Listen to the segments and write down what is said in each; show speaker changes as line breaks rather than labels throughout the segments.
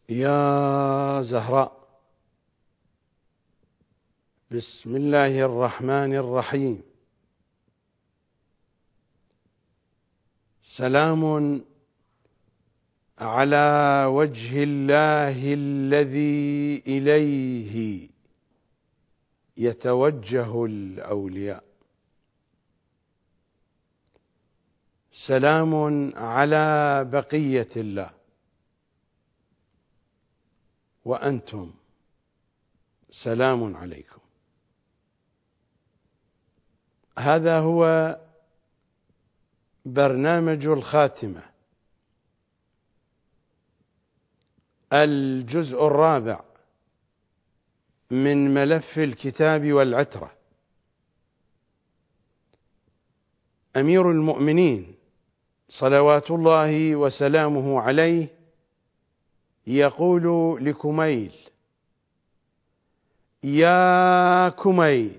يا زهراء، بسم الله الرحمن الرحيم. سلام على وجه الله الذي إليه يتوجه الأولياء. سلام على بقية الله، وأنتم سلام عليكم. هذا هو برنامج الخاتمة، الجزء الرابع من ملف الكتاب والعترة. أمير المؤمنين صلوات الله وسلامه عليه يقول لكميل: يا كميل،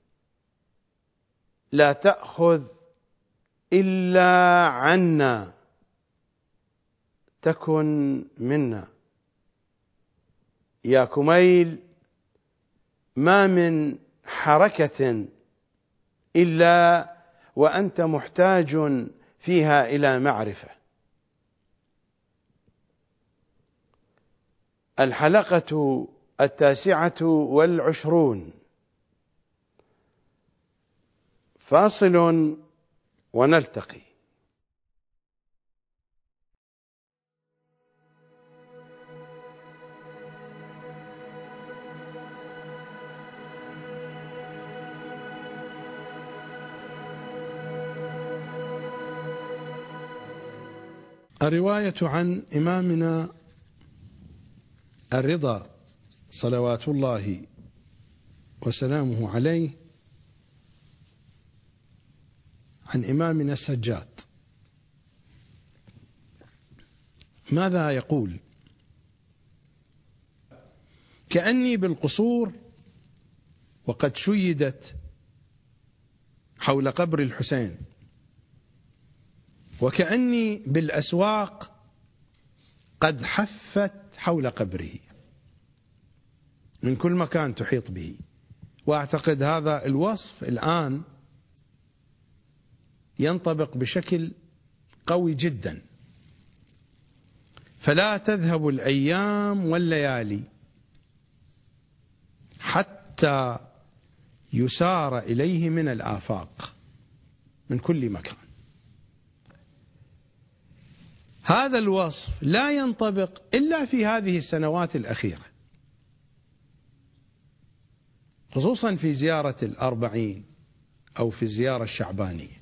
لا تأخذ إلا عنا، تكن منا. يا كميل، ما من حركة إلا وأنت محتاج فيها إلى معرفة. الحلقة 29، فاصل ونلتقي. الرواية عن إمامنا الرضا صلوات الله وسلامه عليه عن إمامنا السجاد. ماذا يقول؟ كأني بالقصور وقد شيدت حول قبر الحسين، وكأني بالأسواق قد حفت حول قبره، من كل مكان تحيط به. وأعتقد هذا الوصف الآن ينطبق بشكل قوي جدا. فلا تذهب الأيام والليالي حتى يسار إليه من الآفاق، من كل مكان. هذا الوصف لا ينطبق إلا في هذه السنوات الأخيرة، خصوصا في زيارة الأربعين أو في الزيارة الشعبانية.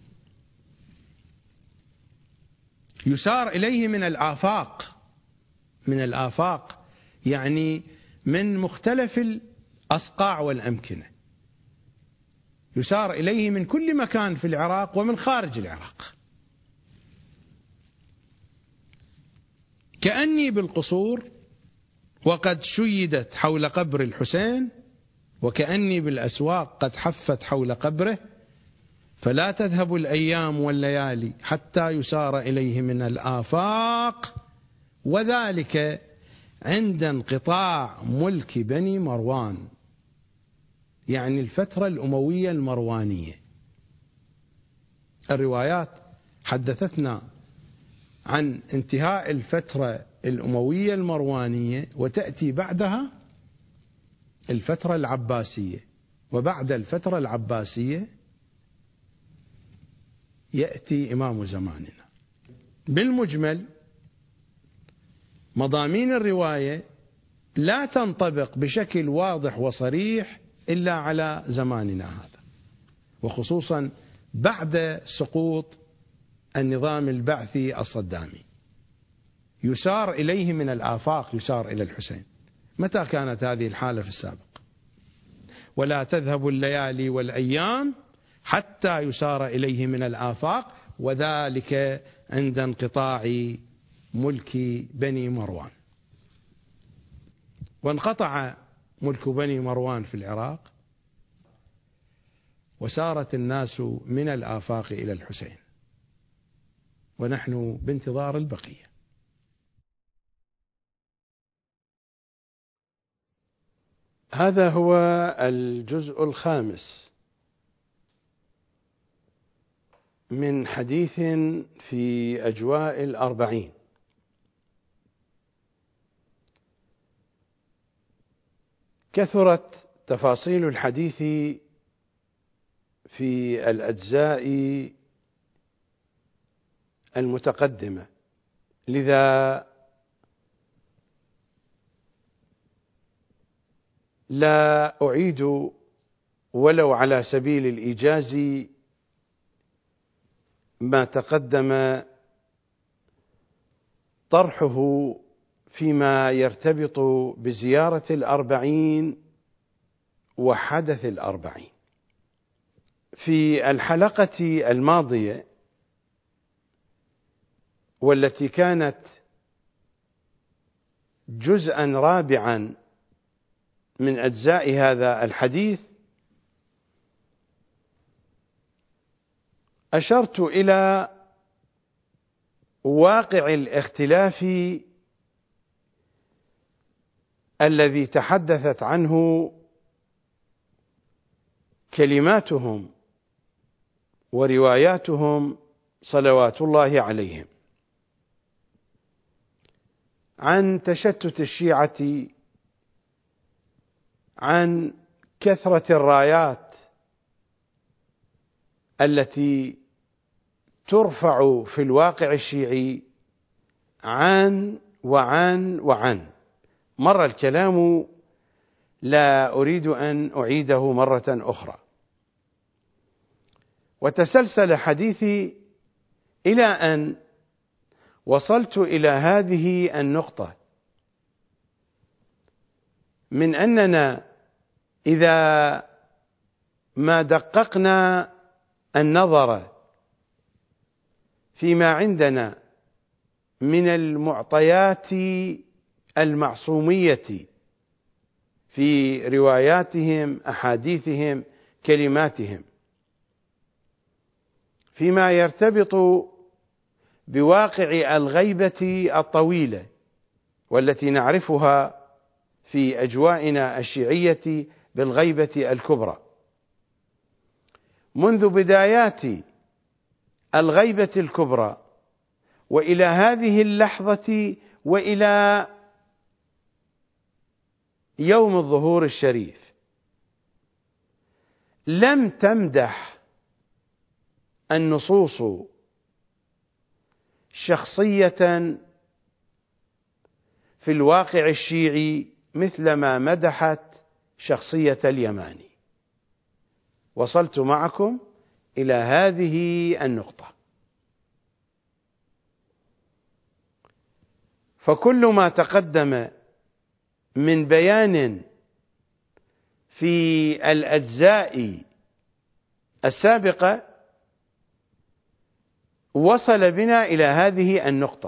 يسار إليه من الآفاق، من الآفاق يعني من مختلف الأصقاع والأمكنة. يسار إليه من كل مكان في العراق ومن خارج العراق. كأني بالقصور وقد شيدت حول قبر الحسين، وكأني بالأسواق قد حفت حول قبره. فلا تذهب الأيام والليالي حتى يسار إليه من الآفاق، وذلك عند انقطاع ملك بني مروان، يعني الفترة الأموية المروانية. الروايات حدثتنا عن انتهاء الفترة الأموية المروانية، وتأتي بعدها الفترة العباسية، وبعد الفترة العباسية يأتي إمام زماننا. بالمجمل مضامين الرواية لا تنطبق بشكل واضح وصريح إلا على زماننا هذا، وخصوصا بعد سقوط النظام البعثي الصدامي. يسار إليه من الآفاق، يسار إلى الحسين. متى كانت هذه الحالة في السابق؟ ولا تذهب الليالي والأيام حتى يسار إليه من الآفاق، وذلك عند انقطاع ملك بني مروان. وانقطع ملك بني مروان في العراق، وسارت الناس من الآفاق إلى الحسين، ونحن بانتظار البقية. هذا هو الجزء الخامس من حديث في أجواء الأربعين. كثرت تفاصيل الحديث في الأجزاء المتقدمة، لذا لا أعيد ولو على سبيل الإيجاز ما تقدم طرحه فيما يرتبط بزيارة الأربعين وحدث الأربعين. في الحلقة الماضية والتي كانت جزءا رابعا من أجزاء هذا الحديث أشرت إلى واقع الاختلاف الذي تحدثت عنه كلماتهم ورواياتهم صلوات الله عليهم، عن تشتت الشيعة، عن كثرة الرايات التي ترفع في الواقع الشيعي عن وعن وعن. مر الكلام، لا أريد أن أعيده مرة أخرى. وتسلسل حديثي إلى أن وصلت إلى هذه النقطة، من أننا إذا ما دققنا النظر فيما عندنا من المعطيات المعصومية في رواياتهم، أحاديثهم، كلماتهم، فيما يرتبط بواقع الغيبة الطويلة والتي نعرفها في أجوائنا الشيعية بالغيبة الكبرى، منذ بدايات الغيبة الكبرى وإلى هذه اللحظة وإلى يوم الظهور الشريف، لم تمدح النصوص شخصية في الواقع الشيعي مثل ما مدحت شخصية اليماني. وصلت معكم إلى هذه النقطة. فكل ما تقدم من بيان في الأجزاء السابقة وصل بنا إلى هذه النقطة،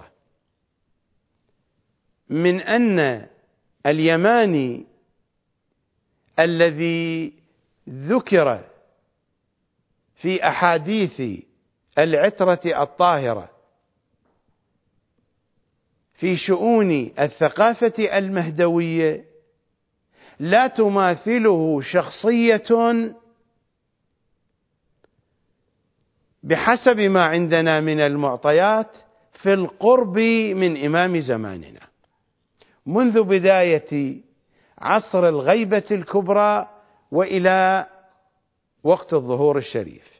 من أن اليماني الذي ذكر في أحاديث العترة الطاهرة في شؤون الثقافة المهدوية لا تماثله شخصية بحسب ما عندنا من المعطيات في القرب من إمام زماننا، منذ بداية عصر الغيبة الكبرى وإلى وقت الظهور الشريف.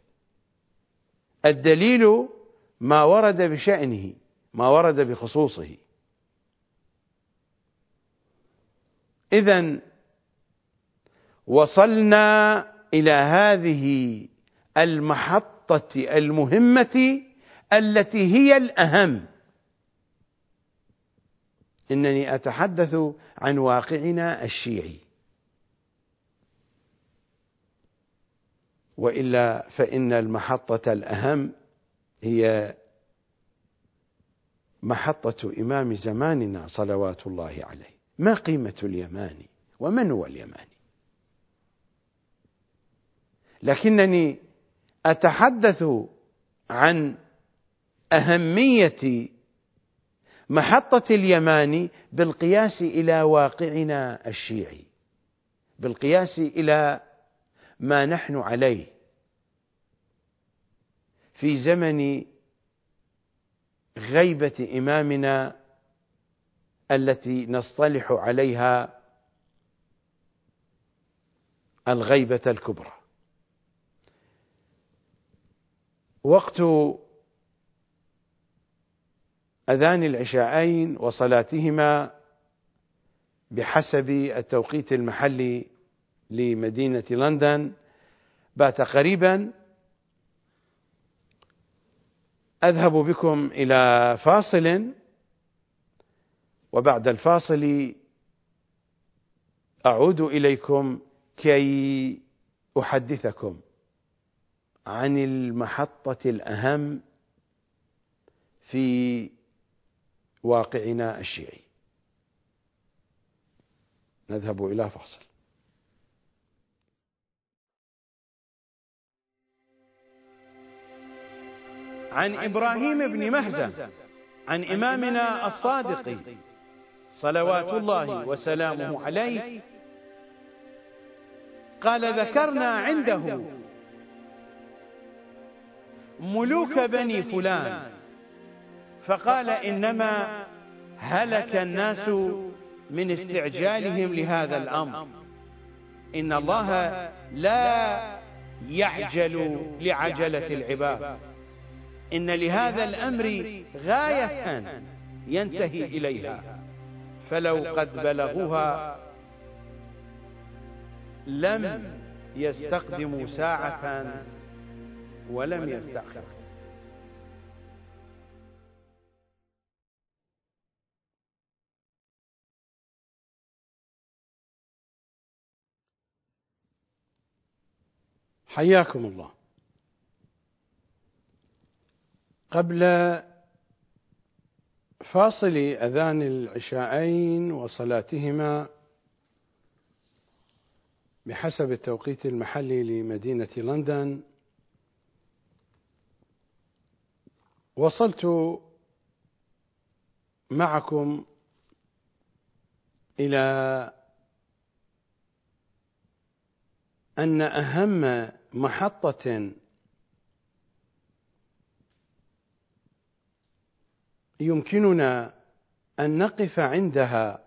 الدليل ما ورد بشأنه، ما ورد بخصوصه. إذن وصلنا إلى هذه المحطة المهمة التي هي الأهم. إنني أتحدث عن واقعنا الشيعي، وإلا فإن المحطة الأهم هي محطة إمام زماننا صلوات الله عليه. ما قيمة اليماني ومن هو اليماني؟ لكنني أتحدث عن أهمية محطة اليماني بالقياس إلى واقعنا الشيعي، بالقياس إلى ما نحن عليه في زمن غيبة إمامنا التي نصطلح عليها الغيبة الكبرى. وقت أذان العشاءين وصلاتهما بحسب التوقيت المحلي لمدينة لندن بات قريبا. أذهب بكم إلى فاصل، وبعد الفاصل أعود إليكم كي أحدثكم عن المحطة الأهم في واقعنا الشيعي. نذهب إلى فاصل. عن إبراهيم بن مهزم عن إمامنا الصادق صلوات الله وسلامه عليه قال: ذكرنا عنده ملوك بني فلان، فقال: إنما هلك الناس من استعجالهم لهذا الأمر، إن الله لا يعجل لعجلة العباد، إن لهذا الأمر غاية ينتهي إليها، فلو قد بلغوها لم يستقدموا ساعة ولم يستأخروا. حياكم الله. قبل فاصل أذان العشاءين وصلاتهما بحسب التوقيت المحلي لمدينة لندن، وصلت معكم إلى أن أهم محطة يمكننا أن نقف عندها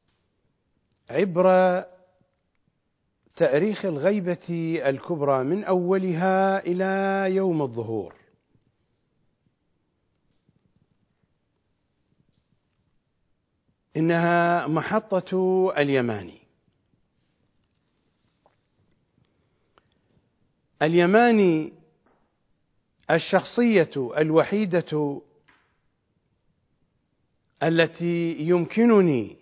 عبر تاريخ الغيبة الكبرى من أولها إلى يوم الظهور إنها محطة اليماني. اليماني الشخصية الوحيدة التي يمكنني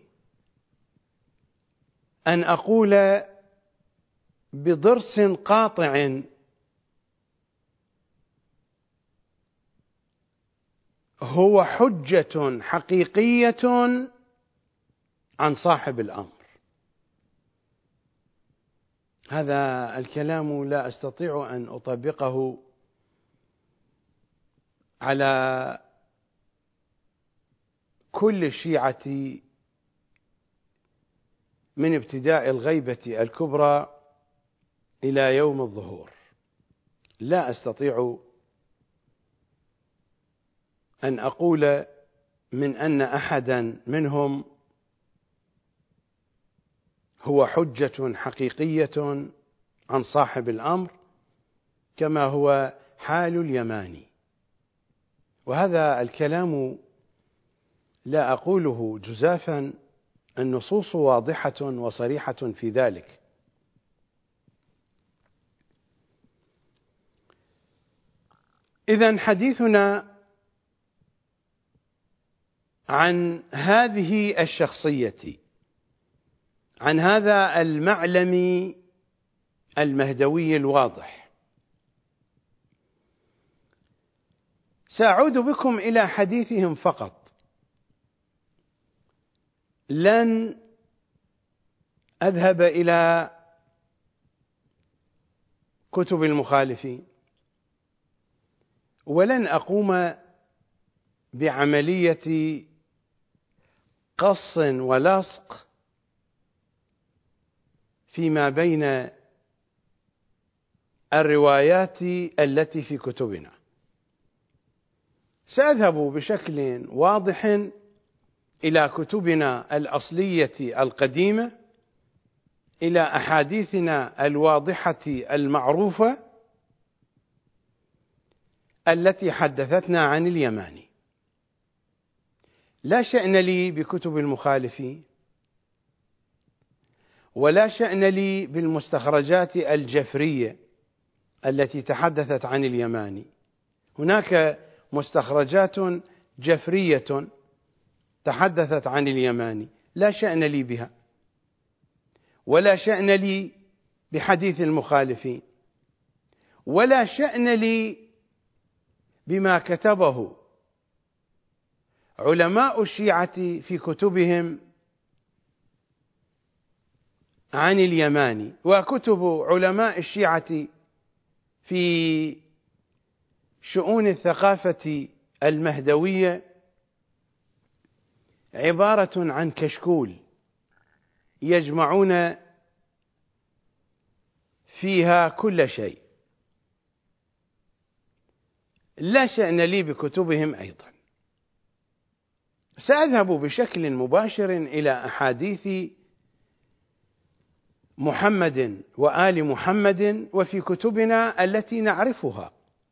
أن أقول بضرس قاطع هو حجة حقيقية عن صاحب الأمر. هذا الكلام لا أستطيع أن أطبقه على كل الشيعة من ابتداء الغيبة الكبرى إلى يوم الظهور. لا أستطيع أن أقول من أن أحدا منهم هو حجة حقيقية عن صاحب الأمر كما هو حال اليماني. وهذا الكلام لا أقوله جزافا، النصوص واضحة وصريحة في ذلك. إذن حديثنا عن هذه الشخصية، عن هذا المعلم المهدوي الواضح، سأعود بكم إلى حديثهم فقط، لن أذهب إلى كتب المخالفين، ولن أقوم بعملية قص ولصق فيما بين الروايات التي في كتبنا. سأذهب بشكل واضح إلى كتبنا الأصلية القديمة، إلى أحاديثنا الواضحة المعروفة التي حدثتنا عن اليماني. لا شأن لي بكتب المخالفين، ولا شأن لي بالمستخرجات الجفرية التي تحدثت عن اليماني. هناك مستخرجات جفرية تحدثت عن اليماني، لا شأن لي بها، ولا شأن لي بحديث المخالفين، ولا شأن لي بما كتبه علماء الشيعة في كتبهم عن اليماني. وكتب علماء الشيعة في شؤون الثقافة المهدوية عبارة عن كشكول يجمعون فيها كل شيء، لا شأن لي بكتبهم أيضا. سأذهب بشكل مباشر إلى أحاديث محمد وآل محمد وفي كتبنا التي نعرفها،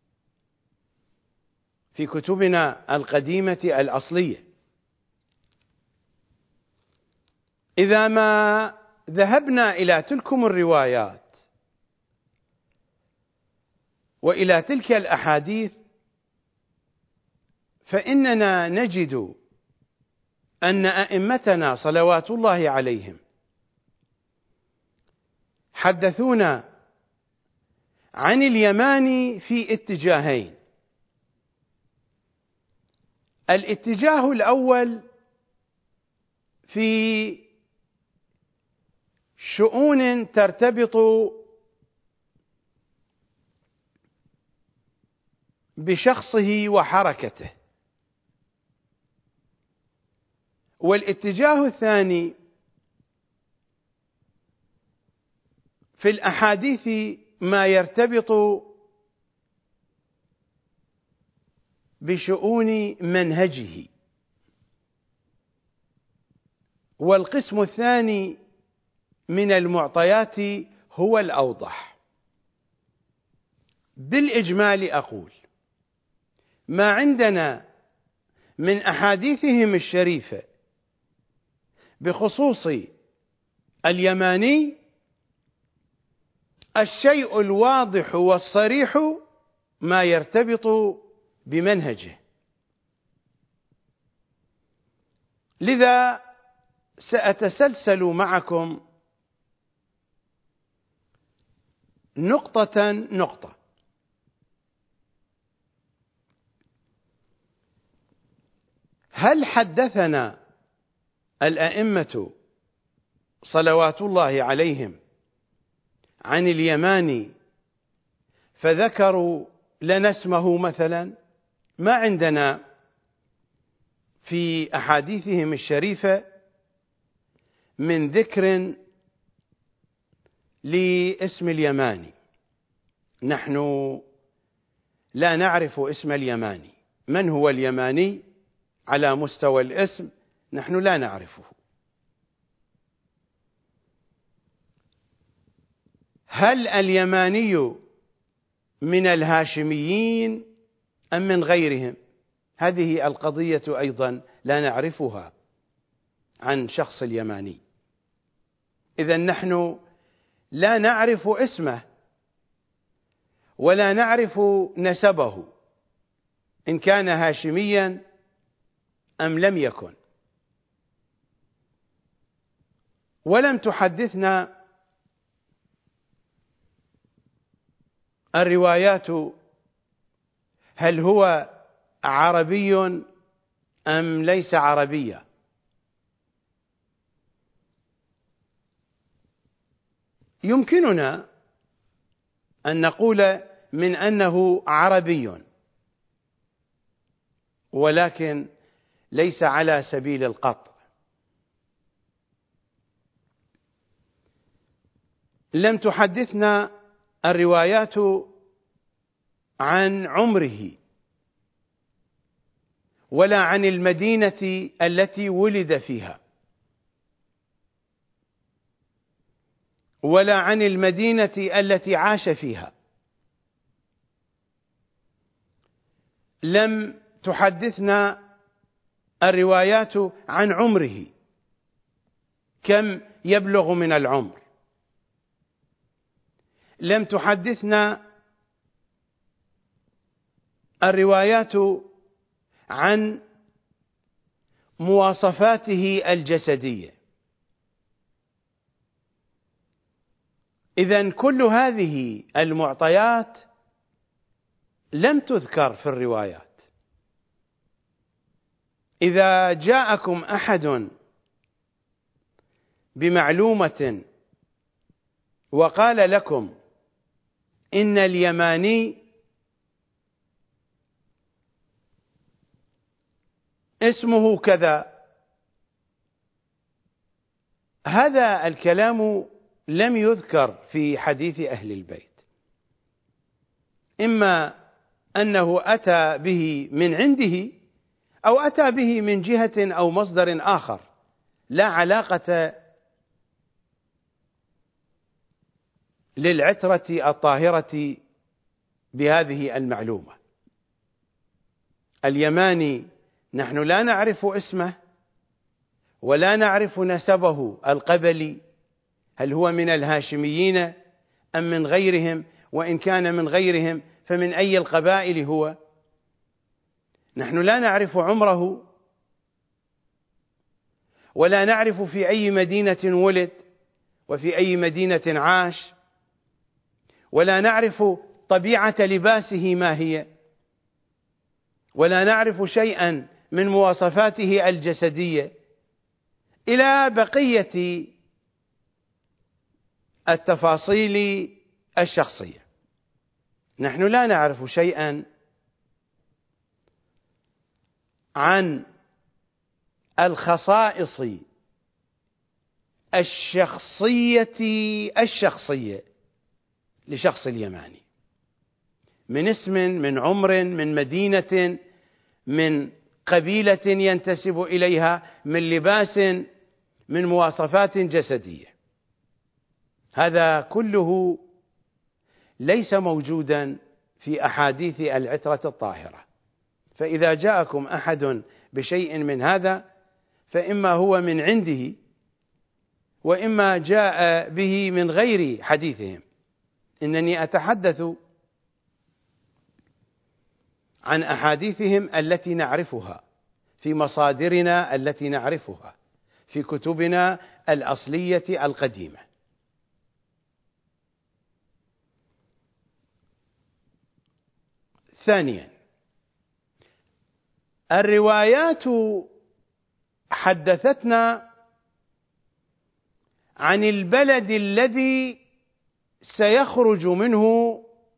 في كتبنا القديمة الأصلية. إذا ما ذهبنا إلى تلكم الروايات وإلى تلك الأحاديث فإننا نجد أن أئمتنا صلوات الله عليهم حدثونا عن اليماني في اتجاهين. الاتجاه الأول في شؤون ترتبط بشخصه وحركته، والاتجاه الثاني في الأحاديث ما يرتبط بشؤون منهجه. والقسم الثاني من المعطيات هو الأوضح. بالإجمال أقول ما عندنا من أحاديثهم الشريفة بخصوص اليماني الشيء الواضح والصريح ما يرتبط بمنهجه. لذا سأتسلسل معكم نقطة نقطة. هل حدثنا الأئمة صلوات الله عليهم عن اليماني فذكروا لنا اسمه مثلا؟ ما عندنا في أحاديثهم الشريفة من ذكر لاسم اليماني. نحن لا نعرف اسم اليماني. من هو اليماني على مستوى الاسم؟ نحن لا نعرفه. هل اليماني من الهاشميين أم من غيرهم؟ هذه القضية أيضا لا نعرفها عن شخص اليماني. إذن نحن لا نعرف اسمه ولا نعرف نسبه، إن كان هاشميا أم لم يكن. ولم تحدثنا الروايات هل هو عربي أم ليس عربيا. يمكننا أن نقول من أنه عربي، ولكن ليس على سبيل القطع. لم تحدثنا الروايات عن عمره ولا عن المدينة التي ولد فيها ولا عن المدينة التي عاش فيها. لم تحدثنا الروايات عن عمره، كم يبلغ من العمر. لم تحدثنا الروايات عن مواصفاته الجسدية. إذن كل هذه المعطيات لم تذكر في الروايات. إذا جاءكم أحد بمعلومة وقال لكم إن اليماني اسمه كذا، هذا الكلام لم يذكر في حديث أهل البيت. إما أنه أتى به من عنده أو أتى به من جهة أو مصدر آخر لا علاقة للعترة الطاهرة بهذه المعلومة. اليماني نحن لا نعرف اسمه ولا نعرف نسبه القبلي، هل هو من الهاشميين أم من غيرهم، وإن كان من غيرهم فمن أي القبائل هو. نحن لا نعرف عمره ولا نعرف في أي مدينة ولد وفي أي مدينة عاش، ولا نعرف طبيعة لباسه ما هي، ولا نعرف شيئا من مواصفاته الجسدية إلى بقية التفاصيل الشخصية. نحن لا نعرف شيئا عن الخصائص الشخصية لشخص اليماني، من اسم، من عمر، من مدينة، من قبيلة ينتسب إليها، من لباس، من مواصفات جسدية. هذا كله ليس موجودا في أحاديث العترة الطاهرة. فإذا جاءكم أحد بشيء من هذا فإما هو من عنده وإما جاء به من غير حديثهم. إنني أتحدث عن أحاديثهم التي نعرفها في مصادرنا التي نعرفها في كتبنا الأصلية القديمة. ثانيا، الروايات حدثتنا عن البلد الذي سيخرج منه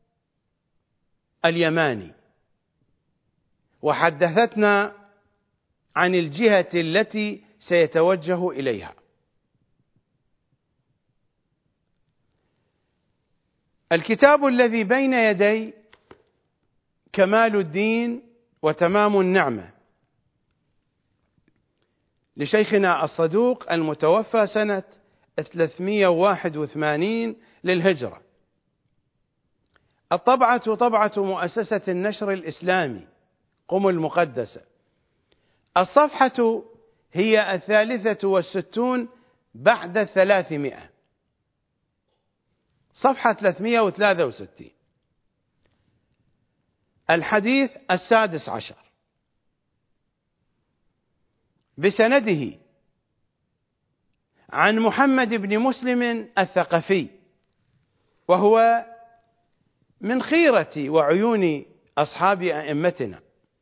اليماني، وحدثتنا عن الجهة التي سيتوجه إليها. الكتاب الذي بين يدي كمال الدين وتمام النعمة لشيخنا الصدوق المتوفى سنة 381 للهجرة. الطبعة طبعة مؤسسة النشر الإسلامي قم المقدسة. الصفحة هي 63 بعد 300، صفحة 363. الحديث 16 بسنده عن محمد بن مسلم الثقفي، وهو من خيرة وعيون أصحاب أئمتنا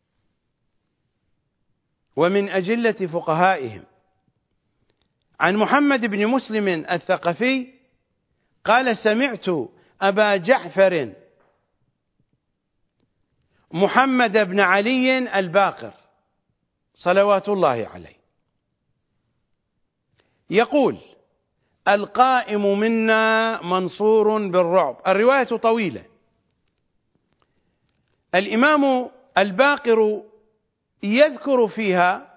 ومن أجلة فقهائهم. عن محمد بن مسلم الثقفي قال: سمعت أبا جعفر محمد بن علي الباقر صلوات الله عليه يقول: القائم منا منصور بالرعب. الرواية طويلة. الإمام الباقر يذكر فيها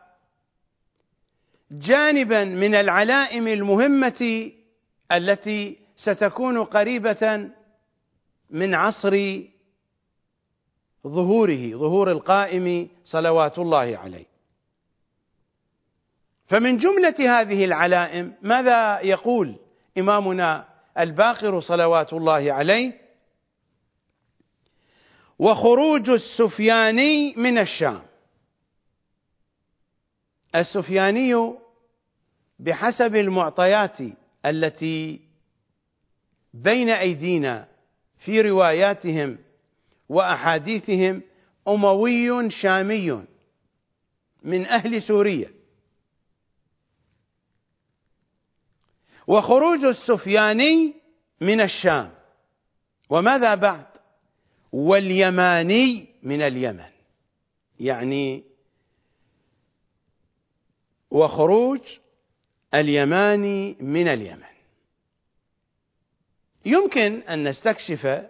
جانبا من العلائم المهمة التي ستكون قريبة من عصر ظهور القائم صلوات الله عليه. فمن جملة هذه العلائم ماذا يقول إمامنا الباقر صلوات الله عليه؟ وخروج السفياني من الشام. السفياني بحسب المعطيات التي بين أيدينا في رواياتهم وأحاديثهم أموي شامي من أهل سوريا. وخروج السفياني من الشام، وماذا بعد؟ واليماني من اليمن، يعني وخروج اليماني من اليمن. يمكن أن نستكشف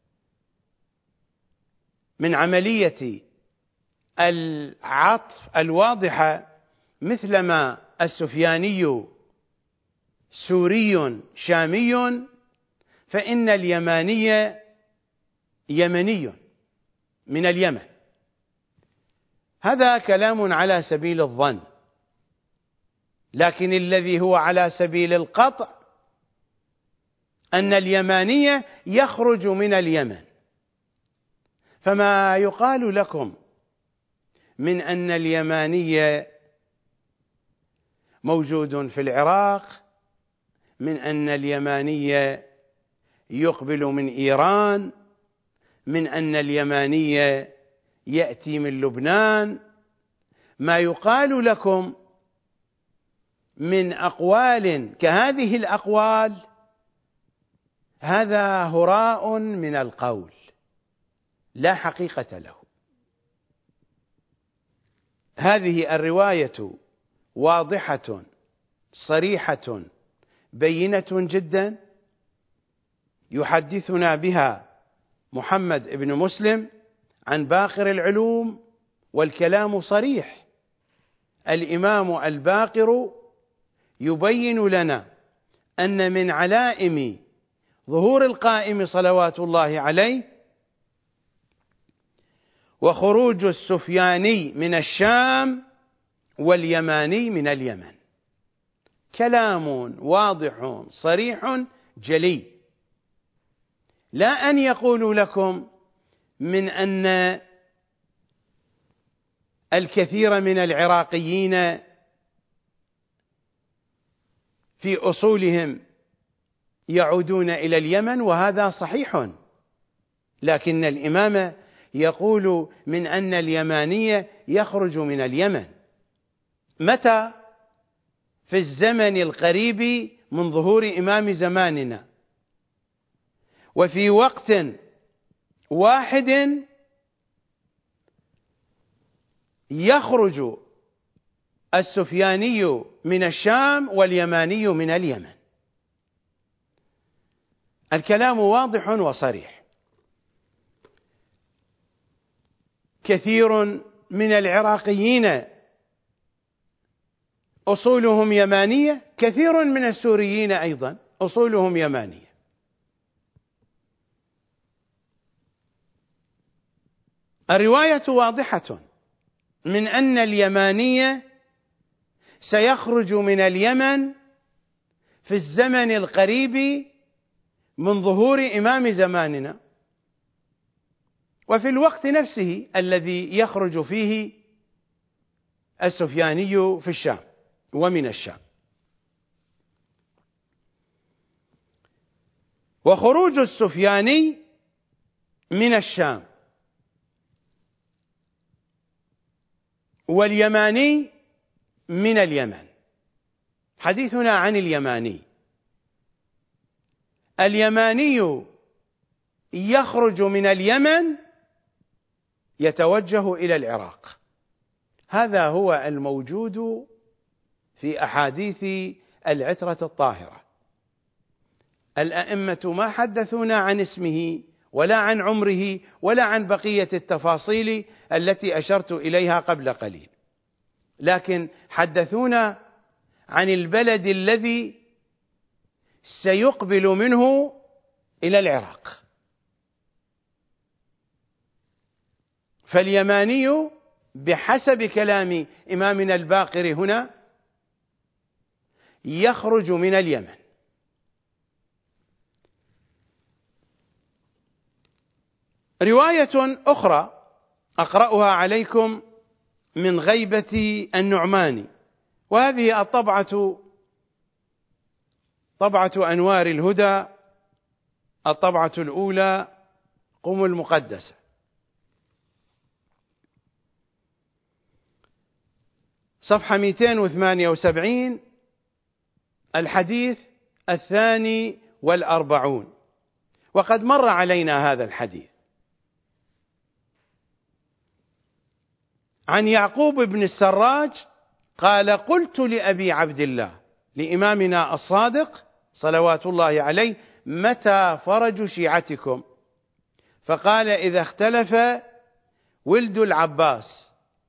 من عملية العطف الواضحة مثلما السفياني سوري شامي، فإن اليماني يمني من اليمن. هذا كلام على سبيل الظن، لكن الذي هو على سبيل القطع أن اليماني يخرج من اليمن. فما يقال لكم من أن اليماني موجود في العراق، من أن اليماني يقبل من إيران، من أن اليماني يأتي من لبنان، ما يقال لكم من أقوال كهذه الأقوال هذا هراء من القول لا حقيقة له. هذه الرواية واضحة صريحة بينة جدا، يحدثنا بها محمد بن مسلم عن باقر العلوم، والكلام صريح. الإمام الباقر يبين لنا أن من علائم ظهور القائم صلوات الله عليه وخروج السفياني من الشام واليماني من اليمن. كلام واضح صريح جلي، لا أن يقول لكم من أن الكثير من العراقيين في أصولهم يعودون إلى اليمن، وهذا صحيح، لكن الإمام يقول من أن اليماني يخرج من اليمن. متى؟ في الزمن القريب من ظهور إمام زماننا، وفي وقت واحد يخرج السفياني من الشام واليماني من اليمن. الكلام واضح وصريح. كثير من العراقيين أصولهم يمانية، كثير من السوريين أيضا أصولهم يمانية. الرواية واضحة من أن اليماني سيخرج من اليمن في الزمن القريب من ظهور إمام زماننا، وفي الوقت نفسه الذي يخرج فيه السفياني في الشام ومن الشام. وخروج السفياني من الشام واليماني من اليمن. حديثنا عن اليماني. اليماني يخرج من اليمن يتوجه إلى العراق. هذا هو الموجود في أحاديث العترة الطاهرة. الأئمة ما حدثونا عن اسمه ولا عن عمره ولا عن بقية التفاصيل التي أشرت إليها قبل قليل، لكن حدثونا عن البلد الذي سيقبل منه إلى العراق. فاليماني بحسب كلام إمامنا الباقر هنا يخرج من اليمن. رواية أخرى أقرأها عليكم من غيبة النعماني، وهذه الطبعة طبعة أنوار الهدى، الطبعة الأولى، قم المقدسة، صفحة 278، الحديث 42، وقد مر علينا هذا الحديث. عن يعقوب بن السراج قال: قلت لأبي عبد الله، لإمامنا الصادق صلوات الله عليه: متى فرج شيعتكم؟ فقال: إذا اختلف ولد العباس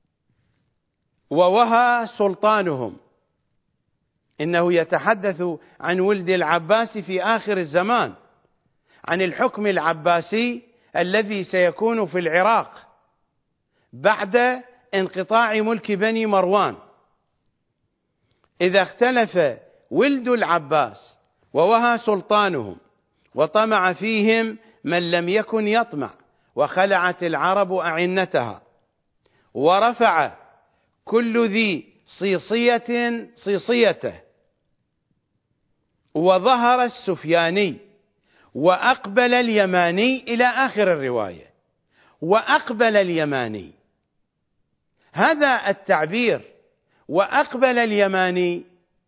ووهى سلطانهم. إنه يتحدث عن ولد العباس في آخر الزمان، عن الحكم العباسي الذي سيكون في العراق بعد انقطاع ملك بني مروان. إذا اختلف ولد العباس ووهى سلطانهم وطمع فيهم من لم يكن يطمع، وخلعت العرب أعنتها، ورفع كل ذي صيصية صيصيته، وظهر السفياني وأقبل اليماني إلى آخر الرواية. وأقبل اليماني، هذا التعبير وأقبل اليماني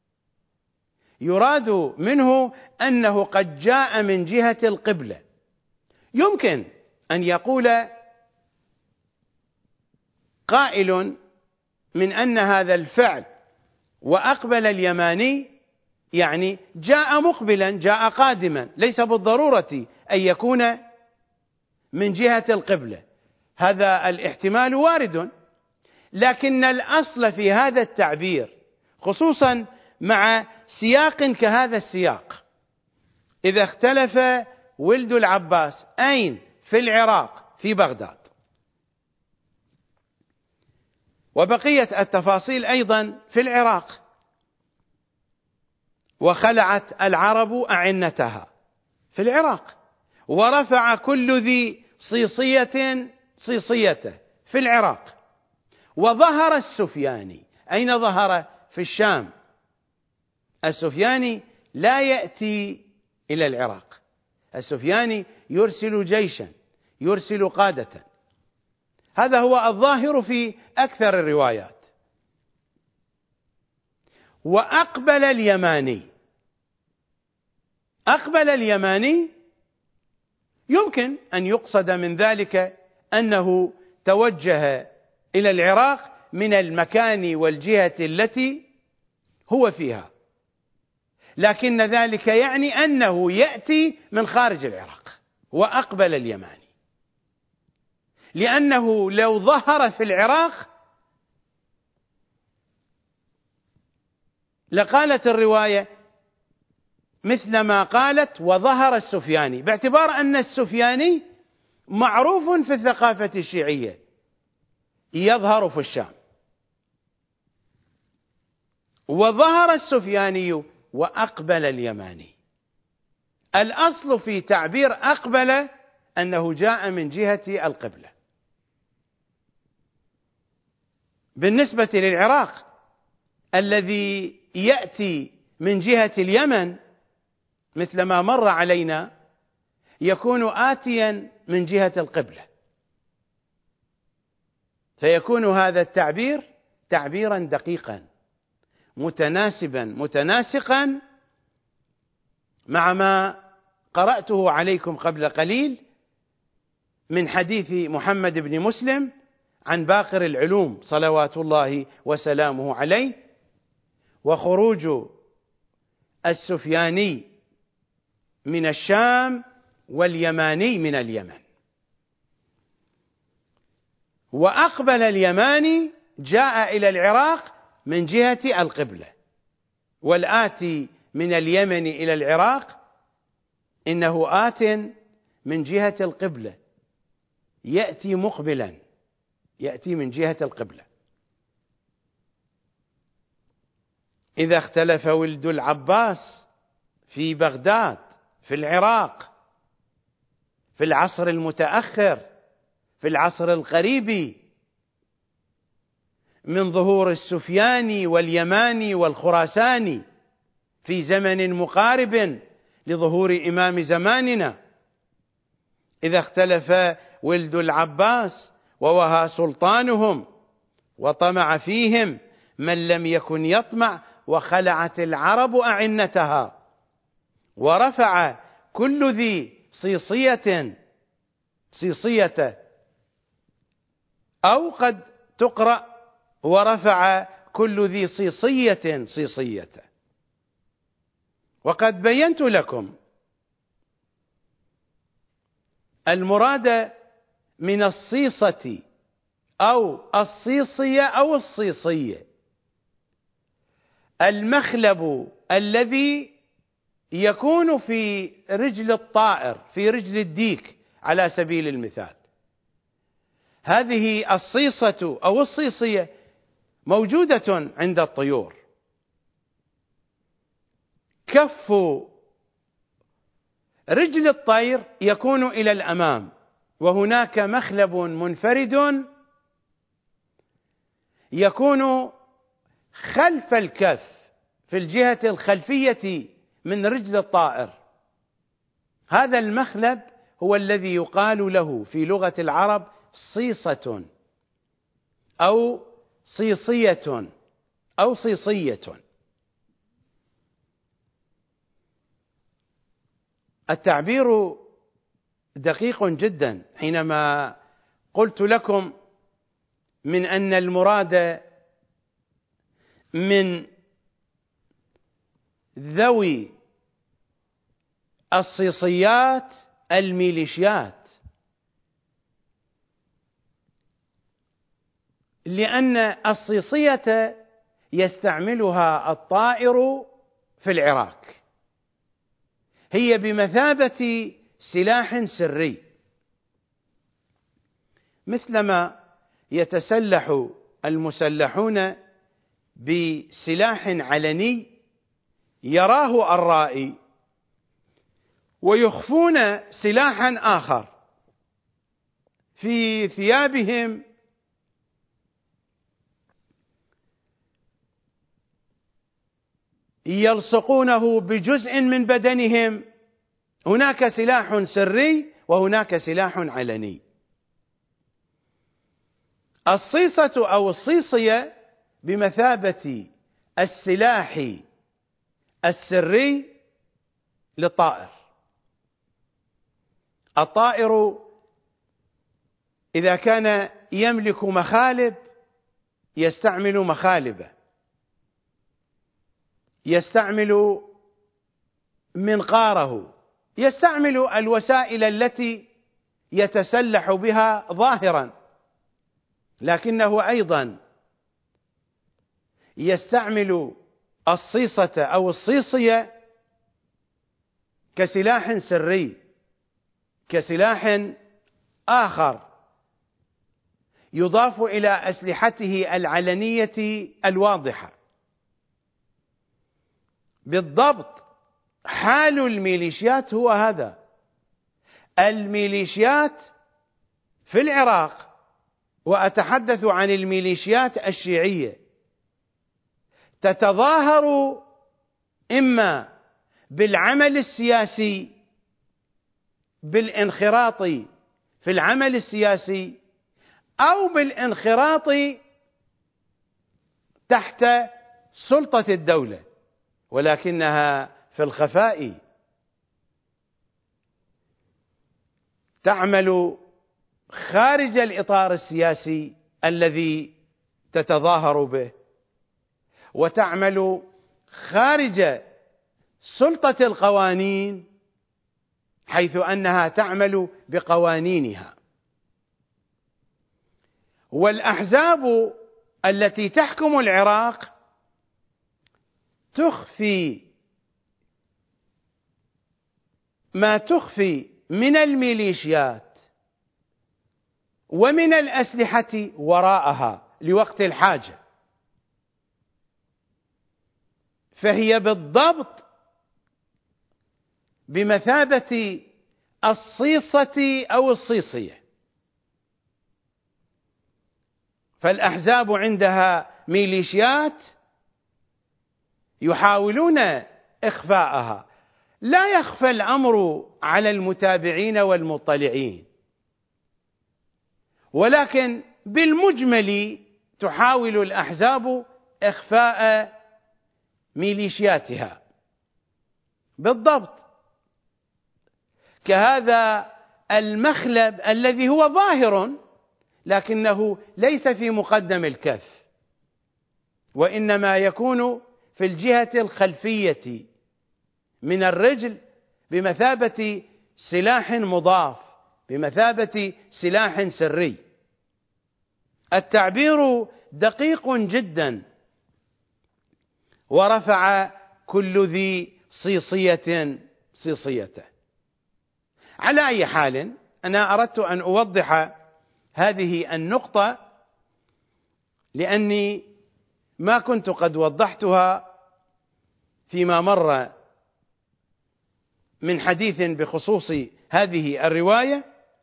يراد منه أنه قد جاء من جهة القبلة. يمكن أن يقول قائل من أن هذا الفعل وأقبل اليماني يعني جاء مقبلا، جاء قادما، ليس بالضرورة أن يكون من جهة القبلة. هذا الاحتمال وارد، لكن الأصل في هذا التعبير، خصوصا مع سياق كهذا السياق: إذا اختلف ولد العباس، أين؟ في العراق، في بغداد. وبقية التفاصيل أيضا في العراق. وخلعت العرب أعنتها، في العراق. ورفع كل ذي صيصية صيصيته، في العراق. وظهر السفياني، أين ظهر؟ في الشام. السفياني لا يأتي إلى العراق، السفياني يرسل جيشا، يرسل قادة. هذا هو الظاهر في أكثر الروايات. وأقبل اليماني، أقبل اليماني يمكن أن يقصد من ذلك أنه توجه إلى العراق من المكان والجهة التي هو فيها، لكن ذلك يعني أنه يأتي من خارج العراق. وأقبل اليماني، لأنه لو ظهر في العراق لقالت الرواية مثل ما قالت: وظهر السفياني، باعتبار أن السفياني معروف في الثقافة الشيعية، يظهر في الشام. وظهر السفياني وأقبل اليماني. الأصل في تعبير أقبل أنه جاء من جهة القبلة. بالنسبة للعراق الذي يأتي من جهة اليمن مثل ما مر علينا، يكون آتيا من جهة القبلة، فيكون هذا التعبير تعبيرا دقيقا متناسبا متناسقا مع ما قرأته عليكم قبل قليل من حديث محمد بن مسلم عن باقر العلوم صلوات الله وسلامه عليه: وخروج السفياني من الشام واليماني من اليمن. وأقبل اليماني جاء إلى العراق من جهة القبلة، والآتي من اليمن إلى العراق إنه آت من جهة القبلة، يأتي مقبلا، يأتي من جهة القبلة. إذا اختلف ولد العباس في بغداد في العراق في العصر المتأخر في العصر القريب من ظهور السفياني واليماني والخراساني في زمن مقارب لظهور إمام زماننا، إذا اختلف ولد العباس ووهى سلطانهم وطمع فيهم من لم يكن يطمع، وخلعت العرب أعنتها، ورفع كل ذي صيصية أو قد تقرأ ورفع كل ذي صيصية. وقد بينت لكم المراد من الصيصة أو الصيصية أو الصيصية، المخلب الذي يكون في رجل الطائر، في رجل الديك على سبيل المثال. هذه الصيصة أو الصيصية موجودة عند الطيور. كف رجل الطير يكون إلى الأمام، وهناك مخلب منفرد يكون خلف الكف في الجهة الخلفية من رجل الطائر. هذا المخلب هو الذي يقال له في لغة العرب صيصة أو صيصية أو صيصية. التعبير دقيق جدا حينما قلت لكم من أن المراد من ذوي الصيصيات الميليشيات، لأن الصيصية يستعملها الطائر في العراق، هي بمثابة سلاح سري، مثلما يتسلح المسلحون بسلاح علني يراه الرائي، ويخفون سلاحا آخر في ثيابهم يلصقونه بجزء من بدنهم. هناك سلاح سري وهناك سلاح علني. الصيصة أو الصيصية بمثابة السلاح السري للطائر. الطائر إذا كان يملك مخالب يستعمل مخالبه، يستعمل منقاره، يستعمل الوسائل التي يتسلح بها ظاهرا، لكنه أيضا يستعمل الصيصة أو الصيصية كسلاح سري، كسلاح آخر يضاف إلى أسلحته العلنية الواضحة. بالضبط حال الميليشيات هو هذا. الميليشيات في العراق، وأتحدث عن الميليشيات الشيعية، تتظاهر إما بالعمل السياسي، بالانخراط في العمل السياسي، أو بالانخراط تحت سلطة الدولة، ولكنها في الخفاء تعمل خارج الإطار السياسي الذي تتظاهر به، وتعمل خارج سلطة القوانين حيث أنها تعمل بقوانينها. والأحزاب التي تحكم العراق تخفي ما تخفي من الميليشيات ومن الأسلحة وراءها لوقت الحاجة، فهي بالضبط بمثابة الصيصة أو الصيصية. فالأحزاب عندها ميليشيات يحاولون إخفاءها، لا يخفى الأمر على المتابعين والمطلعين، ولكن بالمجمل تحاول الأحزاب إخفاء ميليشياتها بالضبط، كهذا المخلب الذي هو ظاهر لكنه ليس في مقدم الكف، وإنما يكون في الجهة الخلفية من الرجل بمثابة سلاح مضاف، بمثابة سلاح سري. التعبير دقيق جدا، ورفع كل ذي صيصية صيصيته. على أي حال، أنا أردت أن أوضح هذه النقطة لأني ما كنت قد وضحتها فيما مر من حديث بخصوص هذه الرواية.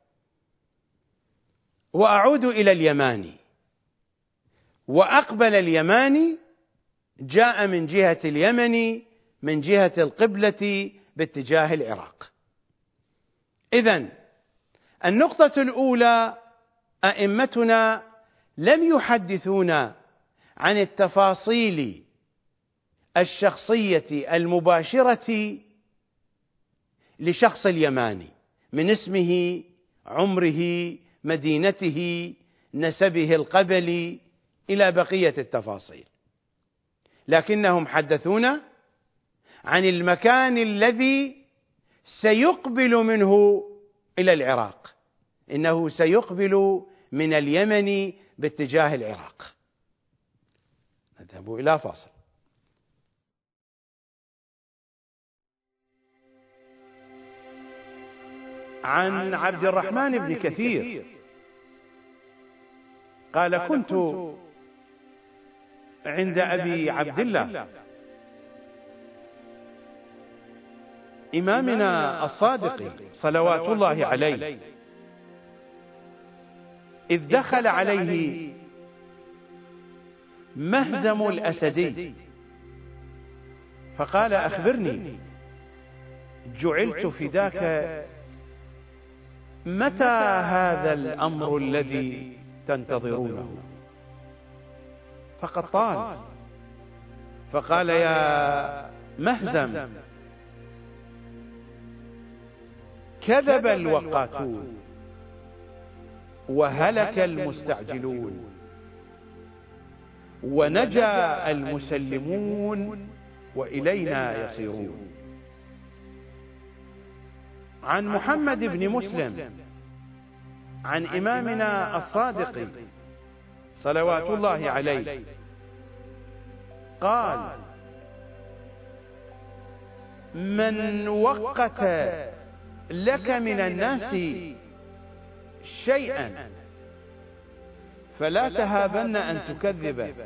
وأعود إلى اليماني. وأقبل اليماني، جاء من جهة اليمن من جهة القبلة باتجاه العراق. إذن النقطة الأولى، أئمتنا لم يحدثونا عن التفاصيل الشخصية المباشرة لشخص اليماني، من اسمه، عمره، مدينته، نسبه القبلي، إلى بقية التفاصيل، لكنهم حدثونا عن المكان الذي سيقبل منه إلى العراق. إنه سيقبل من اليمن باتجاه العراق. نذهب إلى فاصل. عن عبد الرحمن بن كثير قال: كنت عند أبي عبد الله إمامنا الصادق صلوات الله عليه، إذ دخل عليه مهزم الأسدي فقال: أخبرني، جعلت فداك، متى هذا الأمر الذي تنتظرونه؟ فقد طال. فقال: يا مهزم، كذب الوقاتون وهلك المستعجلون ونجا المسلمون وإلينا يصيرون. عن محمد بن مسلم عن إمامنا الصادق صلوات الله عليه قال: من وقت لك من الناس شيئا فلا تهابن أن تكذب،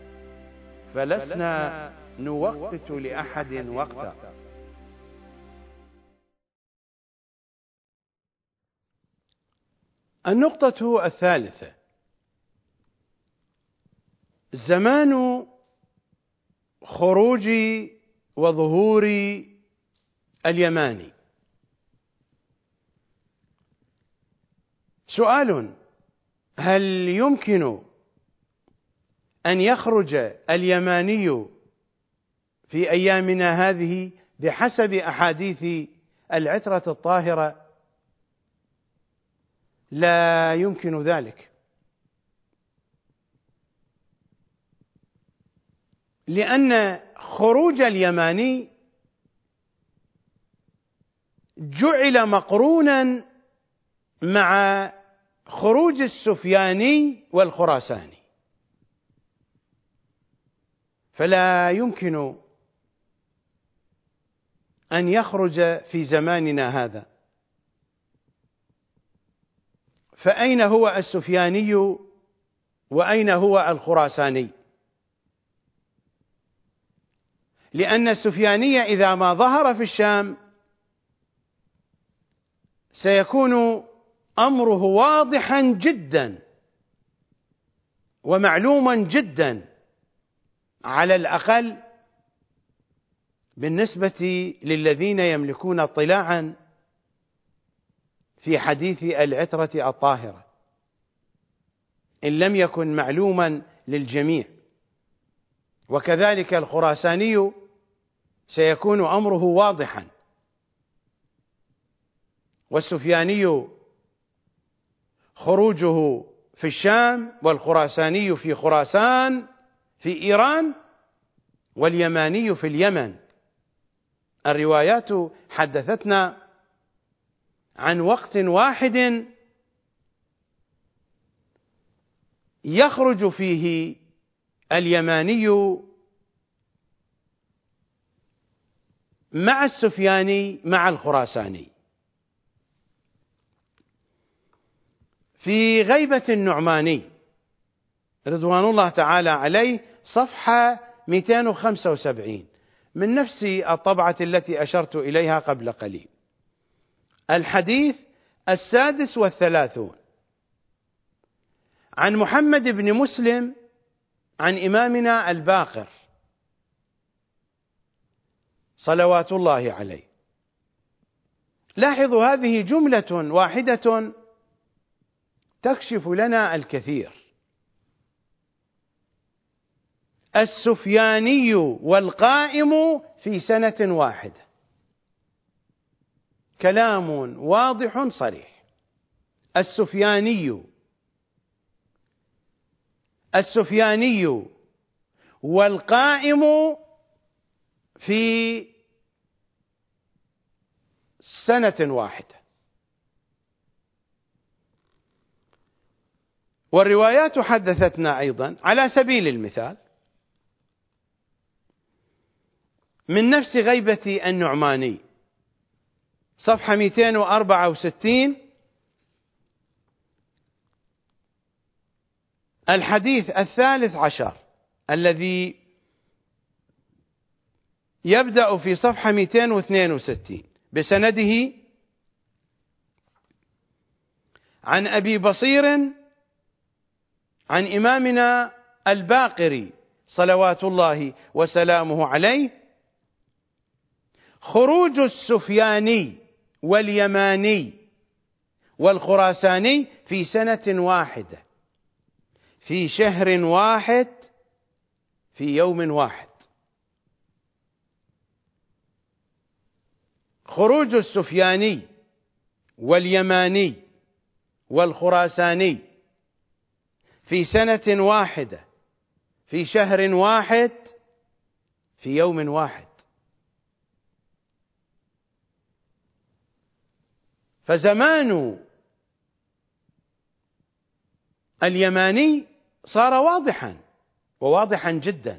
فلسنا نوقت لأحد وقتا. النقطة الثالثة: زمان خروج وظهور اليماني. سؤال: هل يمكن أن يخرج اليماني في أيامنا هذه بحسب أحاديث العترة الطاهرة؟ لا يمكن ذلك، لأن خروج اليماني جعل مقرونا مع خروج السفياني والخراساني، فلا يمكن أن يخرج في زماننا هذا. فأين هو السفياني وأين هو الخراساني؟ لأن السفياني إذا ما ظهر في الشام سيكون أمره واضحا جدا ومعلوما جدا، على الأقل بالنسبة للذين يملكون اطلاعا في حديث العترة الطاهرة، إن لم يكن معلوما للجميع. وكذلك الخراساني سيكون أمره واضحا، والسفياني خروجه في الشام، والخراساني في خراسان في إيران، واليماني في اليمن. الروايات حدثتنا عن وقت واحد يخرج فيه اليماني مع السفياني مع الخراساني. في غيبة النعماني رضوان الله تعالى عليه صفحة 275 من نفس الطبعة التي أشرت إليها قبل قليل، الحديث 36 عن محمد بن مسلم عن إمامنا الباقر صلوات الله عليه. لاحظوا هذه جملة واحدة تكشف لنا الكثير. السفياني والقائم في سنة واحدة، كلام واضح صريح. السفياني والقائم في سنة واحدة. والروايات حدثتنا أيضا على سبيل المثال من نفس غيبة النعماني صفحة 264 الحديث 13 الذي يبدأ في صفحة 262 بسنده عن أبي بصير عن إمامنا الباقر صلوات الله وسلامه عليه: خروج السفياني واليماني والخراساني في سنة واحدة في شهر واحد في يوم واحد. خروج السفياني واليماني والخراساني في سنة واحدة في شهر واحد في يوم واحد. فزمان اليماني صار واضحا وواضحا جدا.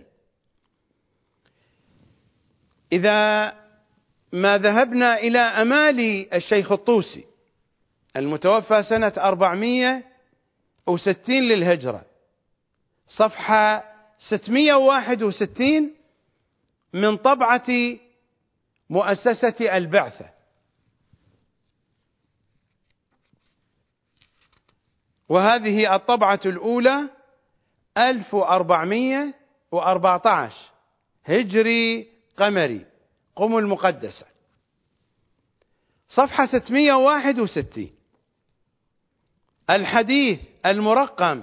إذا ما ذهبنا إلى أمال الشيخ الطوسي المتوفى سنة 460 للهجرة صفحة 661 من طبعة مؤسسة البعثة، وهذه الطبعة الأولى 1414 هجري قمري قم المقدسة صفحة 661 الحديث المرقم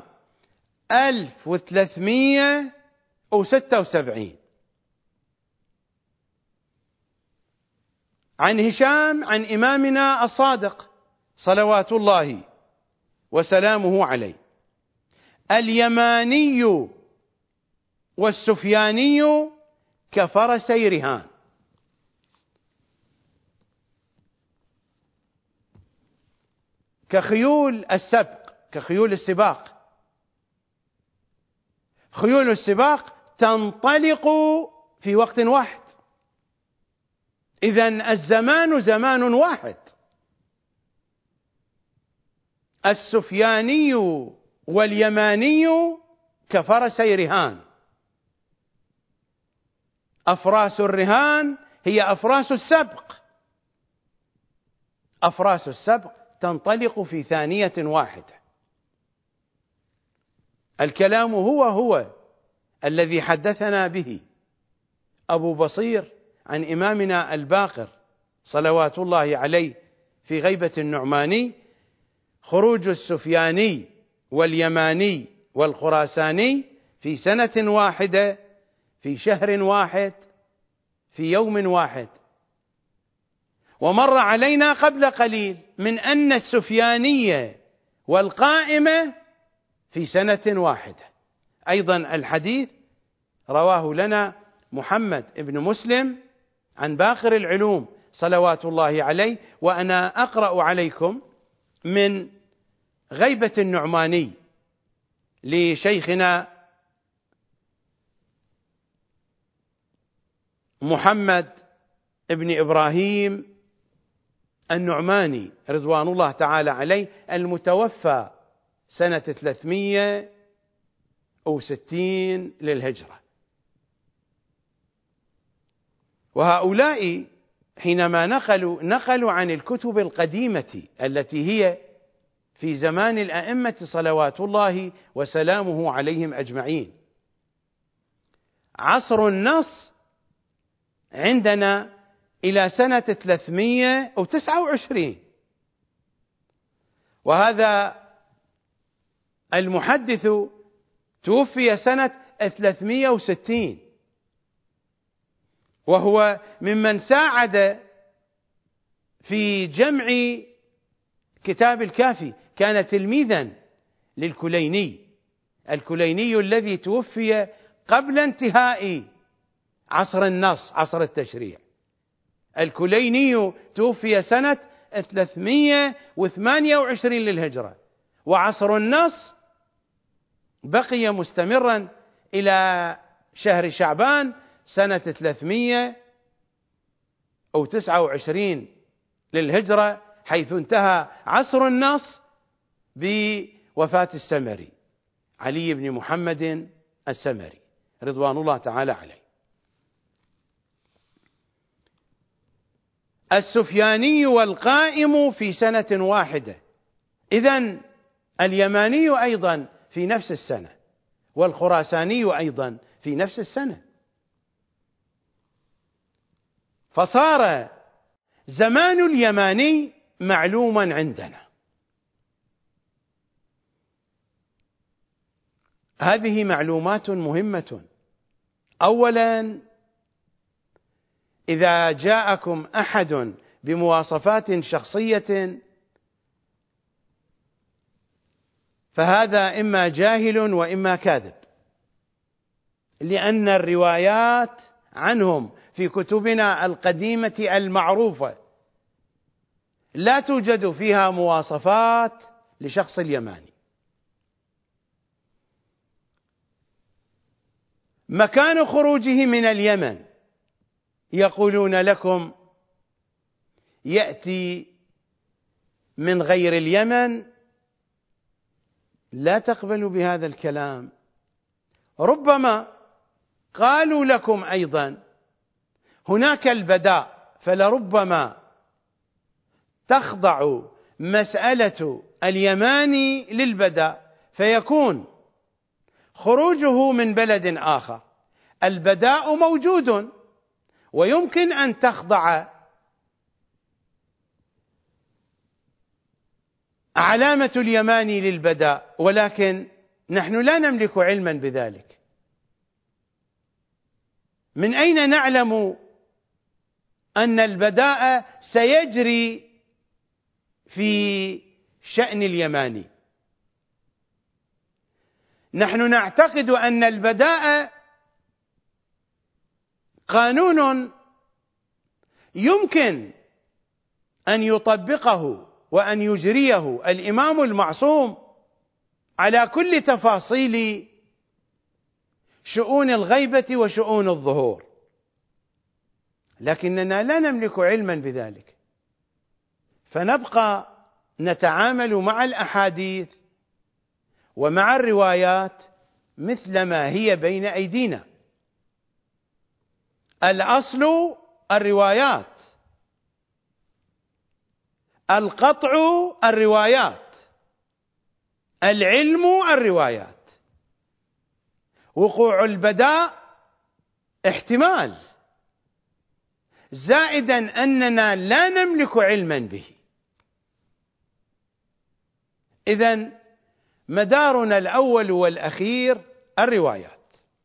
1376 عن هشام عن إمامنا الصادق صلوات الله وسلامه عليه: اليماني والسفياني كفرسي رهان. كخيول السبق، كخيول السباق. خيول السباق تنطلق في وقت واحد، إذن الزمان زمان واحد. السفياني واليماني كفرسي رهان، أفراس الرهان هي أفراس السبق. أفراس السبق تنطلق في ثانية واحدة. الكلام هو الذي حدثنا به أبو بصير عن إمامنا الباقر صلوات الله عليه في غيبة النعماني: خروج السفياني واليماني والخراساني في سنة واحدة، في شهر واحد، في يوم واحد. ومر علينا قبل قليل من أن السفياني والقائمة في سنة واحدة. أيضا الحديث رواه لنا محمد بن مسلم عن باقر العلوم صلوات الله عليه. وأنا أقرأ عليكم من غيبة النعماني لشيخنا محمد بن إبراهيم النعماني رضوان الله تعالى عليه، المتوفى سنة 360 للهجرة. وهؤلاء حينما نقلوا عن الكتب القديمة التي هي في زمان الأئمة صلوات الله وسلامه عليهم أجمعين. عصر النص عندنا إلى سنة 329، وهذا المحدث توفي سنة 360، وهو ممن ساعد في جمع كتاب الكافي، كان تلميذا للكليني، الكليني الذي توفي قبل انتهاء عصر النص، عصر التشريع. الكليني توفي سنة 328 للهجرة، وعصر النص بقي مستمرا إلى شهر شعبان سنة 329 للهجرة، حيث انتهى عصر النص بوفاة السمري، علي بن محمد السمري رضوان الله تعالى عليه. السفياني والقائم في سنة واحدة، إذن اليماني أيضا في نفس السنة، والخراساني أيضا في نفس السنة، فصار زمان اليماني معلوما عندنا. هذه معلومات مهمة. أولا، إذا جاءكم أحد بمواصفات شخصية فهذا إما جاهل وإما كاذب، لأن الروايات عنهم في كتبنا القديمة المعروفة لا توجد فيها مواصفات لشخص اليماني. مكان خروجه من اليمن يقولون لكم يأتي من غير اليمن، لا تقبلوا بهذا الكلام. ربما قالوا لكم أيضا هناك البداء، فلربما تخضع مسألة اليماني للبداء، فيكون خروجه من بلد آخر. البداء موجود ويمكن أن تخضع علامة اليماني للبداء، ولكن نحن لا نملك علما بذلك. من أين نعلم أن البداء سيجري في شأن اليماني؟ نحن نعتقد أن البداء قانون يمكن أن يطبقه وأن يجريه الإمام المعصوم على كل تفاصيل شؤون الغيبة وشؤون الظهور، لكننا لا نملك علما بذلك، فنبقى نتعامل مع الأحاديث ومع الروايات مثل ما هي بين أيدينا. الأصل الروايات، القطع الروايات، العلم الروايات، وقوع البداء احتمال، زائدا أننا لا نملك علما به. إذن مدارنا الأول والأخير الروايات.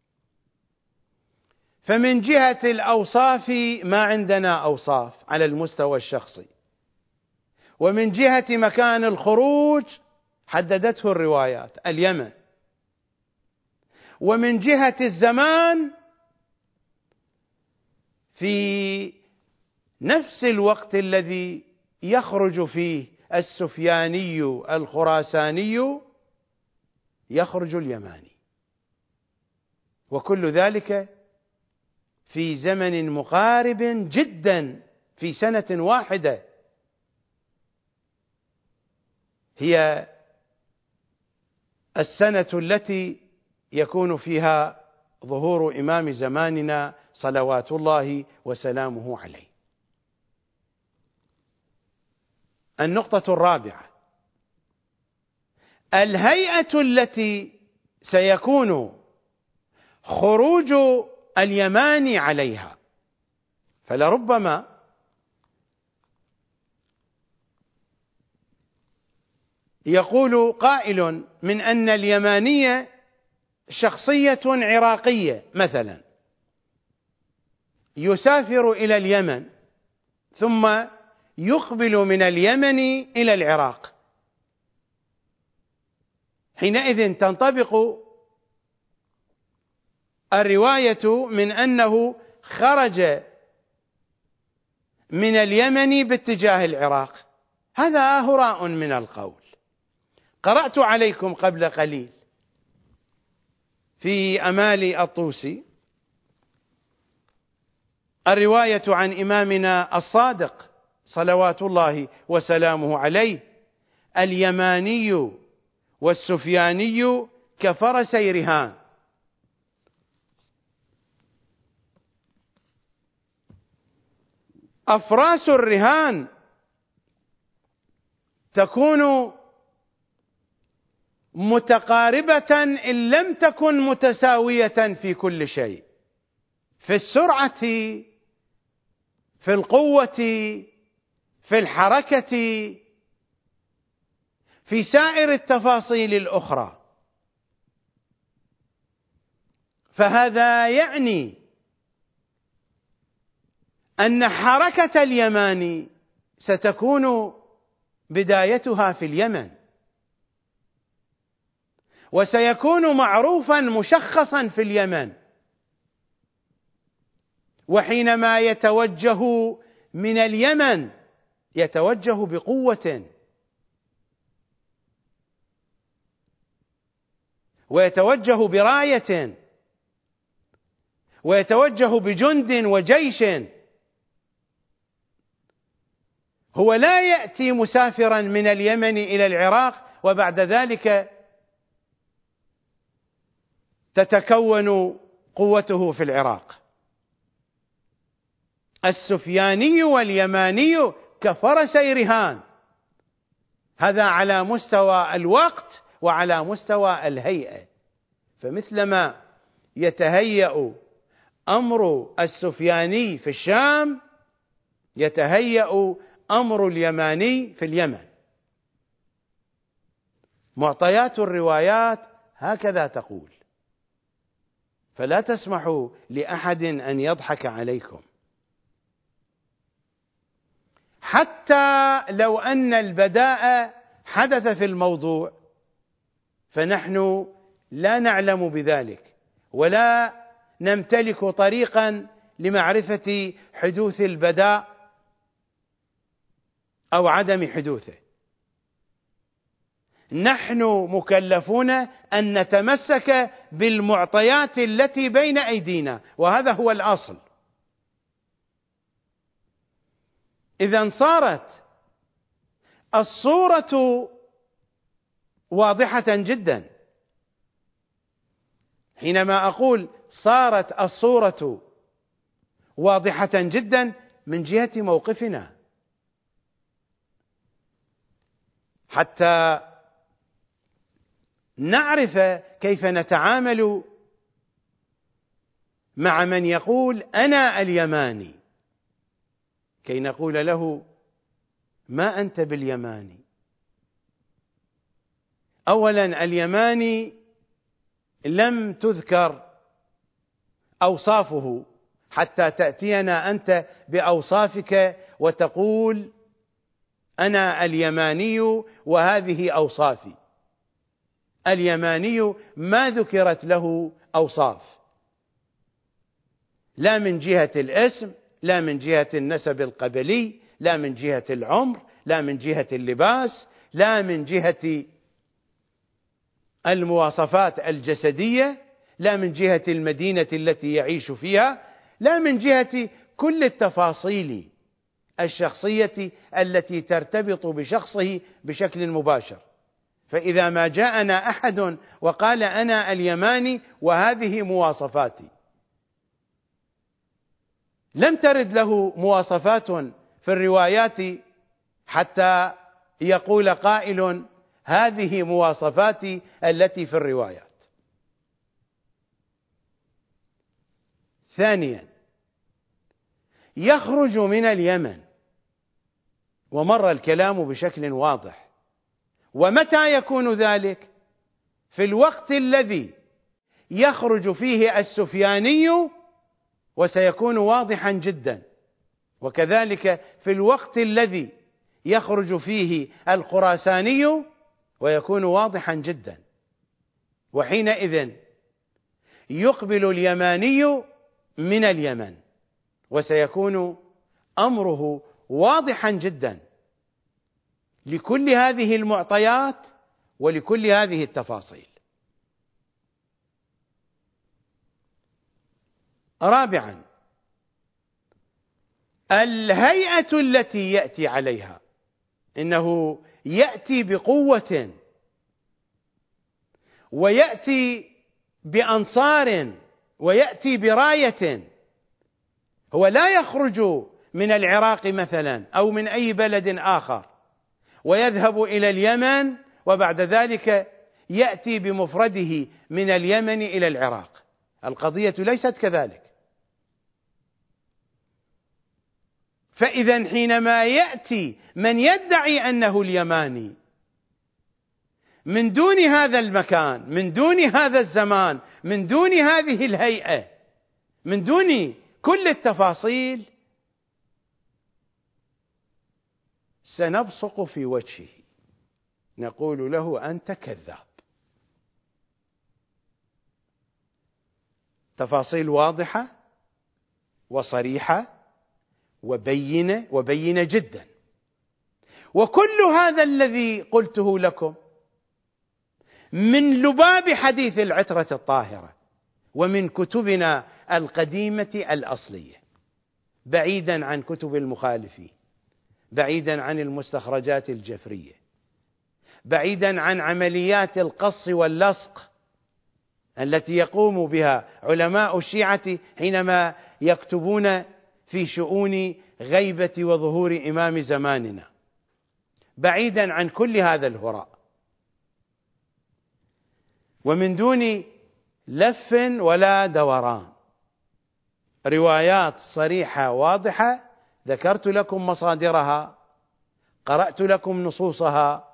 فمن جهة الأوصاف ما عندنا أوصاف على المستوى الشخصي، ومن جهة مكان الخروج حددته الروايات اليمن، ومن جهة الزمان في نفس الوقت الذي يخرج فيه السفياني الخراساني يخرج اليماني، وكل ذلك في زمن مقارب جدا، في سنة واحدة هي السنة التي يكون فيها ظهور إمام زماننا صلوات الله وسلامه عليه. النقطة الرابعة: الهيئة التي سيكون خروج اليماني عليها. فلربما يقول قائل من أن اليمانية شخصية عراقية مثلا، يسافر إلى اليمن ثم يقبل من اليمن إلى العراق، حينئذ تنطبق الرواية من أنه خرج من اليمن باتجاه العراق. هذا هراء من القول. قرأت عليكم قبل قليل في أمال الطوسي الرواية عن إمامنا الصادق صلوات الله وسلامه عليه: اليماني والسفياني كفرسي رهان. أفراس الرهان تكون متقاربة إن لم تكن متساوية في كل شيء، في السرعة، في القوة، في الحركة، في سائر التفاصيل الأخرى. فهذا يعني أن حركة اليماني ستكون بدايتها في اليمن، وسيكون معروفا مشخصا في اليمن، وحينما يتوجه من اليمن يتوجه بقوة، ويتوجه براية، ويتوجه بجند وجيش. هو لا يأتي مسافرا من اليمن إلى العراق وبعد ذلك تتكون قوته في العراق. السفياني واليماني كفرسي رهان، هذا على مستوى الوقت وعلى مستوى الهيئة. فمثلما يتهيأ أمر السفياني في الشام يتهيأ أمر اليماني في اليمن. معطيات الروايات هكذا تقول، فلا تسمحوا لأحد أن يضحك عليكم. حتى لو أن البداء حدث في الموضوع فنحن لا نعلم بذلك، ولا نمتلك طريقا لمعرفة حدوث البداء أو عدم حدوثه، نحن مكلفون أن نتمسك بالمعطيات التي بين أيدينا، وهذا هو الأصل. إذا صارت الصورة واضحة جدا. حينما أقول صارت الصورة واضحة جدا من جهة موقفنا، حتى نعرف كيف نتعامل مع من يقول أنا اليماني، كي نقول له ما أنت باليماني. أولا، اليماني لم تذكر أوصافه حتى تأتينا أنت بأوصافك وتقول أنا اليماني وهذه أوصافي. اليماني ما ذكرت له أوصاف، لا من جهة الاسم، لا من جهة النسب القبلي، لا من جهة العمر، لا من جهة اللباس، لا من جهة المواصفات الجسدية، لا من جهة المدينة التي يعيش فيها، لا من جهة كل التفاصيل الشخصية التي ترتبط بشخصه بشكل مباشر. فإذا ما جاءنا أحد وقال أنا اليماني وهذه مواصفاتي، لم ترد له مواصفات في الروايات حتى يقول قائل هذه مواصفاتي التي في الروايات. ثانيا، يخرج من اليمن، ومر الكلام بشكل واضح. ومتى يكون ذلك؟ في الوقت الذي يخرج فيه السفياني، وسيكون واضحا جدا، وكذلك في الوقت الذي يخرج فيه الخراساني ويكون واضحا جدا. وحينئذ يقبل اليماني من اليمن، وسيكون أمره واضحا جدا لكل هذه المعطيات ولكل هذه التفاصيل. رابعا، الهيئة التي يأتي عليها، إنه يأتي بقوة ويأتي بأنصار ويأتي براية. هو لا يخرج من العراق مثلا أو من أي بلد آخر ويذهب إلى اليمن وبعد ذلك يأتي بمفرده من اليمن إلى العراق. القضية ليست كذلك. فإذا حينما يأتي من يدعي أنه اليماني من دون هذا المكان، من دون هذا الزمان، من دون هذه الهيئة، من دون كل التفاصيل، سنبصق في وجهه، نقول له أنت كذاب. تفاصيل واضحة وصريحة وبينة جدا. وكل هذا الذي قلته لكم من لباب حديث العترة الطاهرة ومن كتبنا القديمة الأصلية، بعيدا عن كتب المخالفين، بعيدا عن المستخرجات الجفرية، بعيدا عن عمليات القص واللصق التي يقوم بها علماء الشيعة حينما يكتبون في شؤون غيبة وظهور إمام زماننا، بعيدا عن كل هذا الهراء، ومن دون لف ولا دوران. روايات صريحة واضحة، ذكرت لكم مصادرها، قرأت لكم نصوصها،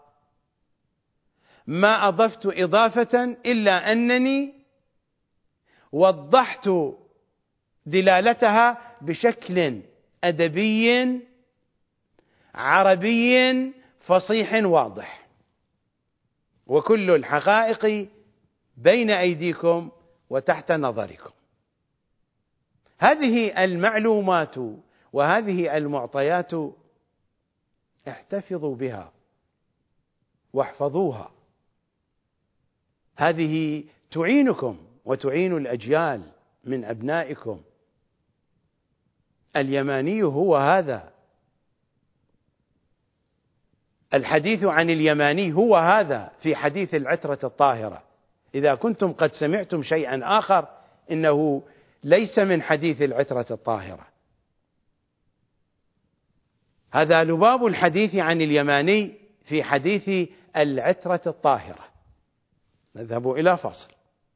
ما أضفت إضافة إلا أنني وضحت دلالتها بشكل أدبي عربي فصيح واضح، وكل الحقائق بين أيديكم وتحت نظركم. هذه المعلومات وهذه المعطيات احتفظوا بها واحفظوها، هذه تعينكم وتعين الأجيال من أبنائكم. اليماني هو هذا، الحديث عن اليماني هو هذا في حديث العترة الطاهرة. إذا كنتم قد سمعتم شيئا آخر إنه ليس من حديث العترة الطاهرة. هذا لباب الحديث عن اليماني في حديث العترة الطاهرة. نذهب إلى فاصل.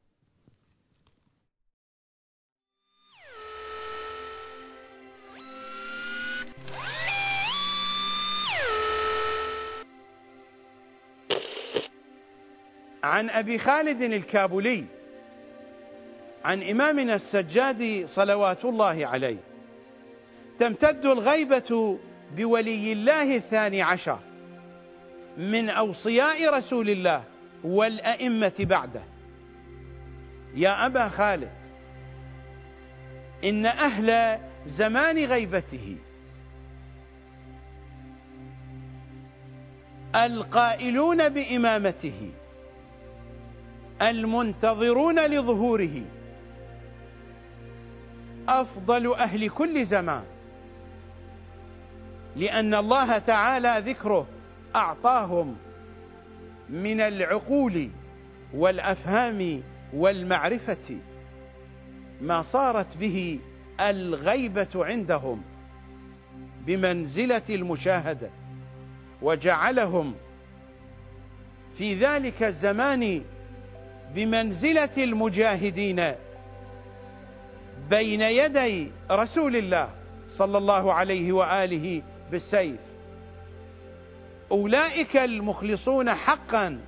عن أبي خالد الكابولي عن إمامنا السجاد صلوات الله عليه: تمتد الغيبة بولي الله 12 من أوصياء رسول الله والأئمة بعده. يا أبا خالد، إن أهل زمان غيبته القائلون بإمامته المنتظرون لظهوره أفضل أهل كل زمان، لأن الله تعالى ذكره أعطاهم من العقول والأفهام والمعرفة ما صارت به الغيبة عندهم بمنزلة المشاهدة، وجعلهم في ذلك الزمان بمنزلة المجاهدين بين يدي رسول الله صلى الله عليه وآله بالسيف. أولئك المخلصون حقا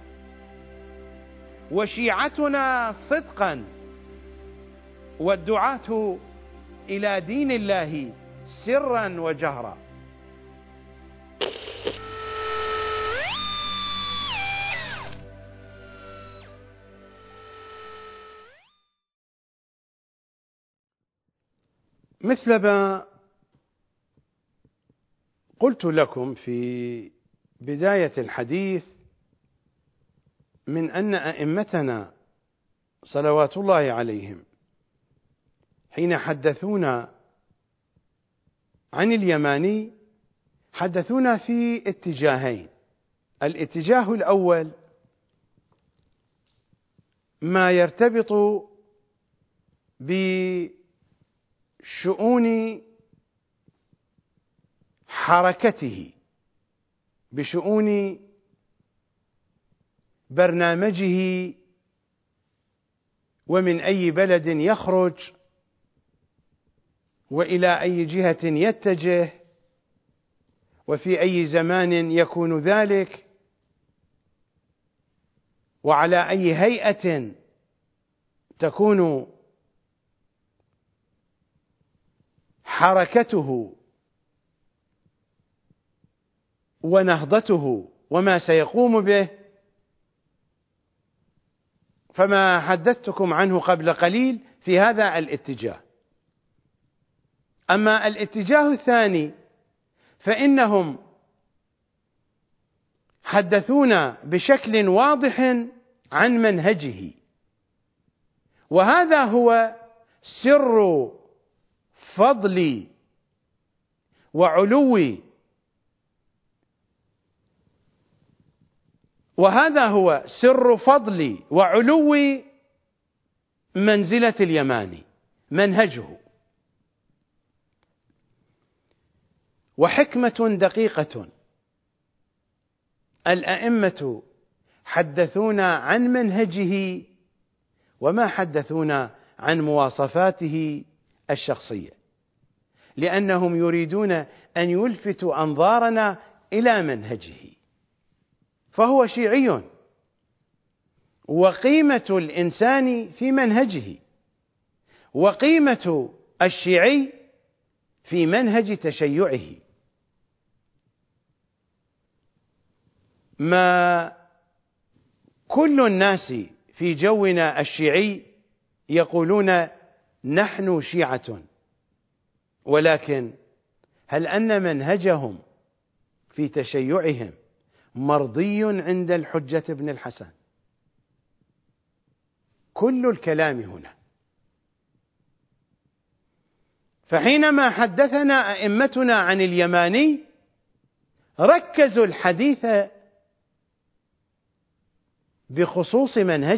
وشيعتنا صدقا، والدعاة إلى دين الله سرا وجهرا. مثلما قلت لكم في بداية الحديث من أن أئمتنا صلوات الله عليهم حين حدثونا عن اليماني حدثونا في اتجاهين. الاتجاه الأول ما يرتبط بشؤون حركته، بشؤون برنامجه، ومن أي بلد يخرج وإلى أي جهة يتجه وفي أي زمان يكون ذلك وعلى أي هيئة تكون حركته ونهضته وما سيقوم به. فما حدثتكم عنه قبل قليل في هذا الاتجاه. أما الاتجاه الثاني فإنهم حدثونا بشكل واضح عن منهجه، وهذا هو سر فضل وعلو، وهذا هو سر فضل وعلو منزلة اليماني، منهجه. وحكمة دقيقة، الأئمة حدثونا عن منهجه وما حدثونا عن مواصفاته الشخصية، لأنهم يريدون أن يلفتوا أنظارنا إلى منهجه. فهو شيعي، وقيمة الإنسان في منهجه، وقيمة الشيعي في منهج تشيعه. ما كل الناس في جونا الشيعي يقولون نحن شيعة، ولكن هل أن منهجهم في تشيعهم مرضي عند الحجة بن الحسن؟ كل الكلام هنا. فحينما حدثنا أئمتنا عن اليماني ركزوا الحديث بخصوص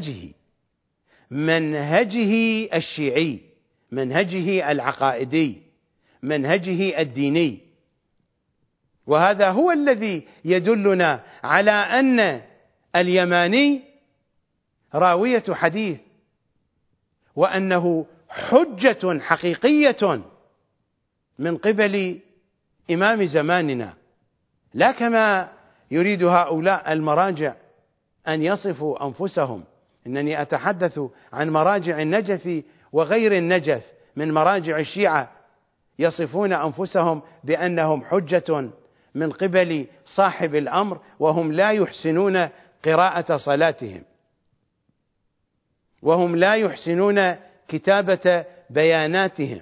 منهجه الشيعي، منهجه العقائدي، منهجه الديني، وهذا هو الذي يدلنا على أن اليماني راوية حديث، وأنه حجة حقيقية من قبل إمام زماننا، لا كما يريد هؤلاء المراجع أن يصفوا أنفسهم. إنني أتحدث عن مراجع النجف وغير النجف من مراجع الشيعة، يصفون أنفسهم بأنهم حجة من قبل صاحب الأمر، وهم لا يحسنون قراءة صلاتهم، وهم لا يحسنون كتابة بياناتهم،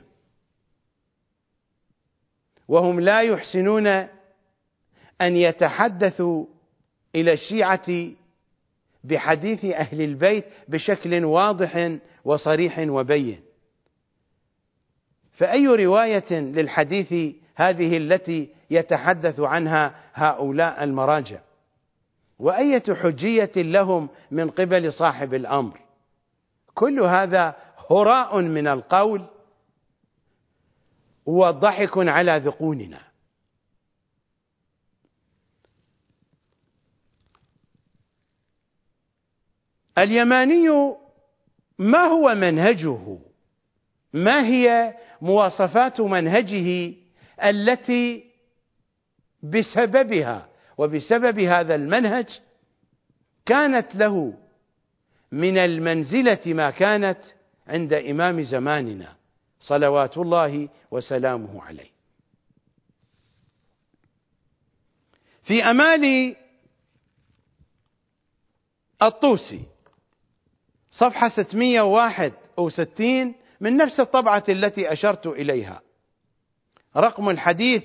وهم لا يحسنون أن يتحدثوا إلى الشيعة بحديث أهل البيت بشكل واضح وصريح وبين. فأي رواية للحديث هذه التي يتحدث عنها هؤلاء المراجع؟ وأية حجية لهم من قبل صاحب الأمر؟ كل هذا هراء من القول وضحك على ذقوننا. اليماني ما هو منهجه؟ ما هي مواصفات منهجه التي بسببها وبسبب هذا المنهج كانت له من المنزلة ما كانت عند إمام زماننا صلوات الله وسلامه عليه؟ في أمال الطوسي صفحة 661 من نفس الطبعة التي أشرت إليها، رقم الحديث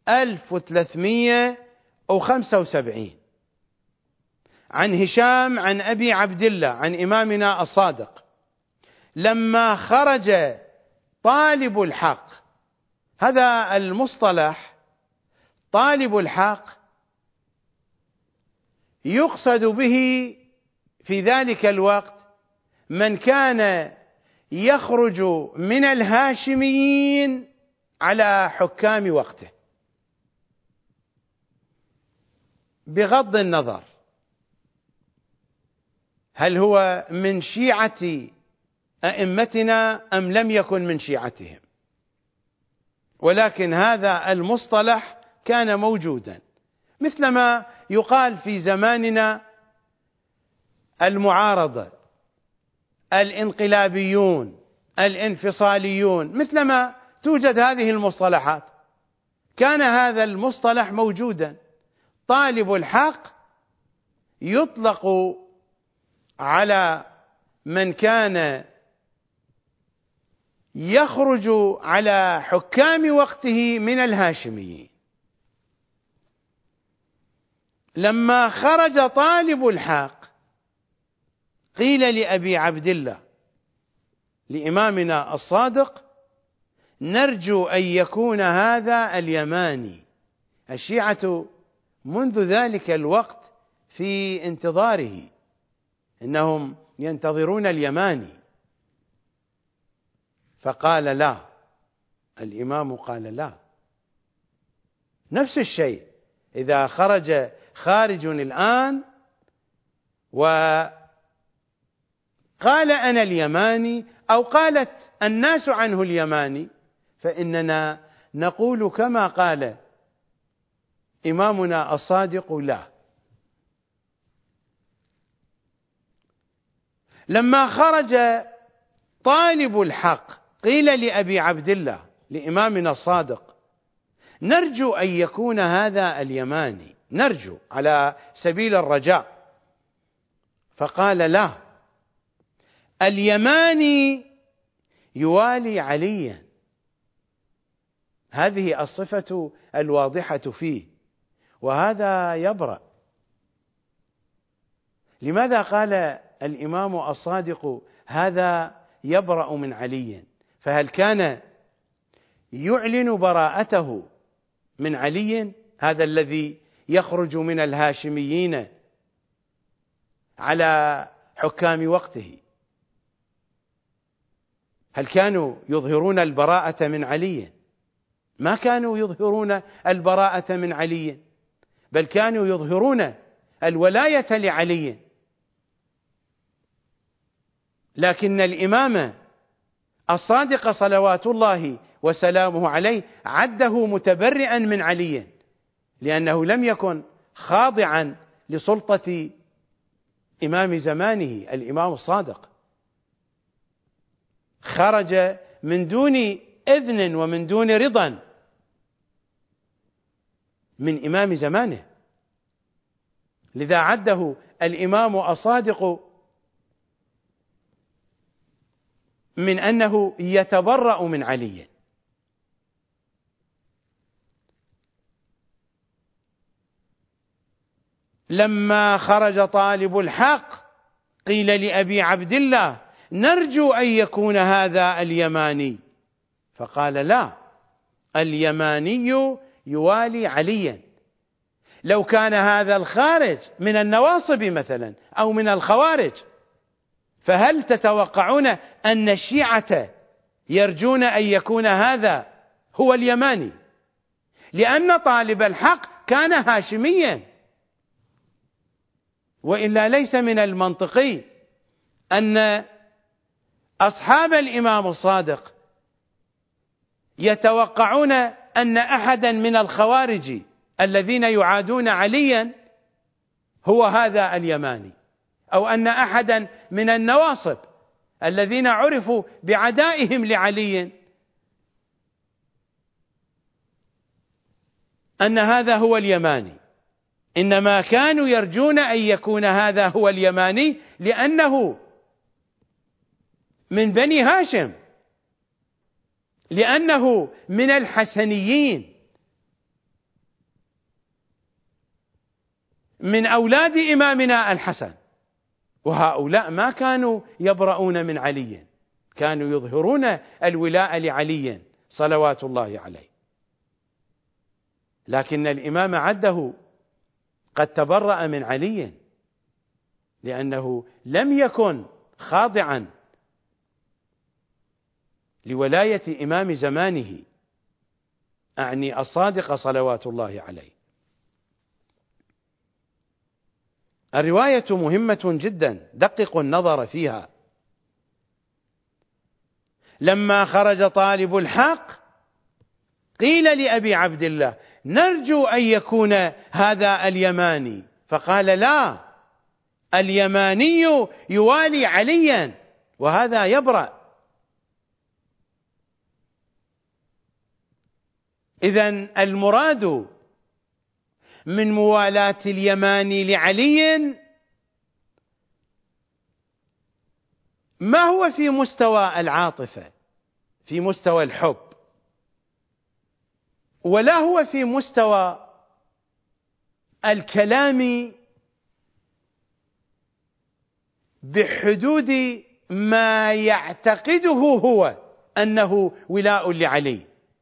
1375، عن هشام عن أبي عبد الله عن إمامنا الصادق: لما خرج طالب الحق. هذا المصطلح طالب الحق يقصد به في ذلك الوقت من كان يخرج من الهاشميين على حكام وقته، بغض النظر هل هو من شيعة أئمتنا أم لم يكن من شيعتهم، ولكن هذا المصطلح كان موجودا، مثلما يقال في زماننا المعارضة، الانقلابيون، الانفصاليون، مثلما توجد هذه المصطلحات، كان هذا المصطلح موجودا. طالب الحق يطلق على من كان يخرج على حكام وقته من الهاشميين. لما خرج طالب الحق قيل لأبي عبد الله لإمامنا الصادق: نرجو أن يكون هذا اليماني. الشيعة منذ ذلك الوقت في انتظاره، إنهم ينتظرون اليماني. فقال لا، الإمام قال لا. نفس الشيء إذا خرج خارج الآن وقال أنا اليماني، أو قالت الناس عنه اليماني، فإننا نقول كما قال إمامنا الصادق: لا. لما خرج طالب الحق قيل لأبي عبد الله لإمامنا الصادق: نرجو أن يكون هذا اليماني، نرجو على سبيل الرجاء. فقال لا، اليماني يوالي عليا، هذه الصفة الواضحة فيه، وهذا يبرأ. لماذا قال الإمام الصادق هذا يبرأ من علي، فهل كان يعلن براءته من علي، هذا الذي يخرج من الهاشميين على حكام وقته؟ هل كانوا يظهرون البراءة من علي؟ ما كانوا يظهرون البراءة من علي، بل كانوا يظهرون الولاية لعلي. لكن الإمام الصادق صلوات الله وسلامه عليه عده متبرئا من علي، لأنه لم يكن خاضعا لسلطة إمام زمانه الإمام الصادق، خرج من دون إذن ومن دون رضا من إمام زمانه، لذا عده الإمام الصادق من أنه يتبرأ من علي. لما خرج طالب الحق قيل لأبي عبد الله: نرجو أن يكون هذا اليماني، فقال: لا، اليماني يوالي عليا. لو كان هذا الخارج من النواصب مثلا أو من الخوارج، فهل تتوقعون أن الشيعة يرجون أن يكون هذا هو اليماني؟ لأن طالب الحق كان هاشميا، وإلا ليس من المنطقي أن أصحاب الإمام الصادق يتوقعون أن أحدا من الخوارج الذين يعادون عليا هو هذا اليماني، أو أن أحدا من النواصب الذين عرفوا بعدائهم لعلي أن هذا هو اليماني. إنما كانوا يرجون أن يكون هذا هو اليماني لأنه من بني هاشم، لأنه من الحسنيين، من أولاد إمامنا الحسن. وهؤلاء ما كانوا يبرؤون من علي، كانوا يظهرون الولاء لعلي صلوات الله عليه. لكن الإمام عده قد تبرأ من علي لأنه لم يكن خاضعا لولاية إمام زمانه، أعني الصادق صلوات الله عليه. الرواية مهمة جدا، دققوا النظر فيها. لما خرج طالب الحق قيل لأبي عبد الله: نرجو أن يكون هذا اليماني، فقال: لا، اليماني يوالي عليا، وهذا يبرأ. إذن المراد من موالاة اليماني لعلي ما هو في مستوى العاطفة، في مستوى الحب، ولا هو في مستوى الكلام بحدود ما يعتقده هو أنه ولاء لعلي.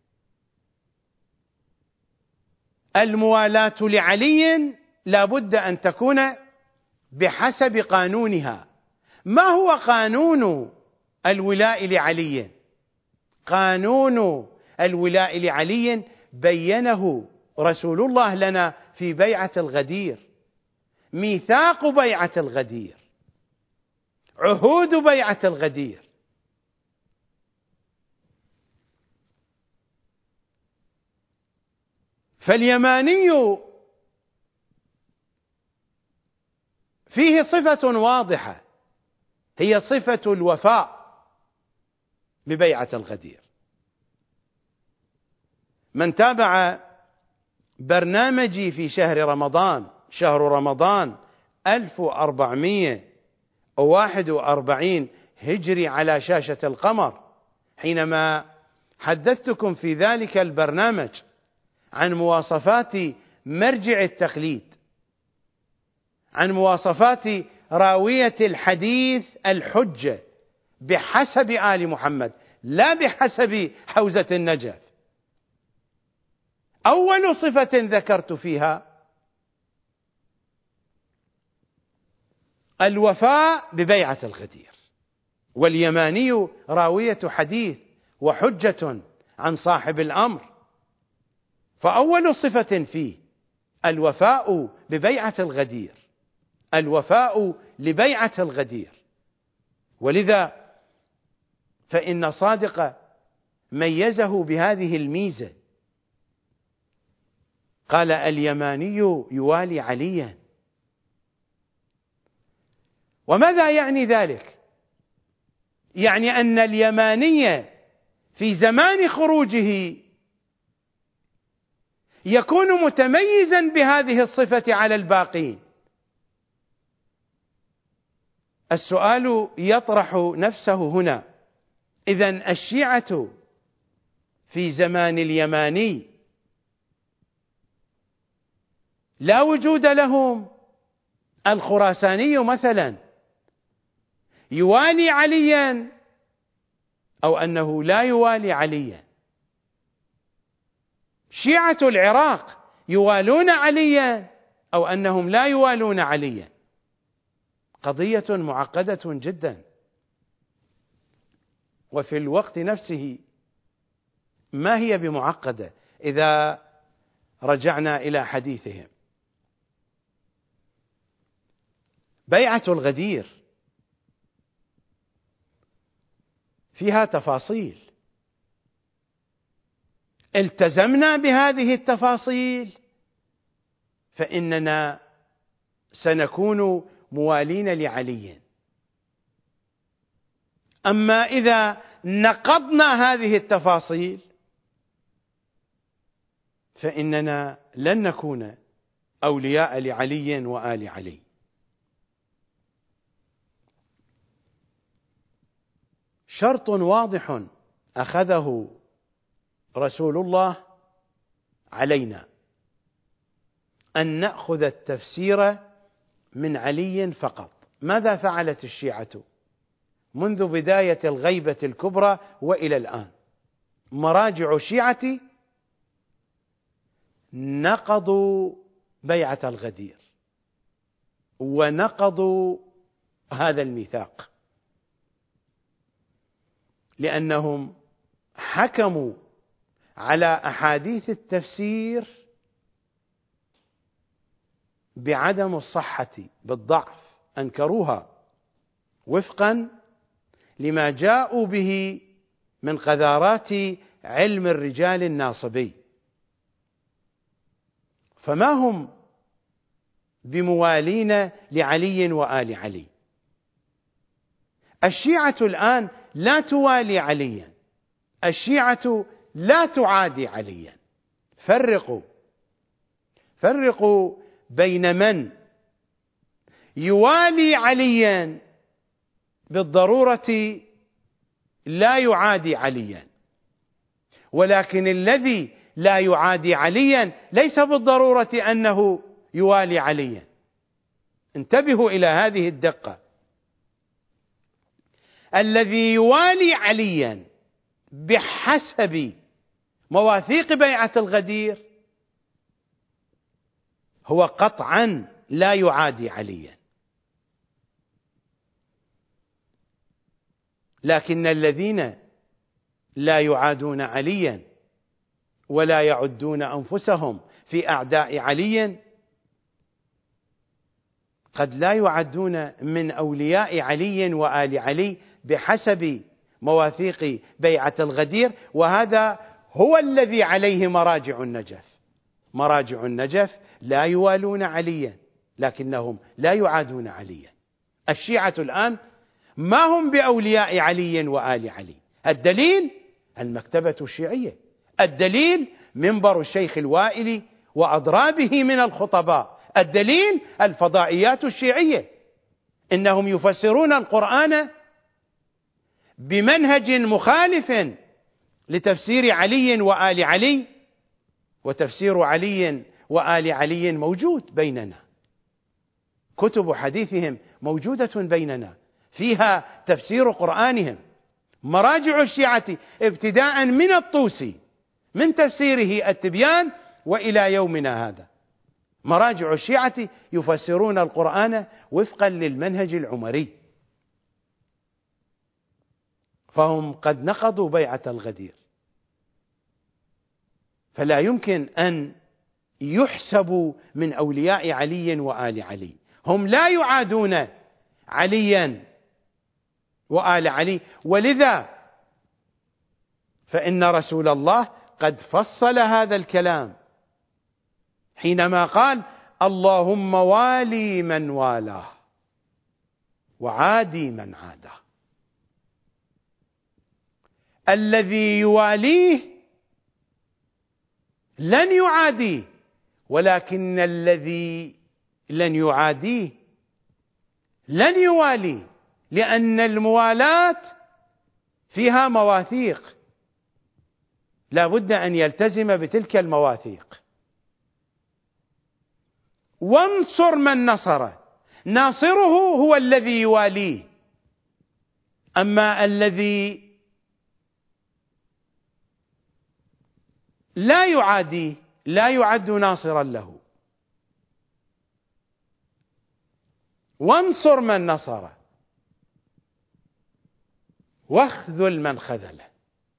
الموالاة لعلي لا بد أن تكون بحسب قانونها. ما هو قانون الولاء لعلي؟ قانون الولاء لعلي بينه رسول الله لنا في بيعة الغدير، ميثاق بيعة الغدير، عهود بيعة الغدير. فاليماني فيه صفة واضحة، هي صفة الوفاء ببيعة الغدير. من تابع برنامجي في شهر رمضان 1441 هجري على شاشة القمر، حينما حدثتكم في ذلك البرنامج عن مواصفات مرجع التقليد، عن مواصفات راوية الحديث الحجة بحسب آل محمد لا بحسب حوزة النجف. أول صفة ذكرت فيها الوفاء ببيعة الغدير، واليماني راوية حديث وحجة عن صاحب الأمر، فأول صفة فيه الوفاء ببيعة الغدير، الوفاء لبيعة الغدير. ولذا فإن صادق ميزه بهذه الميزة، قال اليماني يوالي عليا. وماذا يعني ذلك؟ يعني أن اليماني في زمان خروجه يكون متميزا بهذه الصفة على الباقين. السؤال يطرح نفسه هنا، إذن الشيعة في زمان اليماني لا وجود لهم؟ الخراساني مثلا يوالي عليا أو أنه لا يوالي عليا؟ شيعة العراق يوالون عليا أو أنهم لا يوالون عليا؟ قضية معقدة جدا. وفي الوقت نفسه ما هي بمعقدة إذا رجعنا إلى حديثهم. بيعة الغدير فيها تفاصيل، التزمنا بهذه التفاصيل فإننا سنكون موالين لعلي. أما إذا نقضنا هذه التفاصيل فإننا لن نكون أولياء لعلي وآل علي. شرط واضح أخذه رسول الله علينا أن نأخذ التفسير من علي فقط. ماذا فعلت الشيعة منذ بداية الغيبة الكبرى وإلى الآن؟ مراجع الشيعة نقضوا بيعة الغدير ونقضوا هذا الميثاق، لأنهم حكموا على أحاديث التفسير بعدم الصحة، بالضعف، أنكروها وفقا لما جاءوا به من قذارات علم الرجال الناصبي. فما هم بموالين لعلي وآل علي. الشيعة الآن لا توالي عليا، الشيعة لا تعادي عليا. فرقوا بين من يوالي عليا بالضرورة لا يعادي عليا، ولكن الذي لا يعادي عليا ليس بالضرورة أنه يوالي عليا. انتبهوا إلى هذه الدقة. الذي يوالي عليا بحسب مواثيق بيعة الغدير هو قطعا لا يعادي عليا، لكن الذين لا يعادون عليا ولا يعدون أنفسهم في أعداء علي قد لا يعدون من أولياء علي وآل علي بحسب مواثيق بيعة الغدير. وهذا هو الذي عليه مراجع النجف. مراجع النجف لا يوالون عليا لكنهم لا يعادون عليا. الشيعة الآن ما هم بأولياء علي وآل علي. الدليل المكتبة الشيعية، الدليل منبر الشيخ الوائلي وأضرابه من الخطباء، الدليل الفضائيات الشيعية. إنهم يفسرون القرآن بمنهج مخالف لتفسير علي وآل علي، وتفسير علي وآل علي موجود بيننا، كتب حديثهم موجودة بيننا فيها تفسير قرآنهم. مراجع الشيعة ابتداء من الطوسي من تفسيره التبيان وإلى يومنا هذا، مراجع الشيعة يفسرون القرآن وفقا للمنهج العمري، فهم قد نقضوا بيعة الغدير، فلا يمكن أن يحسبوا من أولياء علي وآل علي. هم لا يعادون عليا وآل علي، ولذا فإن رسول الله قد فصل هذا الكلام حينما قال: اللهم والي من والاه وعادي من عاداه. الذي يواليه لن يعاديه، ولكن الذي لن يعاديه لن يواليه، لأن الموالاة فيها مواثيق، لا بد أن يلتزم بتلك المواثيق. وانصر من نصره، ناصره هو الذي يواليه، أما الذي لا يعاديه لا يعد ناصرا له. وانصر من نصره واخذل من خذله.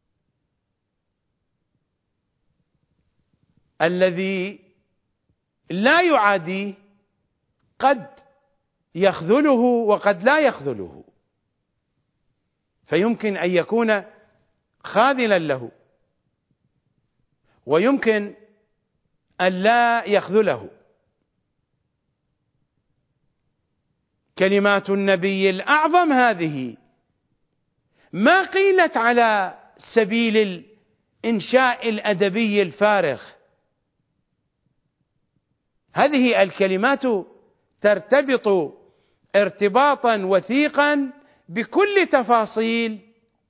الذي لا يعاديه قد يخذله وقد لا يخذله، فيمكن أن يكون خاذلا له ويمكن أن لا يخذله. كلمات النبي الأعظم هذه ما قيلت على سبيل الإنشاء الأدبي الفارغ، هذه الكلمات ترتبط ارتباطا وثيقا بكل تفاصيل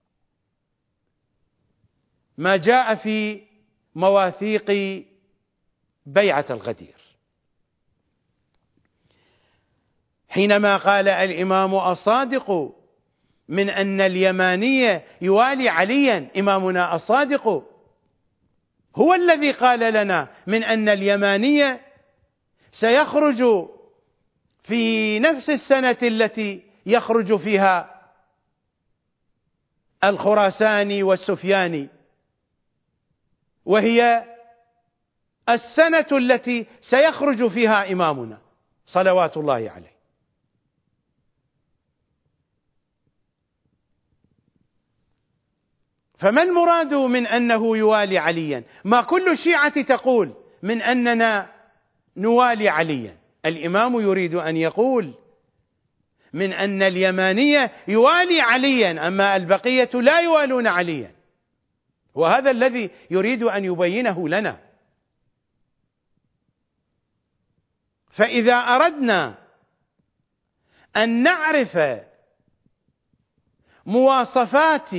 ما جاء في مواثيق بيعة الغدير. حينما قال الإمام الصادق من أن اليماني يوالي عليا، إمامنا الصادق هو الذي قال لنا من أن اليماني سيخرج في نفس السنة التي يخرج فيها الخراساني والسفياني، وهي السنة التي سيخرج فيها إمامنا صلوات الله عليه. فما المراد من أنه يوالي عليا؟ ما كل الشيعة تقول من أننا نوالي عليا، الإمام يريد أن يقول من أن اليماني يوالي عليا، أما البقية لا يوالون عليا، وهذا الذي يريد أن يبينه لنا. فإذا أردنا أن نعرف مواصفات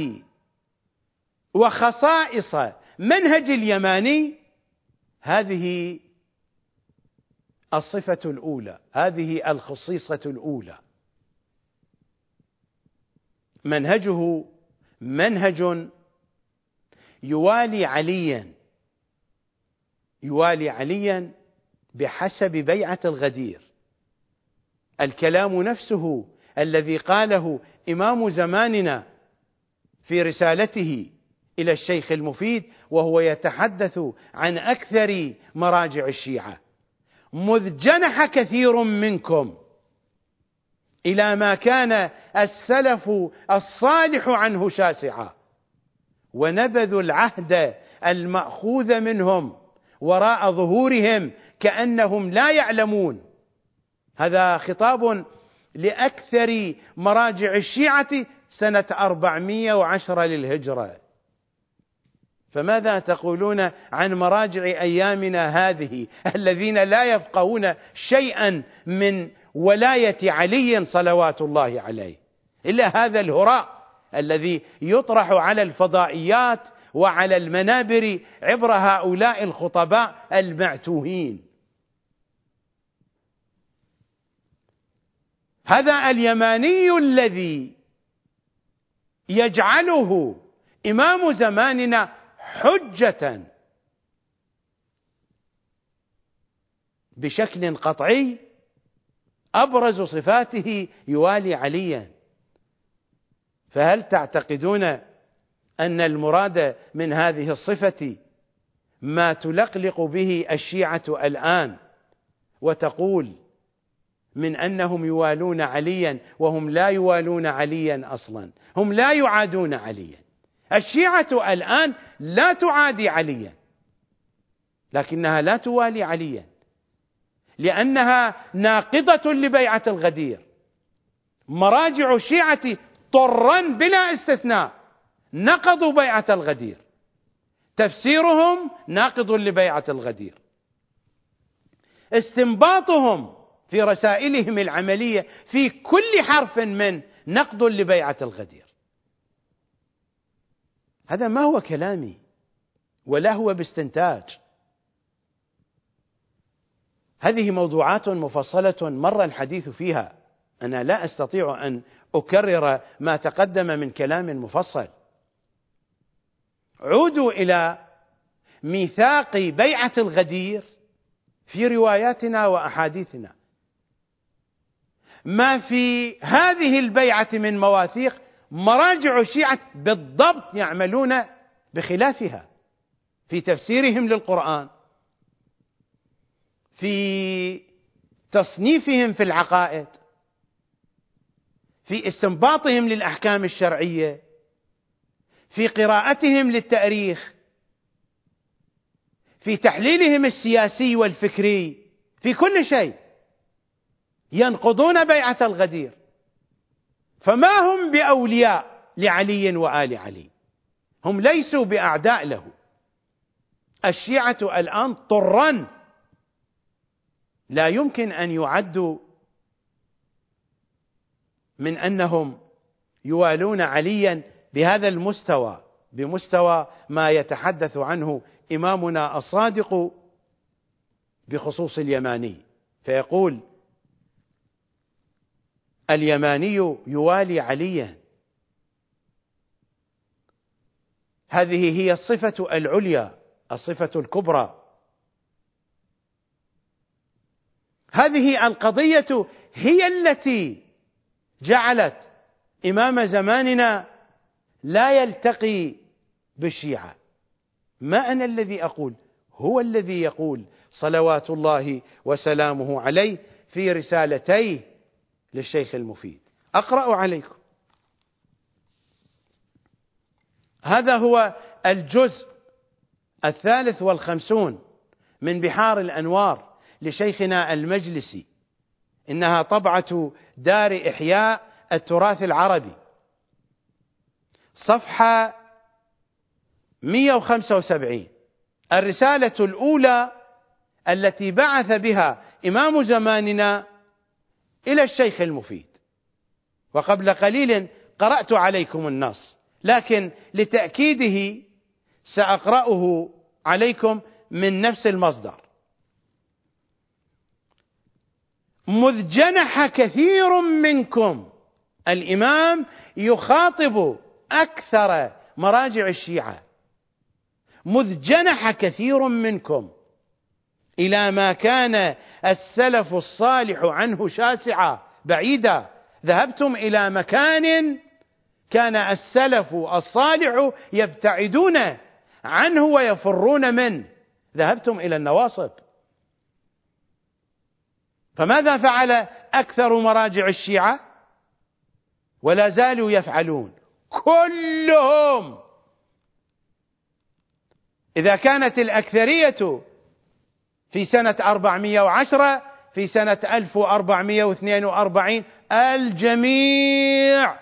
وخصائص منهج اليماني، هذه الصفة الأولى، هذه الخصيصة الأولى. منهجه منهج يوالي عليا بحسب بيعة الغدير. الكلام نفسه الذي قاله إمام زماننا في رسالته إلى الشيخ المفيد وهو يتحدث عن أكثر مراجع الشيعة: مذ جنح كثير منكم إلى ما كان السلف الصالح عنه شاسعا، ونبذوا العهد المأخوذ منهم وراء ظهورهم كأنهم لا يعلمون. هذا خطاب لأكثر مراجع الشيعة سنة 410 للهجرة. فماذا تقولون عن مراجع أيامنا هذه الذين لا يفقهون شيئا من ولاية علي صلوات الله عليه إلا هذا الهراء الذي يطرح على الفضائيات وعلى المنابر عبر هؤلاء الخطباء المعتوهين؟ هذا اليماني الذي يجعله إمام زماننا حجة بشكل قطعي، أبرز صفاته يوالي عليا. فهل تعتقدون أن المراد من هذه الصفة ما تلقلق به الشيعة الآن وتقول من أنهم يوالون عليا وهم لا يوالون عليا أصلا، هم لا يعادون عليا. الشيعة الآن لا تعادي عليا، لكنها لا توالي عليا لأنها ناقضة لبيعة الغدير. مراجع الشيعة طرا بلا استثناء نقضوا بيعة الغدير، تفسيرهم ناقض لبيعة الغدير، استنباطهم في رسائلهم العملية في كل حرف من نقض لبيعة الغدير. هذا ما هو كلامي ولا هو باستنتاج، هذه موضوعات مفصلة مر الحديث فيها، أنا لا أستطيع أن أكرر ما تقدم من كلام مفصل. عودوا إلى ميثاق بيعة الغدير في رواياتنا وأحاديثنا، ما في هذه البيعة من مواثيق مراجع الشيعة بالضبط يعملون بخلافها في تفسيرهم للقرآن، في تصنيفهم في العقائد، في استنباطهم للأحكام الشرعية، في قراءتهم للتاريخ، في تحليلهم السياسي والفكري، في كل شيء ينقضون بيعة الغدير. فما هم بأولياء لعلي وآل علي، هم ليسوا بأعداء له. الشيعة الآن طرا لا يمكن أن يعدوا من أنهم يوالون عليا بهذا المستوى، بمستوى ما يتحدث عنه إمامنا الصادق بخصوص اليماني، فيقول اليماني يوالي عليا. هذه هي الصفة العليا، الصفة الكبرى. هذه القضية هي التي جعلت إمام زماننا لا يلتقي بالشيعة. ما أنا الذي أقول، هو الذي يقول صلوات الله وسلامه عليه في رسالتيه للشيخ المفيد. أقرأ عليكم، هذا هو الجزء 53 من بحار الأنوار لشيخنا المجلسي، إنها طبعة دار إحياء التراث العربي، صفحة 175، الرسالة الأولى التي بعث بها إمام زماننا إلى الشيخ المفيد. وقبل قليل قرأت عليكم النص، لكن لتأكيده سأقرأه عليكم من نفس المصدر. مذ جنح كثير منكم، الإمام يخاطب أكثر مراجع الشيعة، مذ جنح كثير منكم إلى ما كان السلف الصالح عنه شاسعا بعيدا، ذهبتم إلى مكان كان السلف الصالح يبتعدون عنه ويفرون منه، ذهبتم إلى النواصب. فماذا فعل أكثر مراجع الشيعة؟ ولا زالوا يفعلون كلهم. إذا كانت الأكثرية في سنة 410، في سنة 1442 الجميع.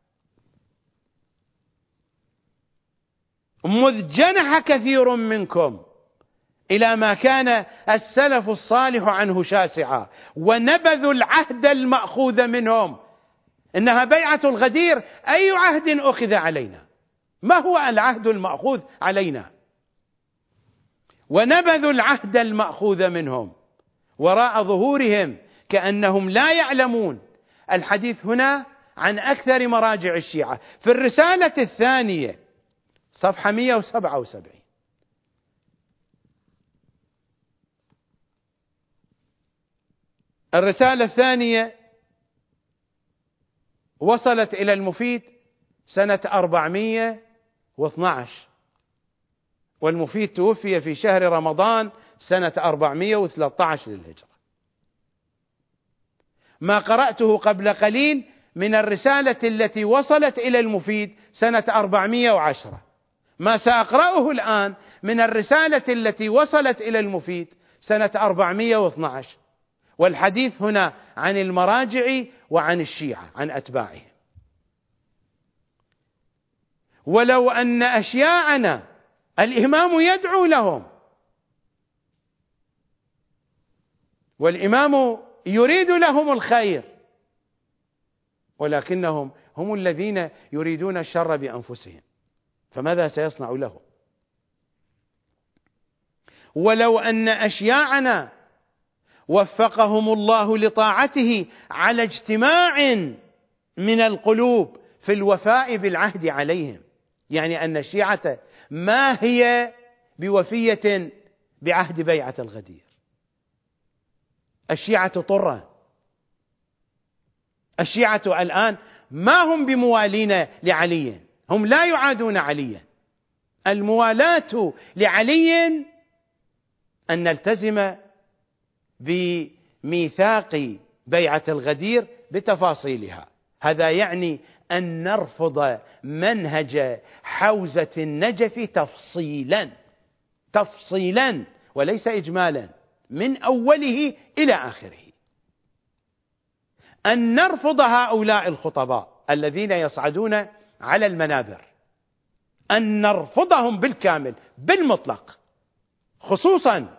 مذ جنح كثير منكم إلى ما كان السلف الصالح عنه شاسعا ونبذوا العهد المأخوذ منهم. إنها بيعة الغدير، أي عهد أخذ علينا؟ ما هو العهد المأخوذ علينا؟ ونبذوا العهد المأخوذ منهم وراء ظهورهم كأنهم لا يعلمون الحديث هنا عن أكثر مراجع الشيعة في الرسالة الثانية صفحة 177. الرسالة الثانية وصلت إلى المفيد سنة 412، والمفيد توفي في شهر رمضان سنة 413 للهجرة. ما قرأته قبل قليل من الرسالة التي وصلت إلى المفيد سنة 410، ما سأقرأه الآن من الرسالة التي وصلت إلى المفيد سنة 412، والحديث هنا عن المراجع وعن الشيعة عن أتباعهم. ولو أن أشياعنا، الإمام يدعو لهم، والإمام يريد لهم الخير، ولكنهم هم الذين يريدون الشر بأنفسهم، فماذا سيصنع لهم؟ ولو أن أشياعنا وفقهم الله لطاعته على اجتماع من القلوب في الوفاء بالعهد عليهم، يعني أن الشيعة ما هي بوفية بعهد بيعة الغدير. الشيعة طرة، الشيعة الآن ما هم بموالين لعلي، هم لا يعادون عليا. الموالاة لعلي أن نلتزم بميثاق بيعة الغدير بتفاصيلها، هذا يعني أن نرفض منهج حوزة النجف تفصيلا وليس إجمالا من أوله إلى آخره، أن نرفض هؤلاء الخطباء الذين يصعدون على المنابر، أن نرفضهم بالكامل بالمطلق، خصوصا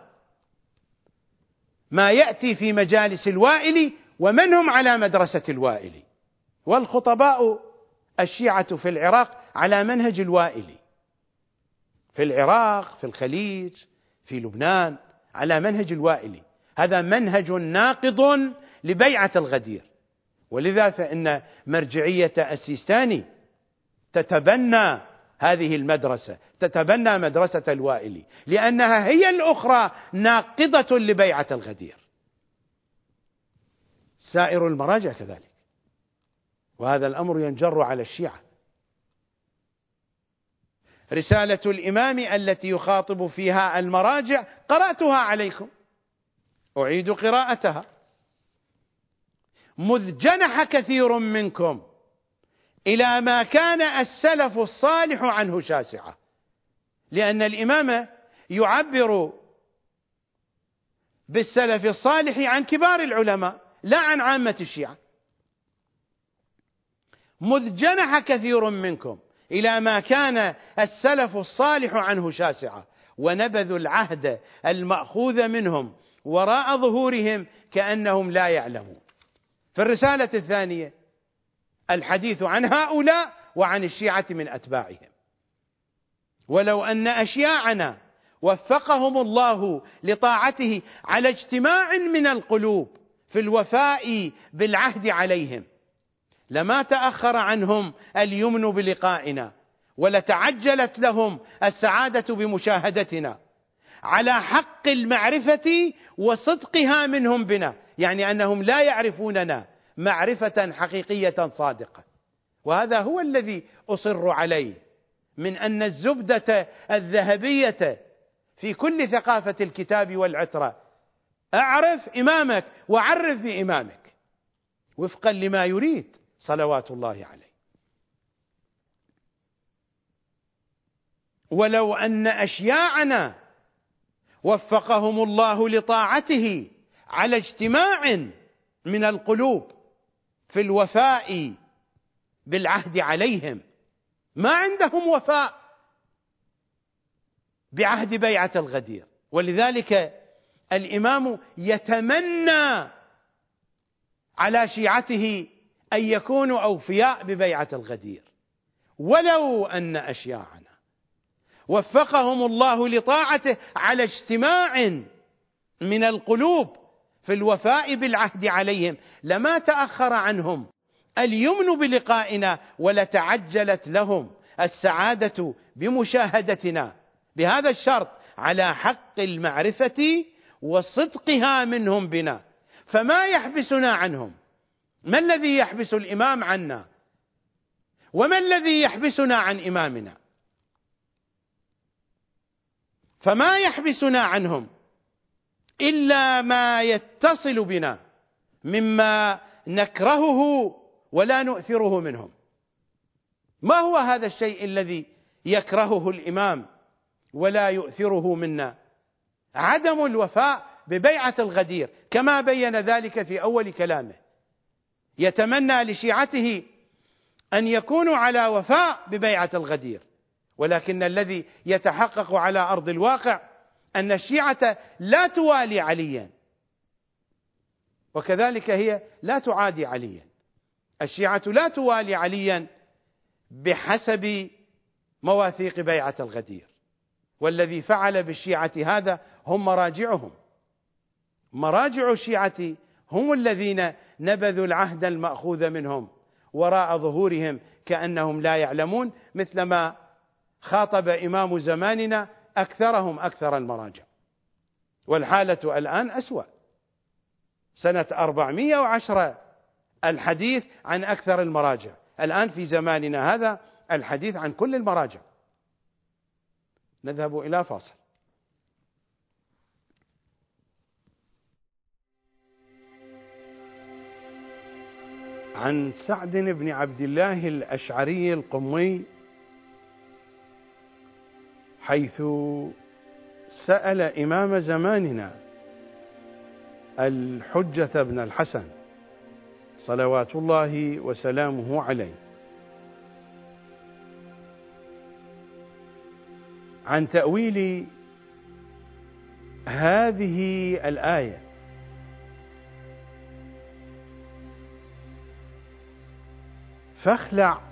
ما يأتي في مجالس الوائلي ومن هم على مدرسة الوائلي. والخطباء الشيعة في العراق على منهج الوائلي، في العراق، في الخليج، في لبنان، على منهج الوائلي، هذا منهج ناقض لبيعة الغدير. ولذا فإن مرجعية السيستاني تتبنى هذه المدرسة، تتبنى مدرسة الوائلي، لأنها هي الأخرى ناقضة لبيعة الغدير. سائر المراجع كذلك، وهذا الأمر ينجر على الشيعة. رسالة الإمام التي يخاطب فيها المراجع قرأتها عليكم، أعيد قراءتها: مذ جنح كثير منكم إلى ما كان السلف الصالح عنه شاسعة، لأن الإمام يعبر بالسلف الصالح عن كبار العلماء لا عن عامة الشيعة. مذ جنح كثير منكم إلى ما كان السلف الصالح عنه شاسعة، ونبذوا العهد المأخوذ منهم وراء ظهورهم كأنهم لا يعلمون. في الرسالة الثانية الحديث عن هؤلاء وعن الشيعة من أتباعهم. ولو أن أشياعنا وفقهم الله لطاعته على اجتماع من القلوب في الوفاء بالعهد عليهم لما تأخر عنهم اليمن بلقائنا، ولتعجلت لهم السعادة بمشاهدتنا على حق المعرفة وصدقها منهم بنا، يعني أنهم لا يعرفوننا معرفة حقيقية صادقة. وهذا هو الذي أصر عليه، من أن الزبدة الذهبية في كل ثقافة الكتاب والعترة: أعرف إمامك وعرف بإمامك وفقا لما يريد صلوات الله عليه. ولو أن أشياعنا وفقهم الله لطاعته على اجتماع من القلوب في الوفاء بالعهد عليهم، ما عندهم وفاء بعهد بيعة الغدير، ولذلك الإمام يتمنى على شيعته أن يكونوا أوفياء ببيعة الغدير. ولو أن أشياعنا وفقهم الله لطاعته على اجتماع من القلوب في الوفاء بالعهد عليهم لما تأخر عنهم اليمن بلقائنا ولتعجلت لهم السعادة بمشاهدتنا، بهذا الشرط على حق المعرفة وصدقها منهم بنا. فما يحبسنا عنهم؟ ما الذي يحبس الإمام عنا؟ وما الذي يحبسنا عن إمامنا؟ فما يحبسنا عنهم إلا ما يتصل بنا مما نكرهه ولا نؤثره منهم. ما هو هذا الشيء الذي يكرهه الإمام ولا يؤثره منا؟ عدم الوفاء ببيعة الغدير، كما بين ذلك في أول كلامه. يتمنى لشيعته أن يكونوا على وفاء ببيعة الغدير، ولكن الذي يتحقق على أرض الواقع أن الشيعة لا توالي عليا، وكذلك هي لا تعادي عليا. الشيعة لا توالي عليا بحسب مواثيق بيعة الغدير، والذي فعل بالشيعة هذا هم مراجعهم. مراجع الشيعة هم الذين نبذوا العهد المأخوذ منهم وراء ظهورهم كأنهم لا يعلمون، مثلما خاطب إمام زماننا أكثرهم أكثر المراجع. والحالة الآن أسوأ، سنة 410 الحديث عن أكثر المراجع، الآن في زماننا هذا الحديث عن كل المراجع. نذهب إلى فاصل. عن سعد بن عبد الله الأشعري القمي حيث سأل إمام زماننا الحجة بن الحسن صلوات الله وسلامه عليه عن تأويل هذه الآية: فاخلع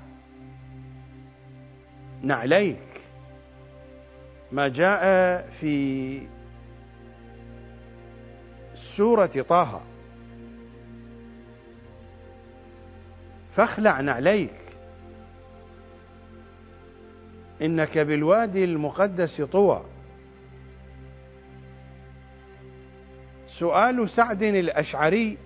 نعليك، ما جاء في سورة طه: فاخلع نعليك إنك بالوادي المقدس طوى. سؤال سعد الأشعري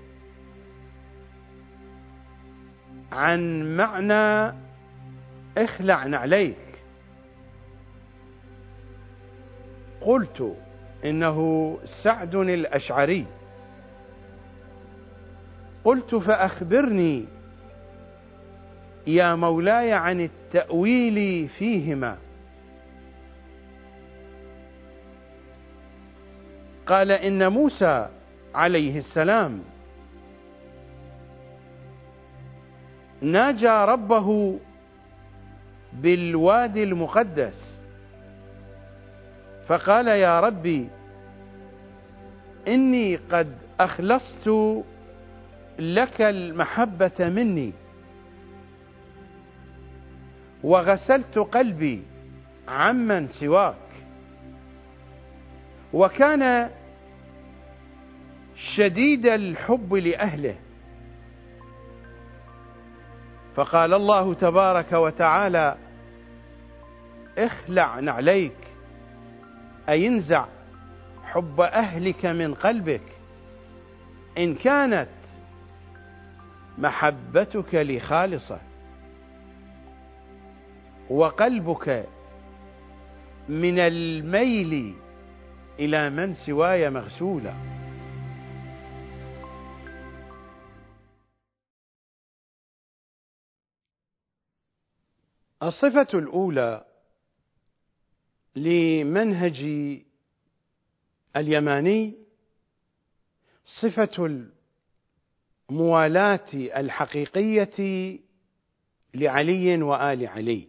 عن معنى اخلع نعليك. قلت إنه سعد الأشعري. قلت: فأخبرني يا مولاي عن التأويل فيهما. قال: إن موسى عليه السلام ناجى ربه بالوادي المقدس فقال: يا ربي إني قد أخلصت لك المحبة مني وغسلت قلبي عمن سواك. وكان شديد الحب لأهله، فقال الله تبارك وتعالى: اخلع نعليك، أي انزع حب أهلك من قلبك إن كانت محبتك لي خالصة وقلبك من الميل إلى من سواي مغسولا. الصفة الأولى لمنهج اليماني صفة الموالاة الحقيقية لعلي وآل علي.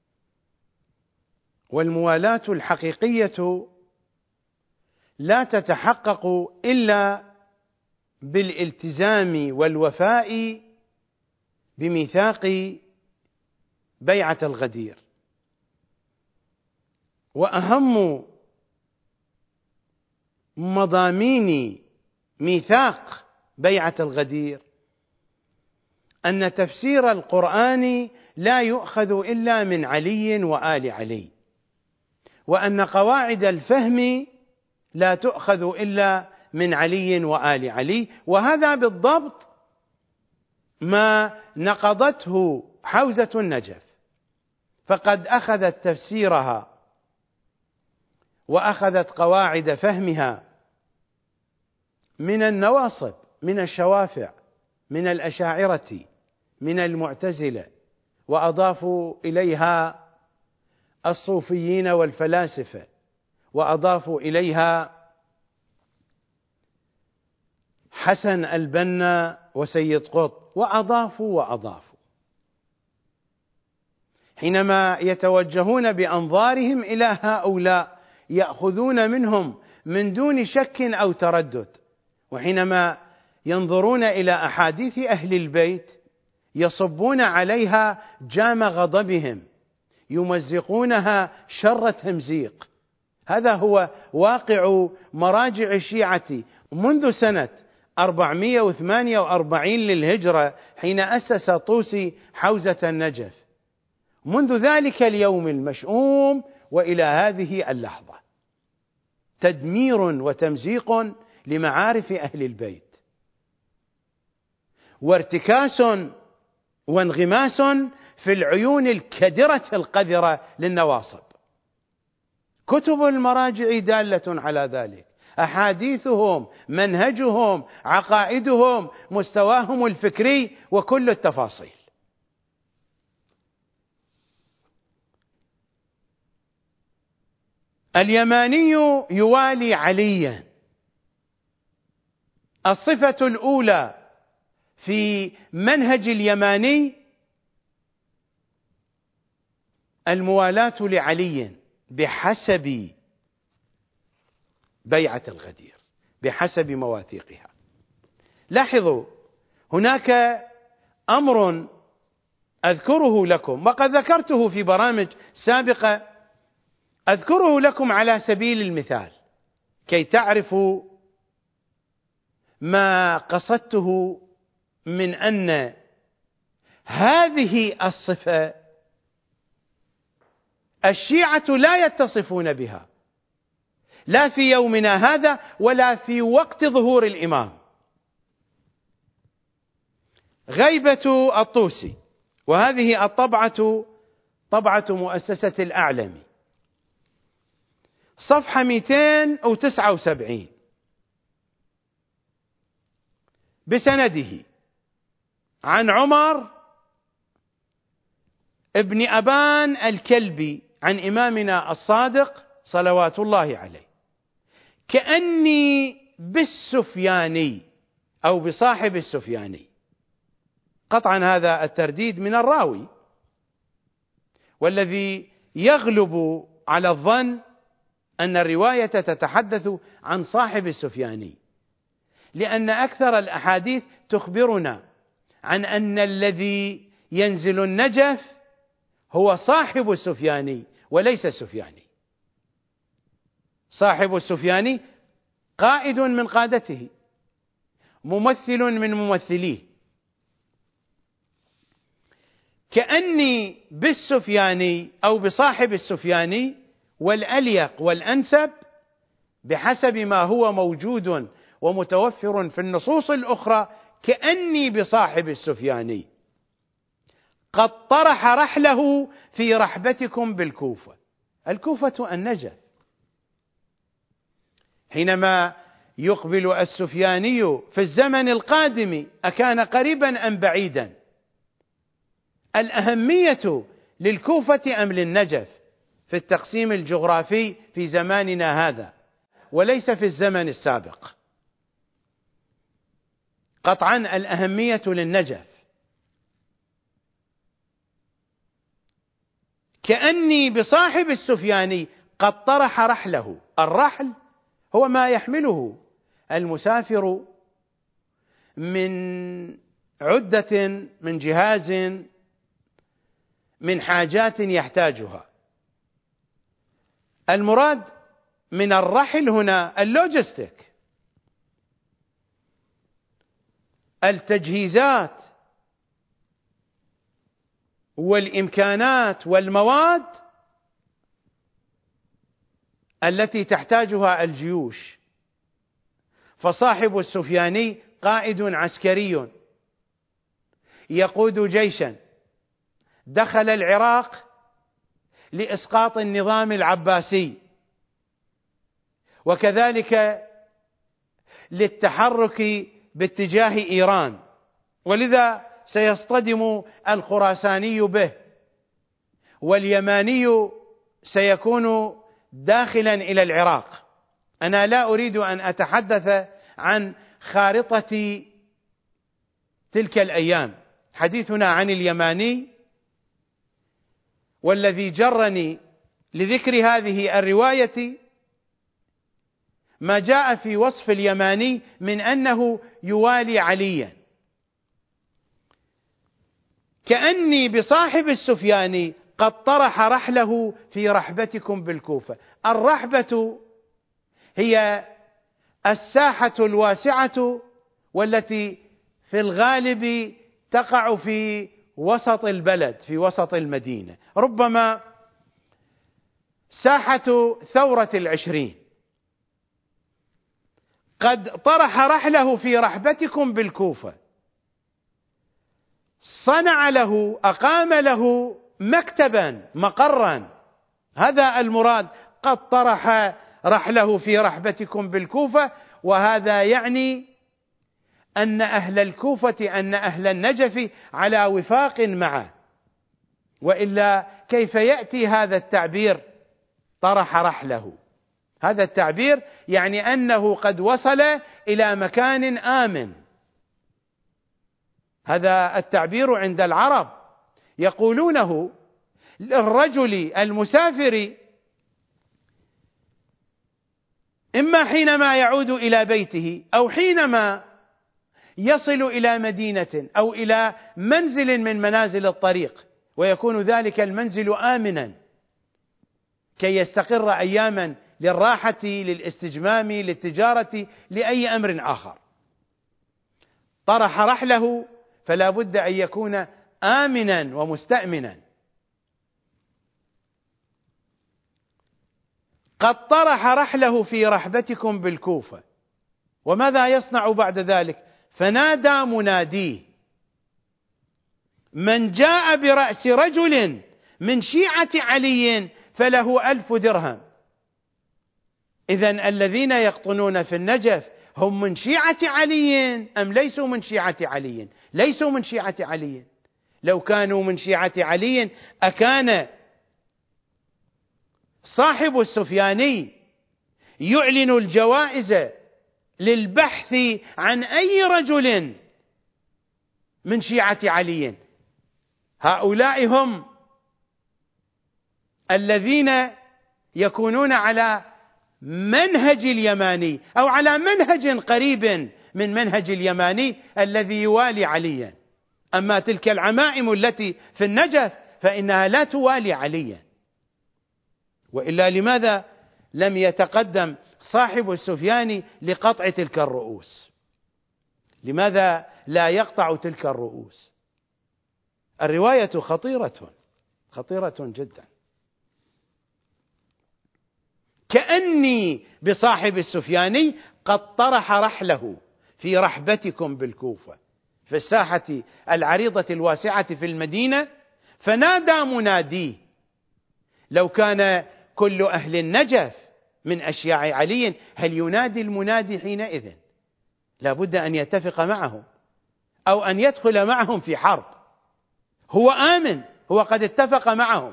والموالاة الحقيقية لا تتحقق إلا بالالتزام والوفاء بميثاق بيعة الغدير. وأهم مضامين ميثاق بيعة الغدير أن تفسير القرآن لا يؤخذ إلا من علي وآل علي، وأن قواعد الفهم لا تؤخذ إلا من علي وآل علي. وهذا بالضبط ما نقضته حوزة النجف، فقد أخذت تفسيرها وأخذت قواعد فهمها من النواصب، من الشوافع، من الأشاعرة، من المعتزلة، وأضافوا إليها الصوفيين والفلاسفة، وأضافوا إليها حسن البنا وسيد قطب، وأضافوا. حينما يتوجهون بأنظارهم إلى هؤلاء يأخذون منهم من دون شك أو تردد، وحينما ينظرون إلى أحاديث أهل البيت يصبون عليها جام غضبهم، يمزقونها شر تمزيق. هذا هو واقع مراجع الشيعة منذ سنة 448 للهجرة، حين أسس طوسي حوزة النجف، منذ ذلك اليوم المشؤوم وإلى هذه اللحظة، تدمير وتمزيق لمعارف أهل البيت، وارتكاس وانغماس في العيون الكدرة القذرة للنواصب. كتب المراجع دالة على ذلك، أحاديثهم، منهجهم، عقائدهم، مستواهم الفكري، وكل التفاصيل. اليماني يوالي عليا. الصفة الأولى في منهج اليماني الموالاة لعلي بحسب بيعة الغدير، بحسب مواثيقها. لاحظوا، هناك أمر أذكره لكم وقد ذكرته في برامج سابقة، أذكره لكم على سبيل المثال كي تعرفوا ما قصدته من أن هذه الصفة الشيعة لا يتصفون بها، لا في يومنا هذا ولا في وقت ظهور الإمام. غيبة الطوسي، وهذه الطبعة طبعة مؤسسة الأعلمي، صفحة 279، بسنده عن عمر ابن أبان الكلبي عن إمامنا الصادق صلوات الله عليه: كأني بالسفياني أو بصاحب السفياني. قطعا هذا الترديد من الراوي، والذي يغلب على الظن أن الرواية تتحدث عن صاحب السفياني، لأن أكثر الأحاديث تخبرنا عن أن الذي ينزل النجف هو صاحب السفياني وليس السفياني. صاحب السفياني قائد من قادته، ممثل من ممثليه. كأني بالسفياني أو بصاحب السفياني، والأليق والأنسب بحسب ما هو موجود ومتوفر في النصوص الأخرى: كأني بصاحب السفياني قد طرح رحله في رحبتكم بالكوفة. الكوفة النجف. حينما يقبل السفياني في الزمن القادم أكان قريبا أم بعيدا؟ الأهمية للكوفة أم للنجف في التقسيم الجغرافي في زماننا هذا وليس في الزمن السابق؟ قطعا الأهمية للنجف. كأني بصاحب السفياني قد طرح رحله. الرحل هو ما يحمله المسافر من عدة، من جهاز، من حاجات يحتاجها. المراد من الرحل هنا اللوجستيك، التجهيزات والإمكانات والمواد التي تحتاجها الجيوش. فصاحب السفياني قائد عسكري يقود جيشا دخل العراق لإسقاط النظام العباسي، وكذلك للتحرك باتجاه إيران، ولذا سيصطدم الخراساني به، واليماني سيكون داخلا إلى العراق. أنا لا أريد أن أتحدث عن خارطة تلك الأيام، حديثنا عن اليماني، والذي جرني لذكر هذه الرواية ما جاء في وصف اليماني من أنه يوالي عليا. كأني بصاحب السفياني قد طرح رحله في رحبتكم بالكوفة. الرحبة هي الساحة الواسعة والتي في الغالب تقع في وسط البلد، في وسط المدينة، ربما ساحة ثورة 20. قد طرح رحله في رحبتكم بالكوفة، صنع له، أقام له مكتبا، مقرا، هذا المراد. قد طرح رحله في رحبتكم بالكوفة، وهذا يعني أن أهل الكوفة، أن أهل النجف على وفاق معه، وإلا كيف يأتي هذا التعبير طرح رحله؟ هذا التعبير يعني أنه قد وصل إلى مكان آمن. هذا التعبير عند العرب يقولونه للرجل المسافر إما حينما يعود إلى بيته أو حينما يصل إلى مدينة أو إلى منزل من منازل الطريق، ويكون ذلك المنزل آمنا كي يستقر أياما للراحة، للاستجمام، للتجارة، لأي أمر آخر. طرح رحله فلا بد أن يكون آمنا ومستأمنا. قد طرح رحله في رحبتكم بالكوفة، وماذا يصنع بعد ذلك؟ فنادى مناديه: من جاء برأس رجل من شيعة علي فله 1000 درهم. إذن الذين يقطنون في النجف هم من شيعة علي أم ليسوا من شيعة علي؟ ليسوا من شيعة علي. لو كانوا من شيعة علي أكان صاحب السفياني يعلن الجوائز للبحث عن أي رجل من شيعة علي؟ هؤلاء هم الذين يكونون على منهج اليماني أو على منهج قريب من منهج اليماني الذي يوالي عليا. أما تلك العمائم التي في النجف فإنها لا توالي عليا. وإلا لماذا لم يتقدم صاحب السفياني لقطع تلك الرؤوس؟ لماذا لا يقطع تلك الرؤوس؟ الرواية خطيرة جدا. كأني بصاحب السفياني قد طرح رحله في رحبتكم بالكوفة، في الساحة العريضة الواسعة في المدينة، فنادى مناديه. لو كان كل أهل النجف من أشياع علي هل ينادي المنادي حينئذ؟ لا بد أن يتفق معهم أو أن يدخل معهم في حرب. هو آمن، هو قد اتفق معهم.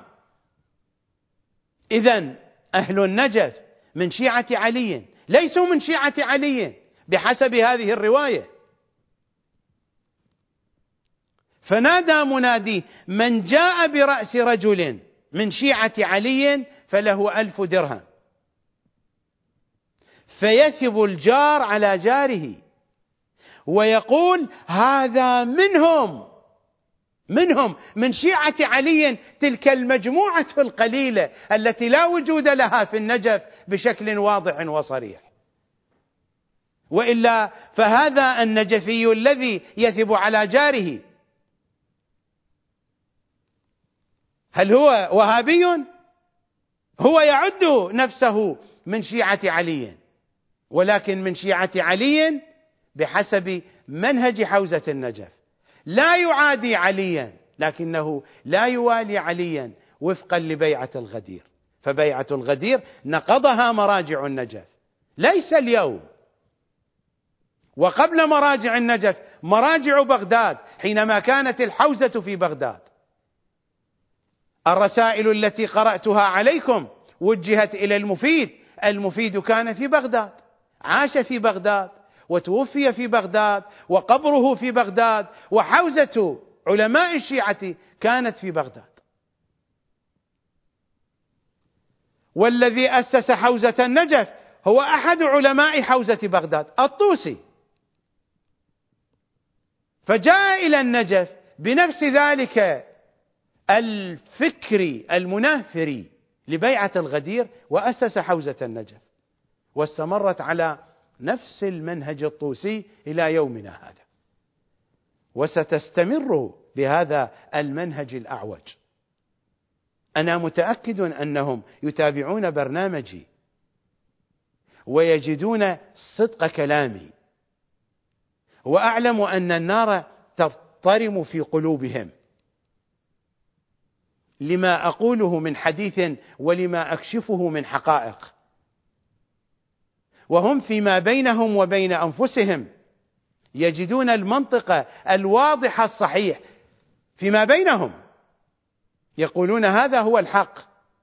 إذن أهل النجف من شيعة علي ليسوا من شيعة علي بحسب هذه الرواية. فنادى مناديه: من جاء برأس رجل من شيعة علي فله 1000 درهم. فيثب الجار على جاره ويقول: هذا منهم من شيعة علي، تلك المجموعة القليلة التي لا وجود لها في النجف بشكل واضح وصريح. وإلا فهذا النجفي الذي يثب على جاره هل هو وهابي؟ هو يعد نفسه من شيعة علي، ولكن من شيعة علي بحسب منهج حوزة النجف، لا يعادي عليا لكنه لا يوالي عليا وفقا لبيعة الغدير. فبيعة الغدير نقضها مراجع النجف، ليس اليوم، وقبل مراجع النجف مراجع بغداد حينما كانت الحوزة في بغداد. الرسائل التي قرأتها عليكم وجهت إلى المفيد، المفيد كان في بغداد، عاش في بغداد وتوفي في بغداد وقبره في بغداد، وحوزة علماء الشيعة كانت في بغداد. والذي أسس حوزة النجف هو أحد علماء حوزة بغداد، الطوسي، فجاء إلى النجف بنفس ذلك الفكر المنافر لبيعة الغدير وأسس حوزة النجف، واستمرت على نفس المنهج الطوسي إلى يومنا هذا، وستستمر بهذا المنهج الأعوج. أنا متأكد أنهم يتابعون برنامجي ويجدون صدق كلامي، وأعلم أن النار تضطرم في قلوبهم لما أقوله من حديث ولما أكشفه من حقائق، وهم فيما بينهم وبين أنفسهم يجدون المنطق الواضح الصحيح فيما بينهم، يقولون هذا هو الحق،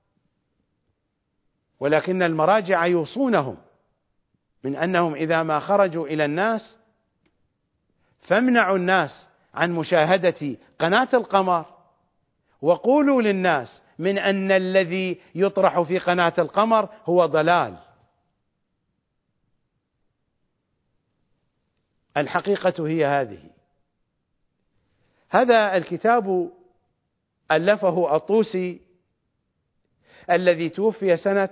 ولكن المراجع يوصونهم من أنهم إذا ما خرجوا إلى الناس فامنعوا الناس عن مشاهدة قناة القمر، وقولوا للناس من أن الذي يطرح في قناة القمر هو ضلال. الحقيقة هي هذه. هذا الكتاب ألفه الطوسي الذي توفي سنة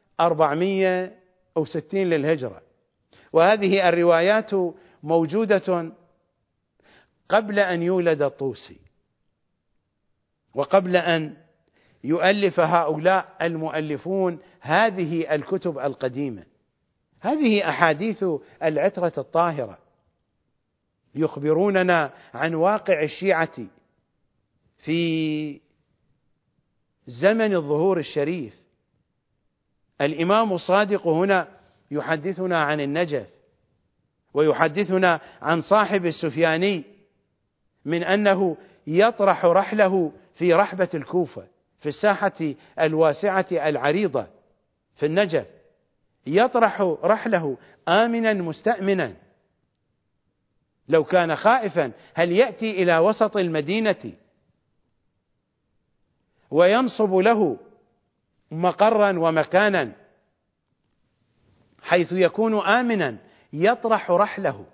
460 للهجرة، وهذه الروايات موجودة قبل أن يولد الطوسي وقبل أن يؤلف هؤلاء المؤلفون هذه الكتب القديمة. هذه أحاديث العترة الطاهرة يخبروننا عن واقع الشيعة في زمن الظهور الشريف. الإمام الصادق هنا يحدثنا عن النجف، ويحدثنا عن صاحب السفياني من أنه يطرح رحله في رحبة الكوفة في الساحة الواسعة العريضة في النجف، يطرح رحله آمنا مستأمنا، لو كان خائفا هل يأتي إلى وسط المدينة وينصب له مقرا ومكانا حيث يكون آمنا يطرح رحله،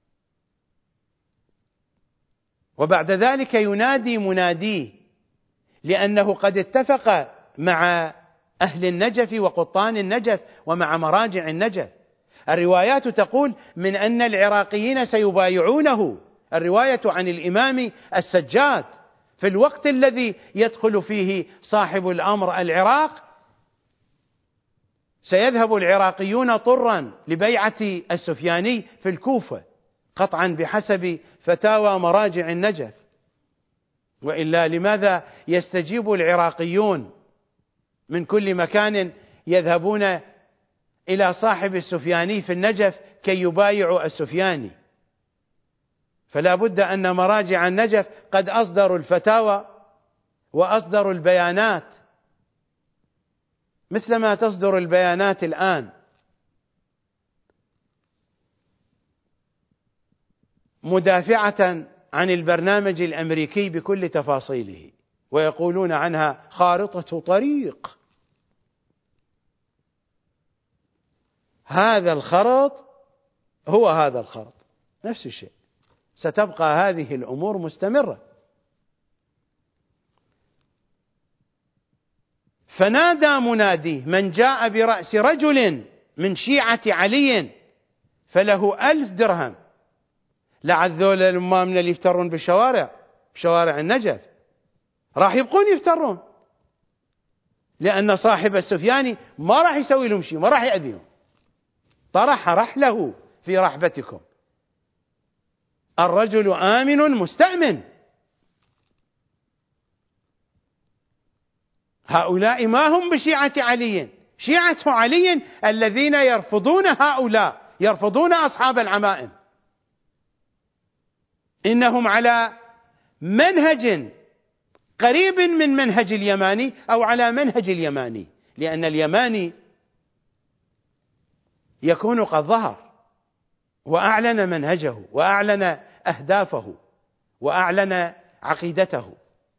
وبعد ذلك ينادي مناديه لأنه قد اتفق مع أهل النجف وقطان النجف ومع مراجع النجف. الروايات تقول من أن العراقيين سيبايعونه، الرواية عن الإمام السجاد في الوقت الذي يدخل فيه صاحب الأمر العراق، سيذهب العراقيون طرا لبيعة السفياني في الكوفة قطعا بحسب فتاوى مراجع النجف. وإلا لماذا يستجيب العراقيون من كل مكان يذهبون إلى صاحب السفياني في النجف كي يبايعوا السفياني؟ فلا بد أن مراجع النجف قد أصدروا الفتاوى وأصدروا البيانات مثلما تصدر البيانات الآن، مدافعة عن البرنامج الأمريكي بكل تفاصيله، ويقولون عنها خارطة طريق. هذا الخرط هو هذا الخرط نفس الشيء، ستبقى هذه الأمور مستمرة. فنادى مناديه من جاء برأس رجل من شيعة علي فله 1000 درهم. لعل ذول الأمامنا اللي يفترون بشوارع النجف راح يبقون يفترون، لأن صاحب السفياني ما راح يسوي لهم شيء، ما راح يأذيهم، طرح رحله في رحبتكم. الرجل آمن مستأمن. هؤلاء ما هم بشيعة علي، شيعة علي الذين يرفضون هؤلاء، يرفضون أصحاب العمائم. إنهم على منهج قريب من منهج اليماني أو على منهج اليماني، لأن اليماني يكون قد ظهر وأعلن منهجه وأعلن أهدافه وأعلن عقيدته.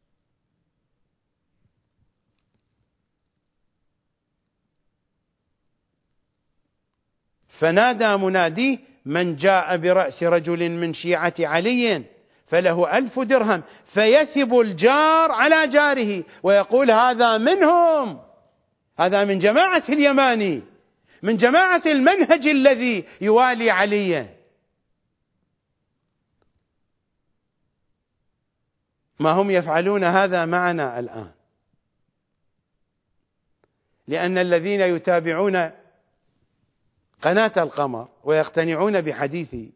فنادى مناديه: من جاء برأس رجل من شيعة علي فله 1000 درهم، فيثب الجار على جاره ويقول هذا منهم، هذا من جماعة اليماني، من جماعة المنهج الذي يوالي عليا. ما هم يفعلون هذا معنا الآن، لأن الذين يتابعون قناة القمر ويقتنعون بحديثي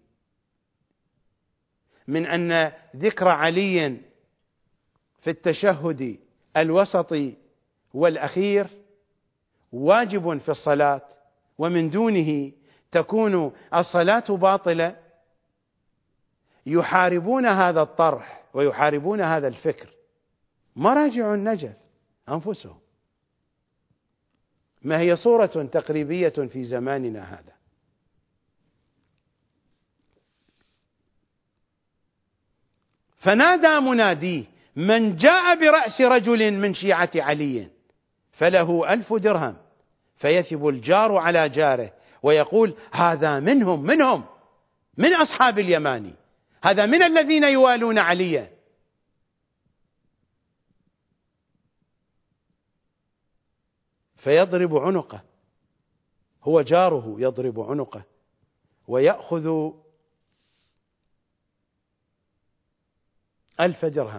من أن ذكر علي في التشهد الوسطي والأخير واجب في الصلاة، ومن دونه تكون الصلاة باطلة، يحاربون هذا الطرح ويحاربون هذا الفكر. مراجع النجف أنفسهم، ما هي صورة تقريبية في زماننا هذا. فنادى مناديه: من جاء برأس رجل من شيعة علي فله 1000 درهم، فيثب الجار على جاره ويقول هذا منهم من أصحاب اليماني، هذا من الذين يوالون عليا. فيضرب عنقه، هو جاره يضرب عنقه ويأخذ 1000 درهم،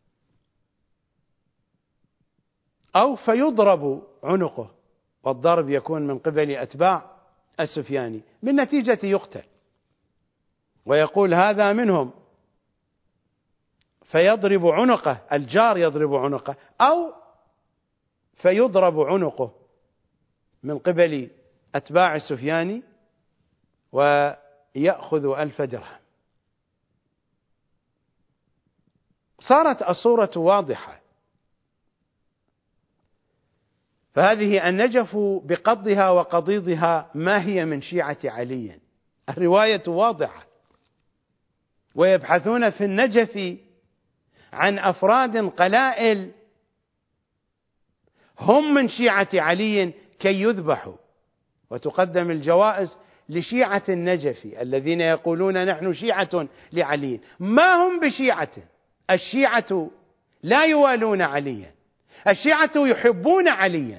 أو فيضرب عنقه، والضرب يكون من قبل أتباع السفياني، بالنتيجة يقتل، ويقول هذا منهم، فيضرب عنقه، الجار يضرب عنقه، أو فيضرب عنقه من قبل أتباع السفياني ويأخذ 1000 درهم. صارت الصورة واضحة. فهذه النجف بقضها وقضيضها ما هي من شيعة علي، الرواية واضحة. ويبحثون في النجف عن أفراد قلائل هم من شيعة علي كي يذبحوا، وتقدم الجوائز لشيعة النجف الذين يقولون نحن شيعة لعلي. ما هم بشيعة، الشيعة لا يوالون عليا، الشيعة يحبون عليا.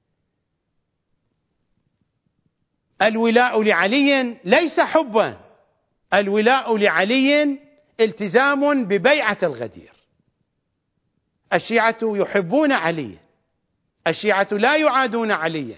الولاء لعلي ليس حبا، الولاء لعلي التزام ببيعة الغدير. الشيعة يحبون علي، الشيعة لا يعادون علي،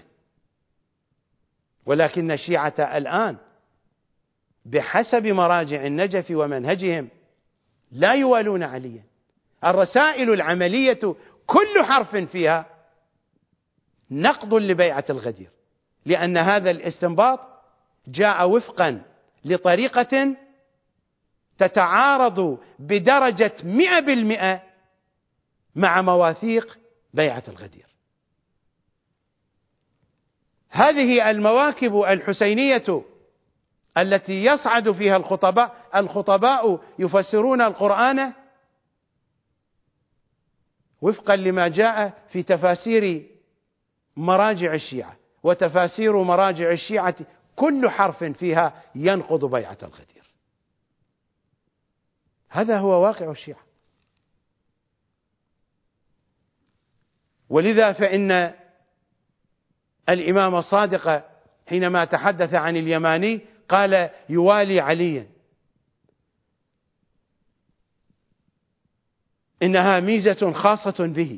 ولكن الشيعة الآن بحسب مراجع النجف ومنهجهم لا يوالون عليا. الرسائل العملية كل حرف فيها نقض لبيعة الغدير، لأن هذا الاستنباط جاء وفقا لطريقة تتعارض بدرجة 100% مع مواثيق بيعة الغدير. هذه المواكب الحسينية التي يصعد فيها الخطباء يفسرون القرآن وفقا لما جاء في تفاسير مراجع الشيعة، وتفاسير مراجع الشيعة كل حرف فيها ينقض بيعة الغدير. هذا هو واقع الشيعة. ولذا فإن الإمام الصادق حينما تحدث عن اليماني
قال يوالي عليا، إنها ميزة خاصة به،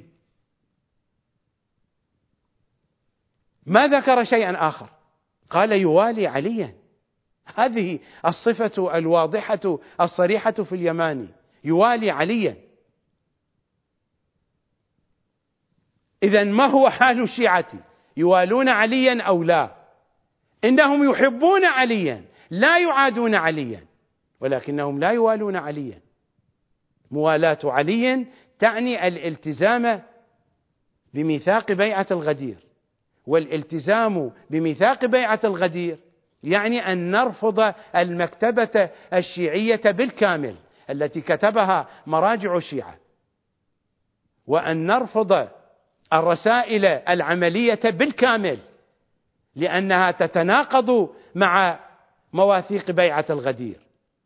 ما ذكر شيئا آخر، قال يوالي عليا. هذه الصفة الواضحة الصريحة في اليماني، يوالي عليا. إذن ما هو حال الشيعة؟ يوالون عليا أو لا؟ إنهم يحبون عليا، لا يعادون عليا، ولكنهم لا يوالون عليا. موالاة علي تعني الالتزام بميثاق بيعة الغدير، والالتزام بميثاق بيعة الغدير يعني أن نرفض المكتبة الشيعية بالكامل التي كتبها مراجع الشيعة، وأن نرفض الرسائل العملية بالكامل لأنها تتناقض مع مواثيق بيعة الغدير،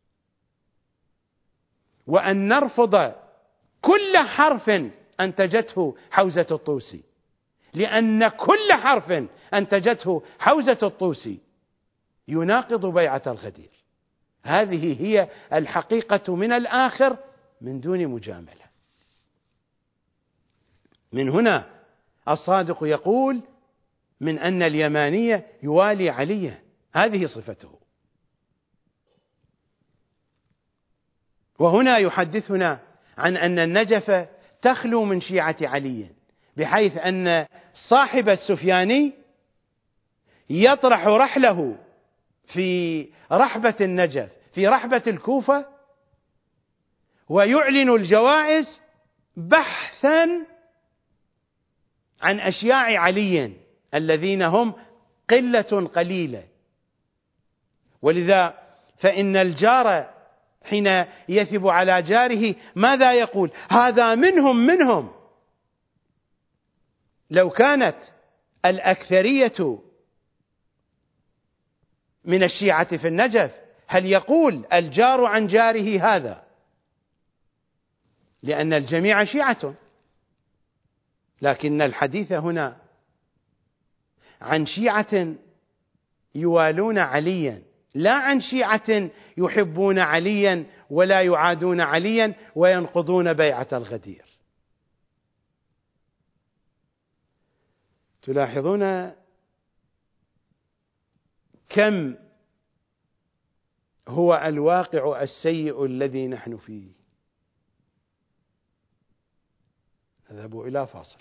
وأن نرفض كل حرف أنتجته حوزة الطوسي، لأن كل حرف أنتجته حوزة الطوسي يناقض بيعة الغدير. هذه هي الحقيقة من الآخر من دون مجاملة. من هنا الصادق يقول من أن اليماني يوالي عليا، هذه صفته. وهنا يحدثنا عن أن النجف تخلو من شيعة علي، بحيث أن صاحب السفياني يطرح رحله في رحبة النجف، في رحبة الكوفة، ويعلن الجوائز بحثا عن أشياع علي الذين هم قلة قليلة. ولذا فإن الجار حين يثب على جاره ماذا يقول؟ هذا منهم. لو كانت الأكثرية من الشيعة في النجف هل يقول الجار عن جاره هذا؟ لأن الجميع شيعة، لكن الحديث هنا عن شيعة يوالون عليا، لا عن شيعة يحبون عليا ولا يعادون عليا وينقضون بيعة الغدير. تلاحظون كم هو الواقع السيء الذي نحن فيه. نذهب إلى فاصل.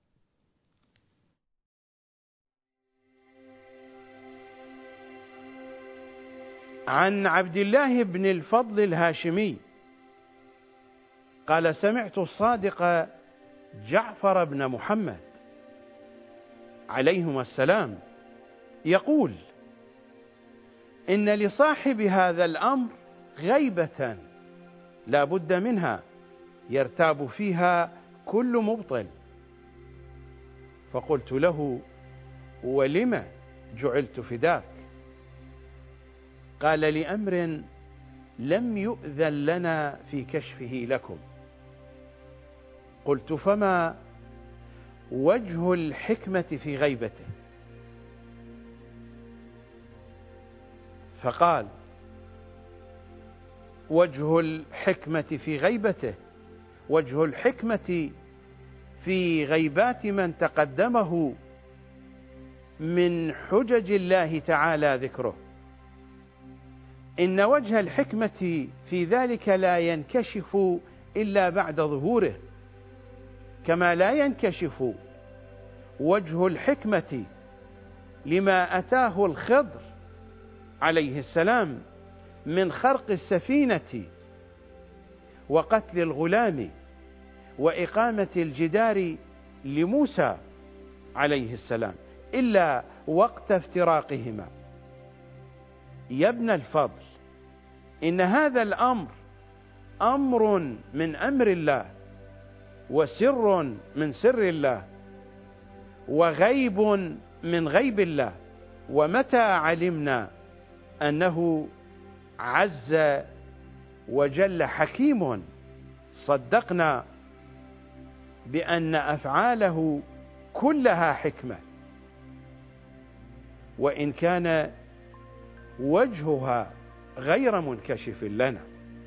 عن عبد الله بن الفضل الهاشمي قال سمعت الصادق جعفر بن محمد عليهما السلام يقول إن لصاحب هذا الأمر غيبة لا بد منها يرتاب فيها كل مبطل. فقلت له ولم جعلت فداك؟ قال لأمر لم يؤذن لنا في كشفه لكم. قلت فما وجه الحكمة في غيبته؟ فقال وجه الحكمة في غيبته وجه الحكمة في غيبات من تقدمه من حجج الله تعالى ذكره. إن وجه الحكمة في ذلك لا ينكشف إلا بعد ظهوره، كما لا ينكشف وجه الحكمة لما أتاه الخضر عليه السلام من خرق السفينة وقتل الغلام وإقامة الجدار لموسى عليه السلام إلا وقت افتراقهما. يا ابن الفضل، إن هذا الأمر أمر من أمر الله، وسر من سر الله، وغيب من غيب الله. ومتى علمنا أنه عز وجل حكيم صدقنا بأن أفعاله كلها حكمة، وإن كان وجهها غير منكشف لنا.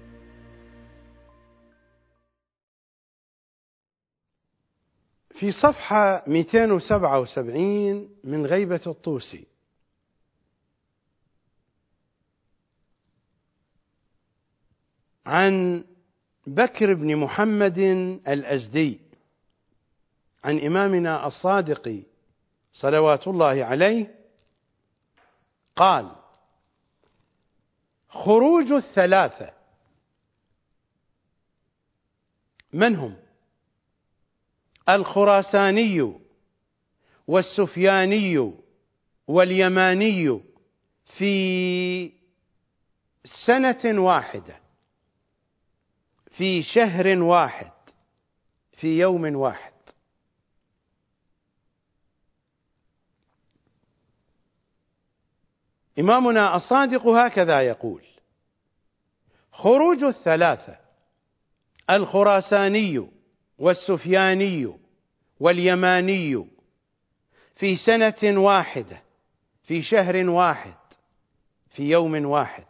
في صفحة 277 من غيبة الطوسي: عن بكر بن محمد الأزدي عن إمامنا الصادق صلوات الله عليه قال: خروج الثلاثة. من هم؟ الخراساني والسفياني واليماني في سنة واحدة، في شهر واحد، في يوم واحد. إمامنا الصادق هكذا يقول: خروج الثلاثة الخراساني والسفياني واليماني في سنة واحدة، في شهر واحد، في يوم واحد،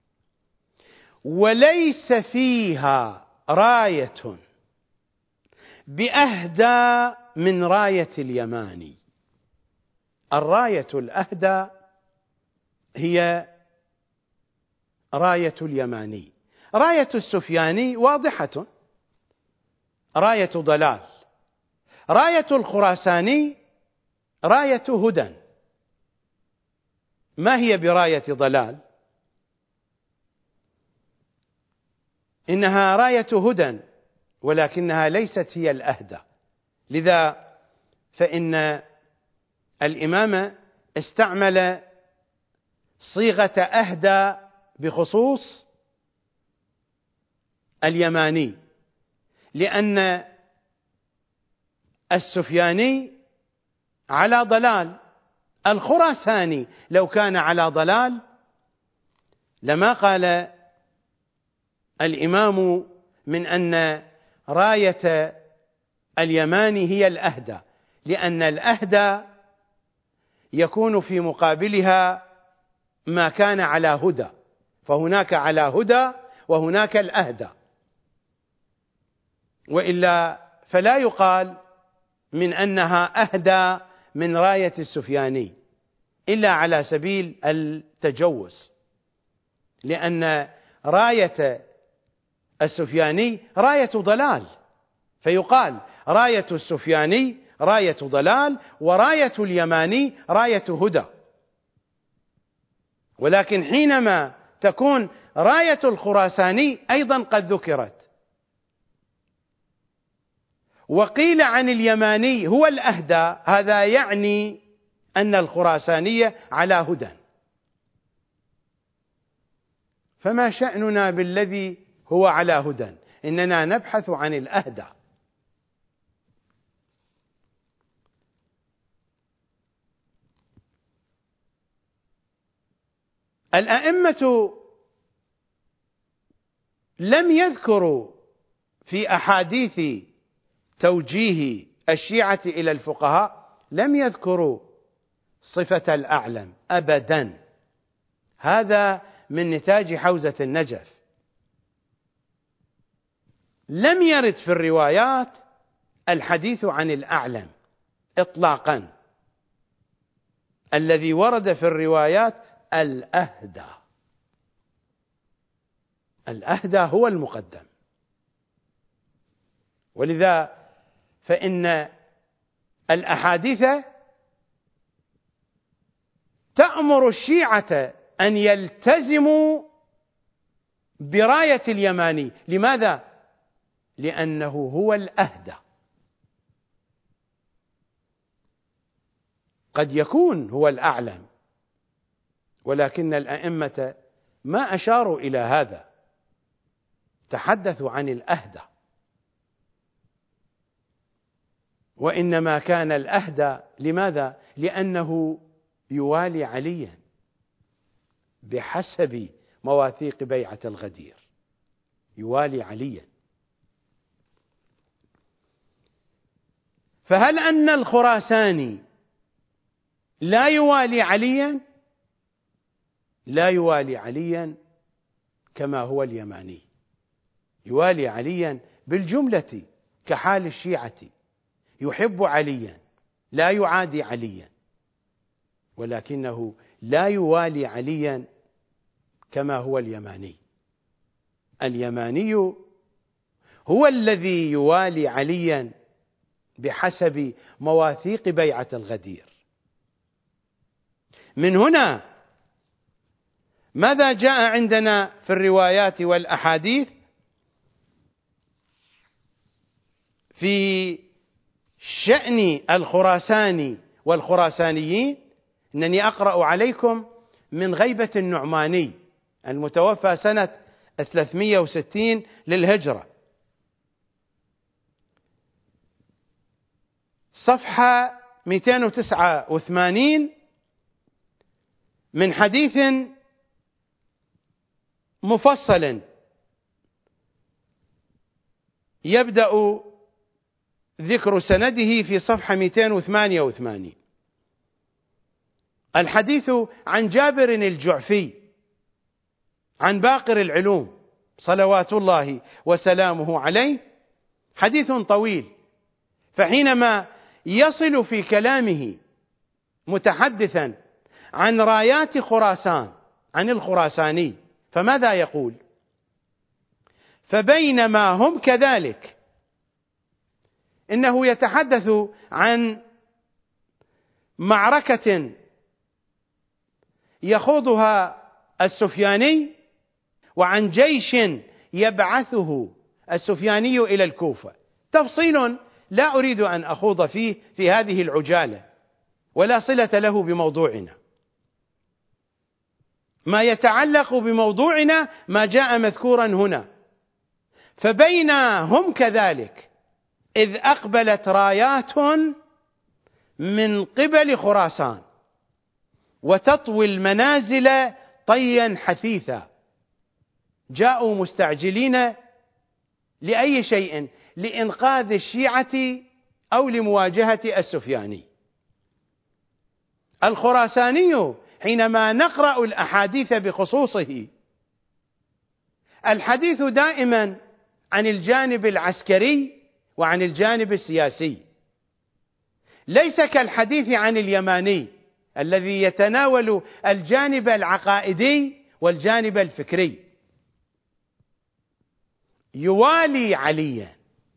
وليس فيها راية بأهدى من راية اليماني. الراية الأهدى هي راية اليماني. راية السفياني واضحة، راية ضلال. راية الخراساني راية هدى. ما هي براية ضلال؟ إنها راية هدى ولكنها ليست هي الأهدى. لذا فإن الإمام استعمل صيغة أهدى بخصوص اليماني، لأن السفياني على ضلال. الخراساني لو كان على ضلال لما قال الإمام من أن راية اليماني هي الأهدى، لأن الأهدى يكون في مقابلها ما كان على هدى، فهناك على هدى وهناك الأهدى، وإلا فلا يقال من أنها أهدى من راية السفياني إلا على سبيل التجوز، لأن راية السفياني راية ضلال، فيقال راية السفياني راية ضلال وراية اليماني راية هدى. ولكن حينما تكون راية الخراساني أيضا قد ذكرت وقيل عن اليماني هو الأهدى، هذا يعني أن الخراسانية على هدى. فما شأننا بالذي هو على هدى؟ إننا نبحث عن الأهدى. الأئمة لم يذكروا في أحاديث توجيه الشيعة إلى الفقهاء، لم يذكروا صفة الأعلم أبدا. هذا من نتاج حوزة النجف. لم يرد في الروايات الحديث عن الأعلم إطلاقا. الذي ورد في الروايات الأهدى. الأهدى هو المقدم. ولذا فإن الأحاديث تأمر الشيعة أن يلتزموا براية اليماني. لماذا؟ لأنه هو الأهدى. قد يكون هو الأعلم، ولكن الأئمة ما أشاروا إلى هذا، تحدثوا عن الأهدى، وإنما كان الأهدى. لماذا؟ لأنه يوالي عليا بحسب مواثيق بيعة الغدير، يوالي عليا. فهل أن الخراساني لا يوالي عليا؟ لا يوالي عليا كما هو اليماني، يوالي عليا بالجملة كحال الشيعة، يحب عليا لا يعادي عليا، ولكنه لا يوالي عليا كما هو اليماني. اليماني هو الذي يوالي عليا بحسب مواثيق بيعة الغدير. من هنا ماذا جاء عندنا في الروايات والأحاديث في شأن الخراساني والخراسانيين؟ إنني أقرأ عليكم من غيبة النعماني المتوفى سنة 360 للهجرة، صفحة 289، من حديث مفصل يبدأ ذكر سنده في صفحة 288. الحديث عن جابر الجعفي عن باقر العلوم صلوات الله وسلامه عليه، حديث طويل، فحينما يصل في كلامه متحدثا عن رايات خراسان، عن الخراساني، فماذا يقول؟ فبينما هم كذلك، إنه يتحدث عن معركة يخوضها السفياني وعن جيش يبعثه السفياني إلى الكوفة، تفصيل لا أريد أن أخوض فيه في هذه العجالة ولا صلة له بموضوعنا. ما يتعلق بموضوعنا ما جاء مذكورا هنا. فبينهم كذلك إذ أقبلت رايات من قبل خراسان وتطوي المنازل طيا حثيثا، جاءوا مستعجلين لأي شيء؟ لإنقاذ الشيعة أو لمواجهة السفياني. الخراساني حينما نقرأ الأحاديث بخصوصه، الحديث دائما عن الجانب العسكري وعن الجانب السياسي، ليس كالحديث عن اليماني الذي يتناول الجانب العقائدي والجانب الفكري. يوالي عليا،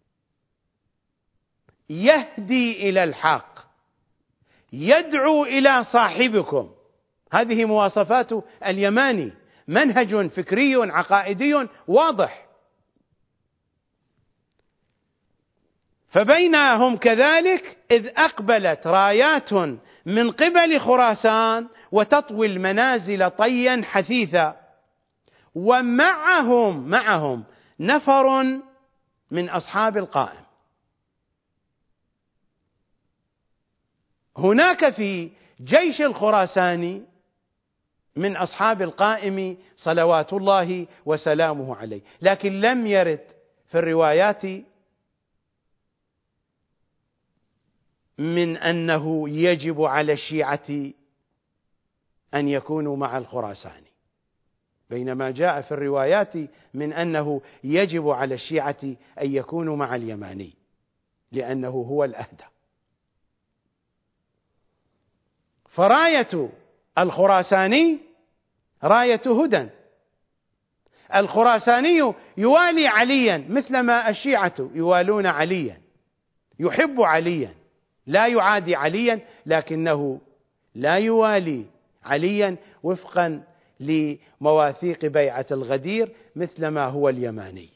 يهدي إلى الحق، يدعو إلى صاحبكم، هذه مواصفات اليماني، منهج فكري عقائدي واضح. فبينهم كذلك إذ أقبلت رايات من قبل خراسان وتطوي المنازل طيا حثيثا، ومعهم نفر من أصحاب القائم. هناك في جيش الخراساني من أصحاب القائم صلوات الله وسلامه عليه، لكن لم يرد في الروايات من أنه يجب على الشيعة أن يكونوا مع الخراساني، بينما جاء في الروايات من أنه يجب على الشيعة أن يكونوا مع اليماني لأنه هو الأهدى. فراية الخراساني راية هدى، الخراساني يوالي عليا مثلما الشيعة يوالون عليا، يحب عليا لا يعادي عليا، لكنه لا يوالي عليا وفقا لمواثيق بيعة الغدير مثلما هو اليماني.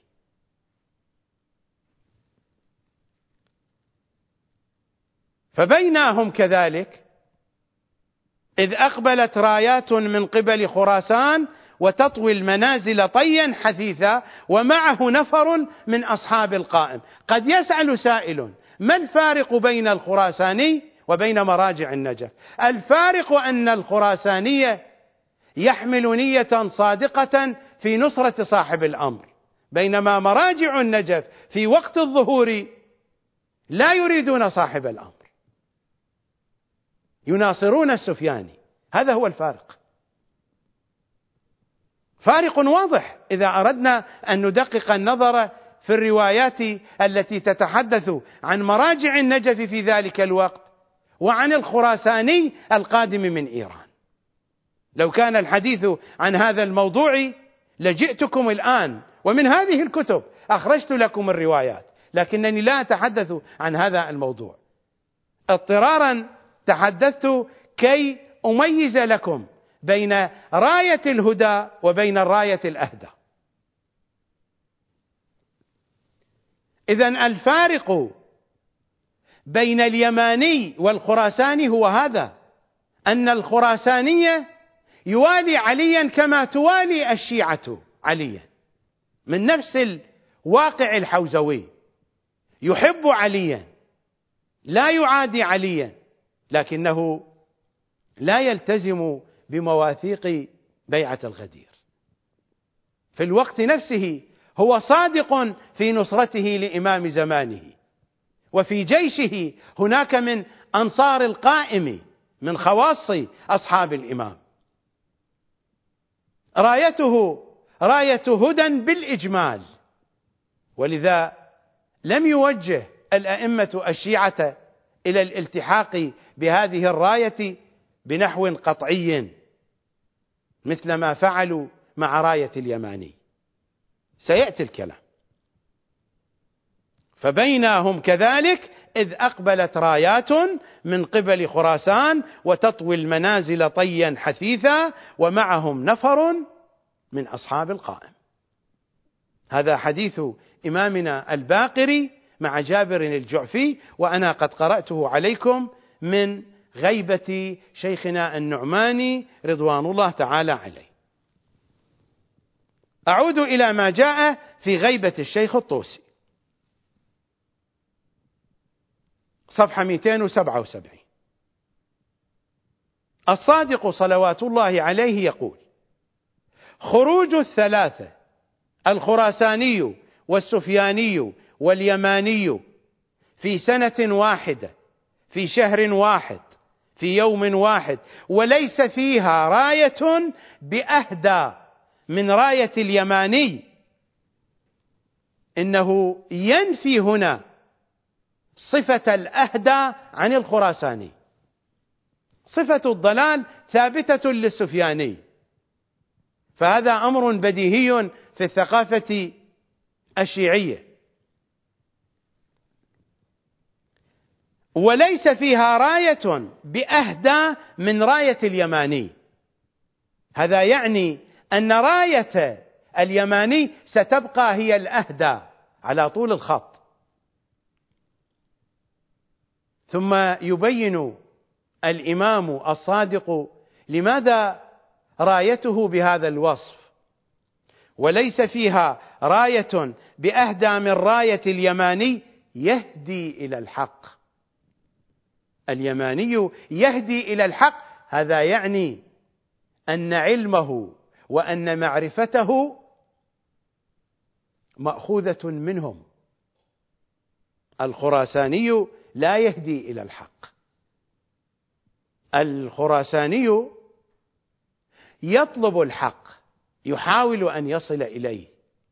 فبينهم كذلك إذ أقبلت رايات من قبل خراسان وتطوي المنازل طيا حثيثا ومعه نفر من أصحاب القائم. قد يسأل سائل: ما الفارق بين الخراساني وبين مراجع النجف؟ الفارق أن الخراساني يحمل نية صادقة في نصرة صاحب الأمر، بينما مراجع النجف في وقت الظهور لا يريدون صاحب الأمر، يناصرون السفياني. هذا هو الفارق. فارق واضح إذا أردنا أن ندقق النظر في الروايات التي تتحدث عن مراجع النجف في ذلك الوقت وعن الخراساني القادم من إيران. لو كان الحديث عن هذا الموضوع لجئتكم الآن ومن هذه الكتب أخرجت لكم الروايات، لكنني لا أتحدث عن هذا الموضوع. اضطرارا تحدثت كي أميز لكم بين راية الهدى وبين الراية الأهدى. إذن الفارق بين اليماني والخراساني هو هذا، أن الخراساني يوالي عليا كما توالي الشيعة عليا، من نفس الواقع الحوزوي، يحب عليا لا يعادي عليا، لكنه لا يلتزم بمواثيق بيعة الغدير. في الوقت نفسه هو صادق في نصرته لإمام زمانه، وفي جيشه هناك من أنصار القائم من خواص أصحاب الإمام. رايته راية هدى بالإجمال، ولذا لم يوجه الأئمة الشيعة إلى الالتحاق بهذه الراية بنحو قطعي مثل ما فعلوا مع راية اليماني، سيأتي الكلام. فبينهم كذلك إذ أقبلت رايات من قبل خراسان وتطوي المنازل طيا حثيثا ومعهم نفر من أصحاب القائم. هذا حديث إمامنا الباقري مع جابر الجعفي، وأنا قد قرأته عليكم من غيبة شيخنا النعماني رضوان الله تعالى عليه. أعود إلى ما جاء في غيبة الشيخ الطوسي، صفحة 277. الصادق صلوات الله عليه يقول: خروج الثلاثة الخراساني والسفياني واليماني في سنة واحدة في شهر واحد في يوم واحد، وليس فيها راية بأهدى من راية اليماني، إنه ينفي هنا صفة الأهدى عن الخراساني. صفة الضلال ثابتة للسفياني، فهذا أمر بديهي في الثقافة الشيعية. وليس فيها راية بأهدى من راية اليماني، هذا يعني أن راية اليماني ستبقى هي الأهدى على طول الخط. ثم يبين الإمام الصادق لماذا رايته بهذا الوصف: وليس فيها راية بأهدى من راية اليماني يهدي إلى الحق. اليماني يهدي إلى الحق، هذا يعني أن علمه وأن معرفته مأخوذة منهم. الخراساني لا يهدي إلى الحق، الخراساني يطلب الحق، يحاول أن يصل إليه.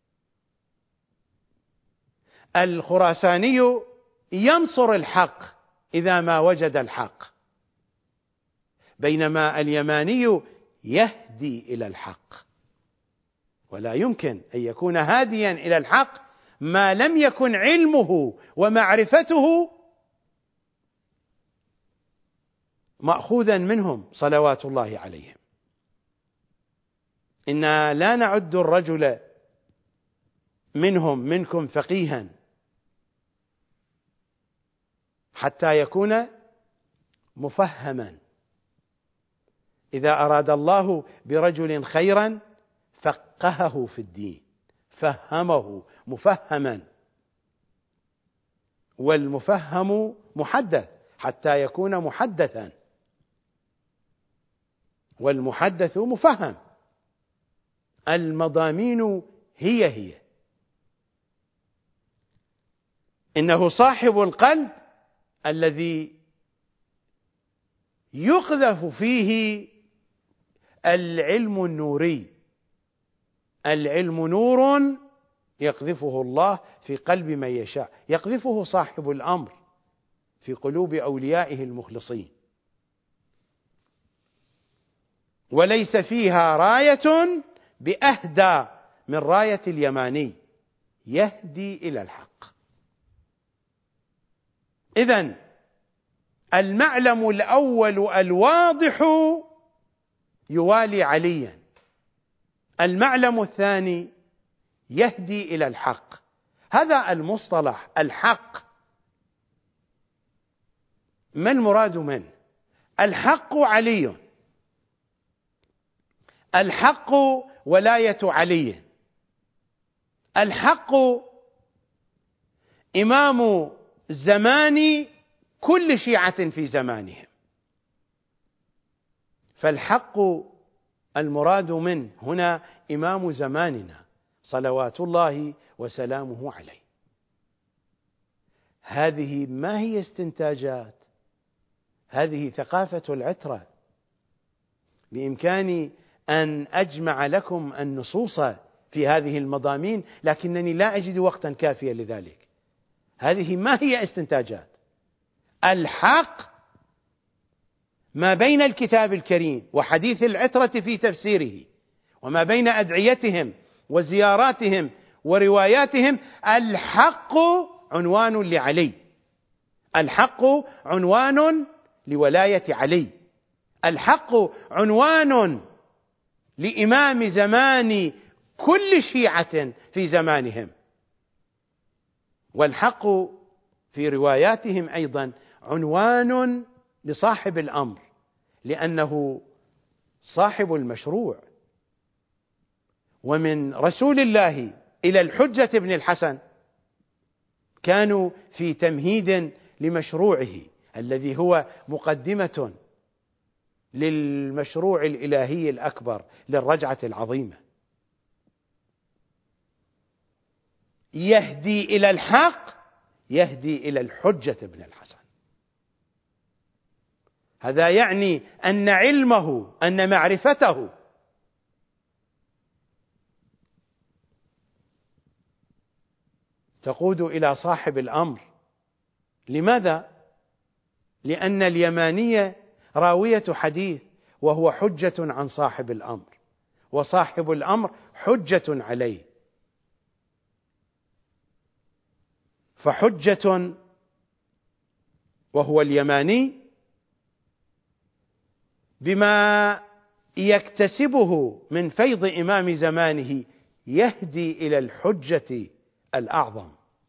الخراساني ينصر الحق إذا ما وجد الحق، بينما اليماني يهدي إلى الحق، ولا يمكن أن يكون هاديا إلى الحق ما لم يكن علمه ومعرفته مأخوذا منهم صلوات الله عليهم. إنا لا نعد الرجل منكم فقيها حتى يكون مفهما. إذا أراد الله برجل خيرا فقهه في الدين، فهمه مفهما، والمفهم محدث حتى يكون محدثا، والمحدث مفهم. المضامين هي إنه صاحب القلب الذي يقذف فيه العلم النوري، العلم نور يقذفه الله في قلب من يشاء، يقذفه صاحب الأمر في قلوب أوليائه المخلصين، وليس فيها راية بأهدى من راية اليماني يهدي إلى الحق. إذن المعلم الأول الواضح يوالي عليا، المعلم الثاني يهدي إلى الحق. هذا المصطلح الحق ما المراد منه؟ الحق علي، الحق ولاية علي، الحق إمام زمان كل شيعة في زمانهم، فالحق المراد منه هنا إمام زماننا صلوات الله وسلامه عليه. هذه ما هي استنتاجات، هذه ثقافة العترة. بإمكاني أن أجمع لكم النصوص في هذه المضامين، لكنني لا أجد وقتا كافيا لذلك. هذه ما هي استنتاجات؟ الحق ما بين الكتاب الكريم وحديث العترة في تفسيره، وما بين أدعيتهم وزياراتهم ورواياتهم. الحق عنوان لعلي، الحق عنوان لولاية علي، الحق عنوان لإمام زمان كل شيعة في زمانهم، والحق في رواياتهم أيضا عنوان لصاحب الأمر، لأنه صاحب المشروع. ومن رسول الله إلى الحجة ابن الحسن كانوا في تمهيد لمشروعه الذي هو مقدمة للمشروع الإلهي الأكبر، للرجعة العظيمة. يهدي إلى الحق، يهدي إلى الحجة ابن الحسن. هذا يعني أن علمه، أن معرفته تقود إلى صاحب الأمر. لماذا؟ لأن اليمانية راوية حديث، وهو حجة عن صاحب الأمر، وصاحب الأمر حجة عليه، فحجة وهو اليماني بما يكتسبه من فيض إمام زمانه يهدي إلى الحجة الأعظم.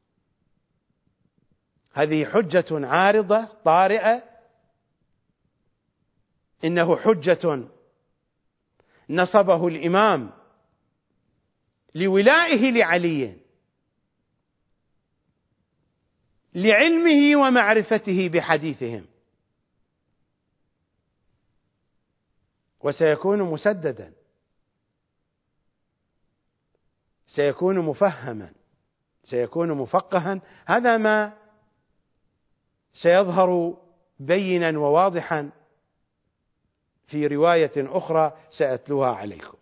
هذه حجة عارضة طارئة، إنه حجة نصبه الإمام لولائه لعلي، لعلمه ومعرفته بحديثهم، وسيكون مسددا، سيكون مفهما، سيكون مفقها. هذا ما سيظهر بينا وواضحا في رواية أخرى سأتلوها عليكم.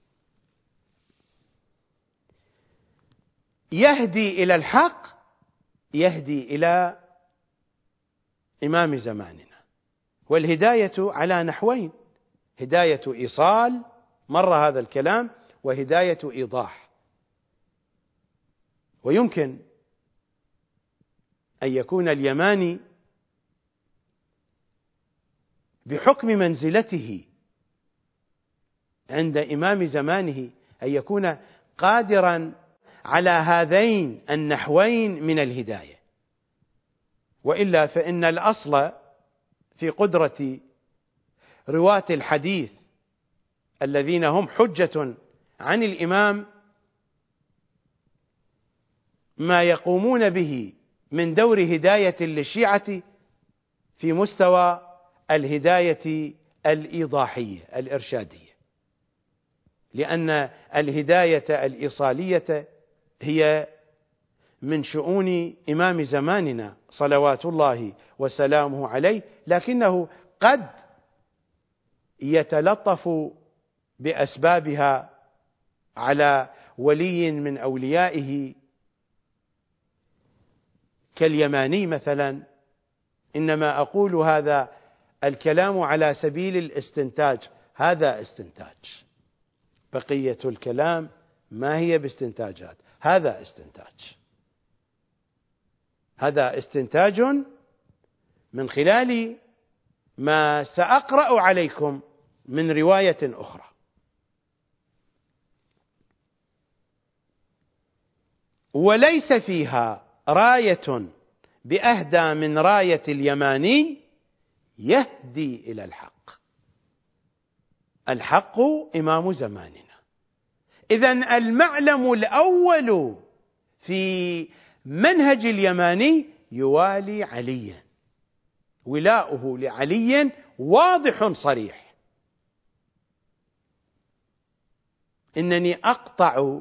يهدي إلى الحق، يهدي إلى إمام زماننا. والهداية على نحوين: هداية إيصال، مر هذا الكلام، وهداية إيضاح. ويمكن أن يكون اليماني بحكم منزلته عند إمام زمانه أن يكون قادرا على هذين النحوين من الهداية، وإلا فإن الأصل في قدرة رواة الحديث الذين هم حجة عن الإمام ما يقومون به من دور هداية للشيعة في مستوى الهداية الإيضاحية الإرشادية، لأن الهداية الإيصالية هي من شؤون إمام زماننا صلوات الله وسلامه عليه، لكنه قد يتلطف بأسبابها على ولي من أوليائه كاليماني مثلا، إنما أقول هذا الكلام على سبيل الاستنتاج، هذا استنتاج، بقية الكلام ما هي باستنتاجات، هذا استنتاج، هذا استنتاج من خلال ما سأقرأ عليكم من رواية أخرى. وليس فيها راية بأهدى من راية اليماني يهدي إلى الحق. الحق إمام زماننا. إذن المعلم الأول في منهج اليماني يوالي عليا، ولاؤه لعلي واضح صريح. إنني أقطع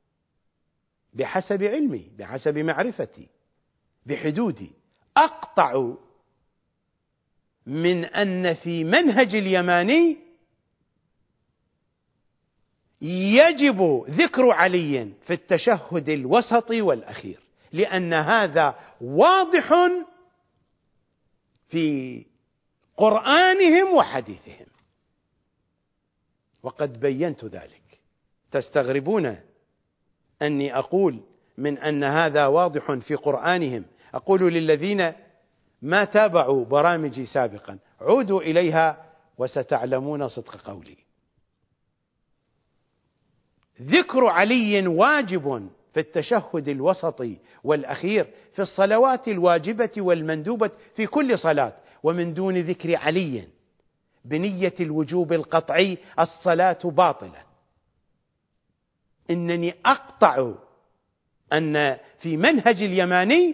بحسب علمي، بحسب معرفتي، بحدودي، أقطع من أن في منهج اليماني يجب ذكر علي في التشهد الوسط والأخير، لأن هذا واضح في قرآنهم وحديثهم، وقد بينت ذلك. تستغربون أني أقول من أن هذا واضح في قرآنهم. أقول للذين ما تابعوا برامجي سابقا عودوا إليها وستعلمون صدق قولي. ذكر علي واجب في التشهد الوسط والأخير في الصلوات الواجبة والمندوبة في كل صلاة، ومن دون ذكر علي بنية الوجوب القطعي الصلاة باطلة. إنني أقطع أن في منهج اليماني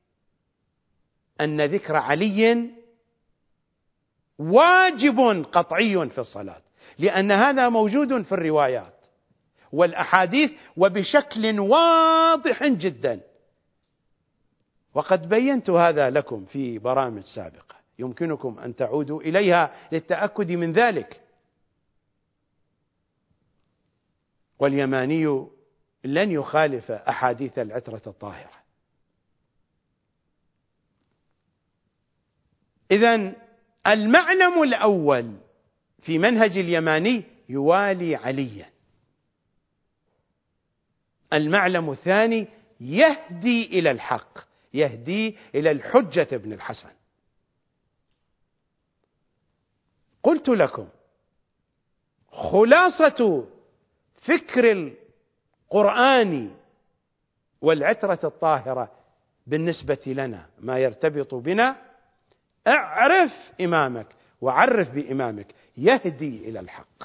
أن ذكر علي واجب قطعي في الصلاة، لأن هذا موجود في الروايات والأحاديث وبشكل واضح جدا، وقد بينت هذا لكم في برامج سابقة يمكنكم أن تعودوا إليها للتأكد من ذلك. واليماني لن يخالف أحاديث العترة الطاهرة. إذن المعلم الأول في منهج اليماني يوالي عليا. المعلم الثاني يهدي إلى الحق، يهدي إلى الحجة ابن الحسن. قلت لكم خلاصة فكر القرآن والعترة الطاهرة بالنسبة لنا ما يرتبط بنا: اعرف إمامك وعرف بإمامك. يهدي إلى الحق،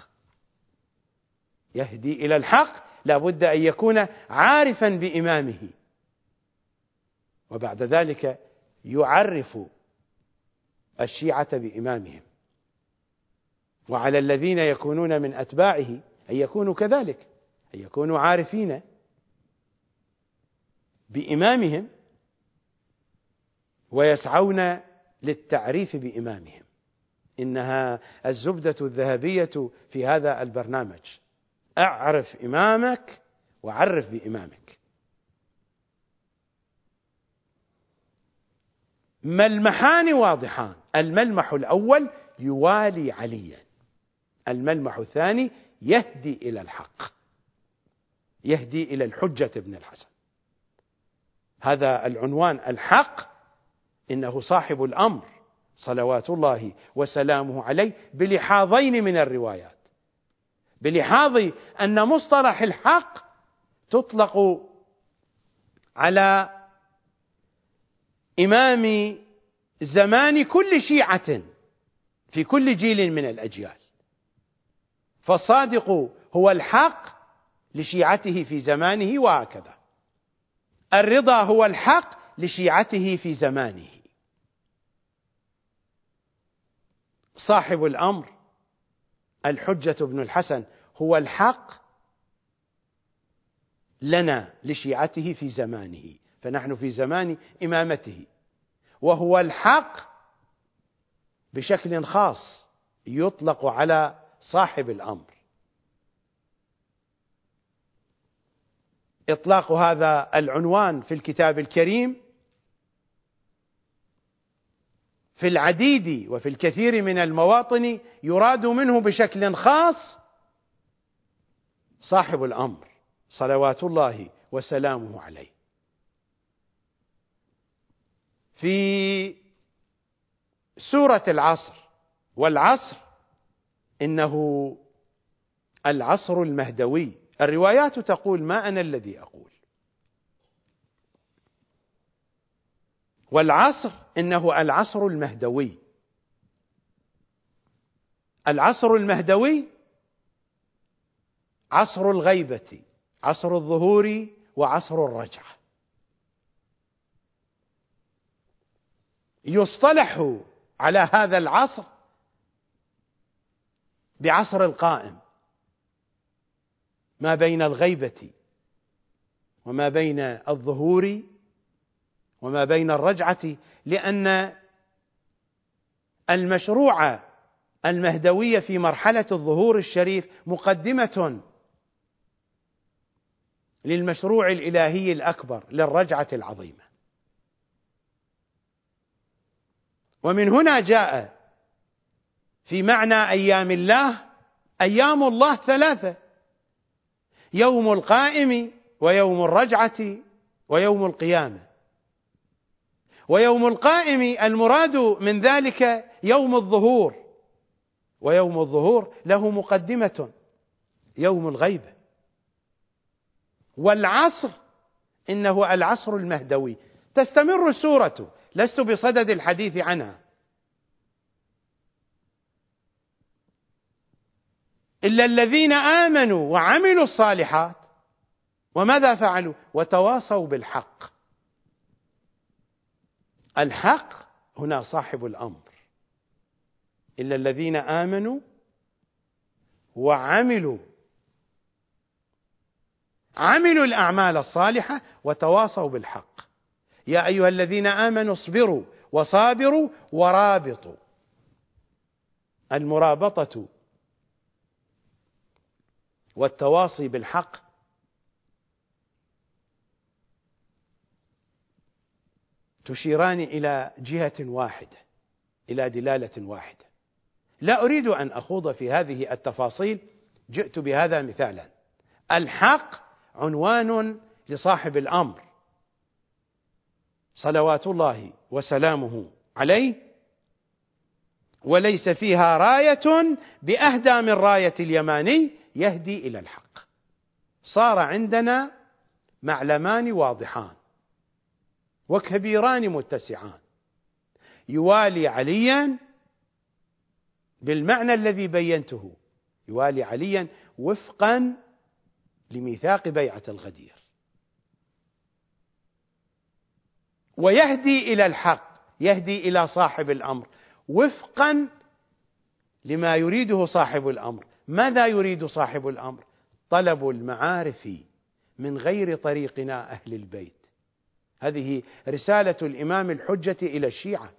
يهدي إلى الحق لا بد أن يكون عارفا بإمامه، وبعد ذلك يعرف الشيعة بإمامهم، وعلى الذين يكونون من أتباعه أن يكونوا كذلك، أن يكونوا عارفين بإمامهم ويسعون للتعريف بإمامهم. إنها الزبدة الذهبية في هذا البرنامج: اعرف إمامك وعرف بإمامك. ملمحان واضحان: الملمح الأول يوالي عليا، الملمح الثاني يهدي إلى الحق، يهدي إلى الحجة ابن الحسن. هذا العنوان الحق إنه صاحب الأمر صلوات الله وسلامه عليه بلحاظين من الروايات: بلحاظ أن مصطلح الحق تطلق على إمام زمان كل شيعة في كل جيل من الأجيال، فالصادق هو الحق لشيعته في زمانه، وهكذا الرضا هو الحق لشيعته في زمانه. صاحب الأمر الحجة ابن الحسن هو الحق لنا لشيعته في زمانه، فنحن في زمان إمامته، وهو الحق بشكل خاص يطلق على صاحب الأمر. إطلاق هذا العنوان في الكتاب الكريم في العديد وفي الكثير من المواطن يراد منه بشكل خاص صاحب الأمر صلوات الله وسلامه عليه. في سورة العصر، والعصر إنه العصر المهدوي، الروايات تقول ما أنا الذي أقول، والعصر إنه العصر المهدوي. العصر المهدوي عصر الغيبة، عصر الظهور، وعصر الرجعة. يصطلح على هذا العصر بعصر القائم، ما بين الغيبة وما بين الظهور وما بين الرجعة، لأن المشروع المهدوي في مرحلة الظهور الشريف مقدمة للمشروع الإلهي الأكبر للرجعة العظيمة. ومن هنا جاء في معنى أيام الله أيام الله ثلاثة: يوم القائم، ويوم الرجعة، ويوم القيامة. ويوم القائم المراد من ذلك يوم الظهور، ويوم الظهور له مقدمة يوم الغيبة. والعصر إنه العصر المهدوي. تستمر السورة، لست بصدد الحديث عنها، إلا الذين آمنوا وعملوا الصالحات وماذا فعلوا؟ وتواصوا بالحق. الحق هنا صاحب الأمر، إلا الذين آمنوا وعملوا الأعمال الصالحة وتواصوا بالحق. يا أيها الذين آمنوا اصبروا وصابروا ورابطوا. المرابطة والتواصي بالحق تشيران إلى جهة واحدة، إلى دلالة واحدة. لا أريد أن أخوض في هذه التفاصيل، جئت بهذا مثالا. الحق عنوان لصاحب الأمر صلوات الله وسلامه عليه، وليس فيها راية بأهدى من راية اليماني يهدي إلى الحق. صار عندنا معلمان واضحان وكبيران متسعان: يوالي عليا بالمعنى الذي بينته، يوالي عليا وفقا لميثاق بيعة الغدير، ويهدي إلى الحق، يهدي إلى صاحب الأمر وفقا لما يريده صاحب الأمر. ماذا يريد صاحب الأمر؟ طلب المعارف من غير طريقنا أهل البيت. هذه رسالة الإمام الحجة إلى الشيعة: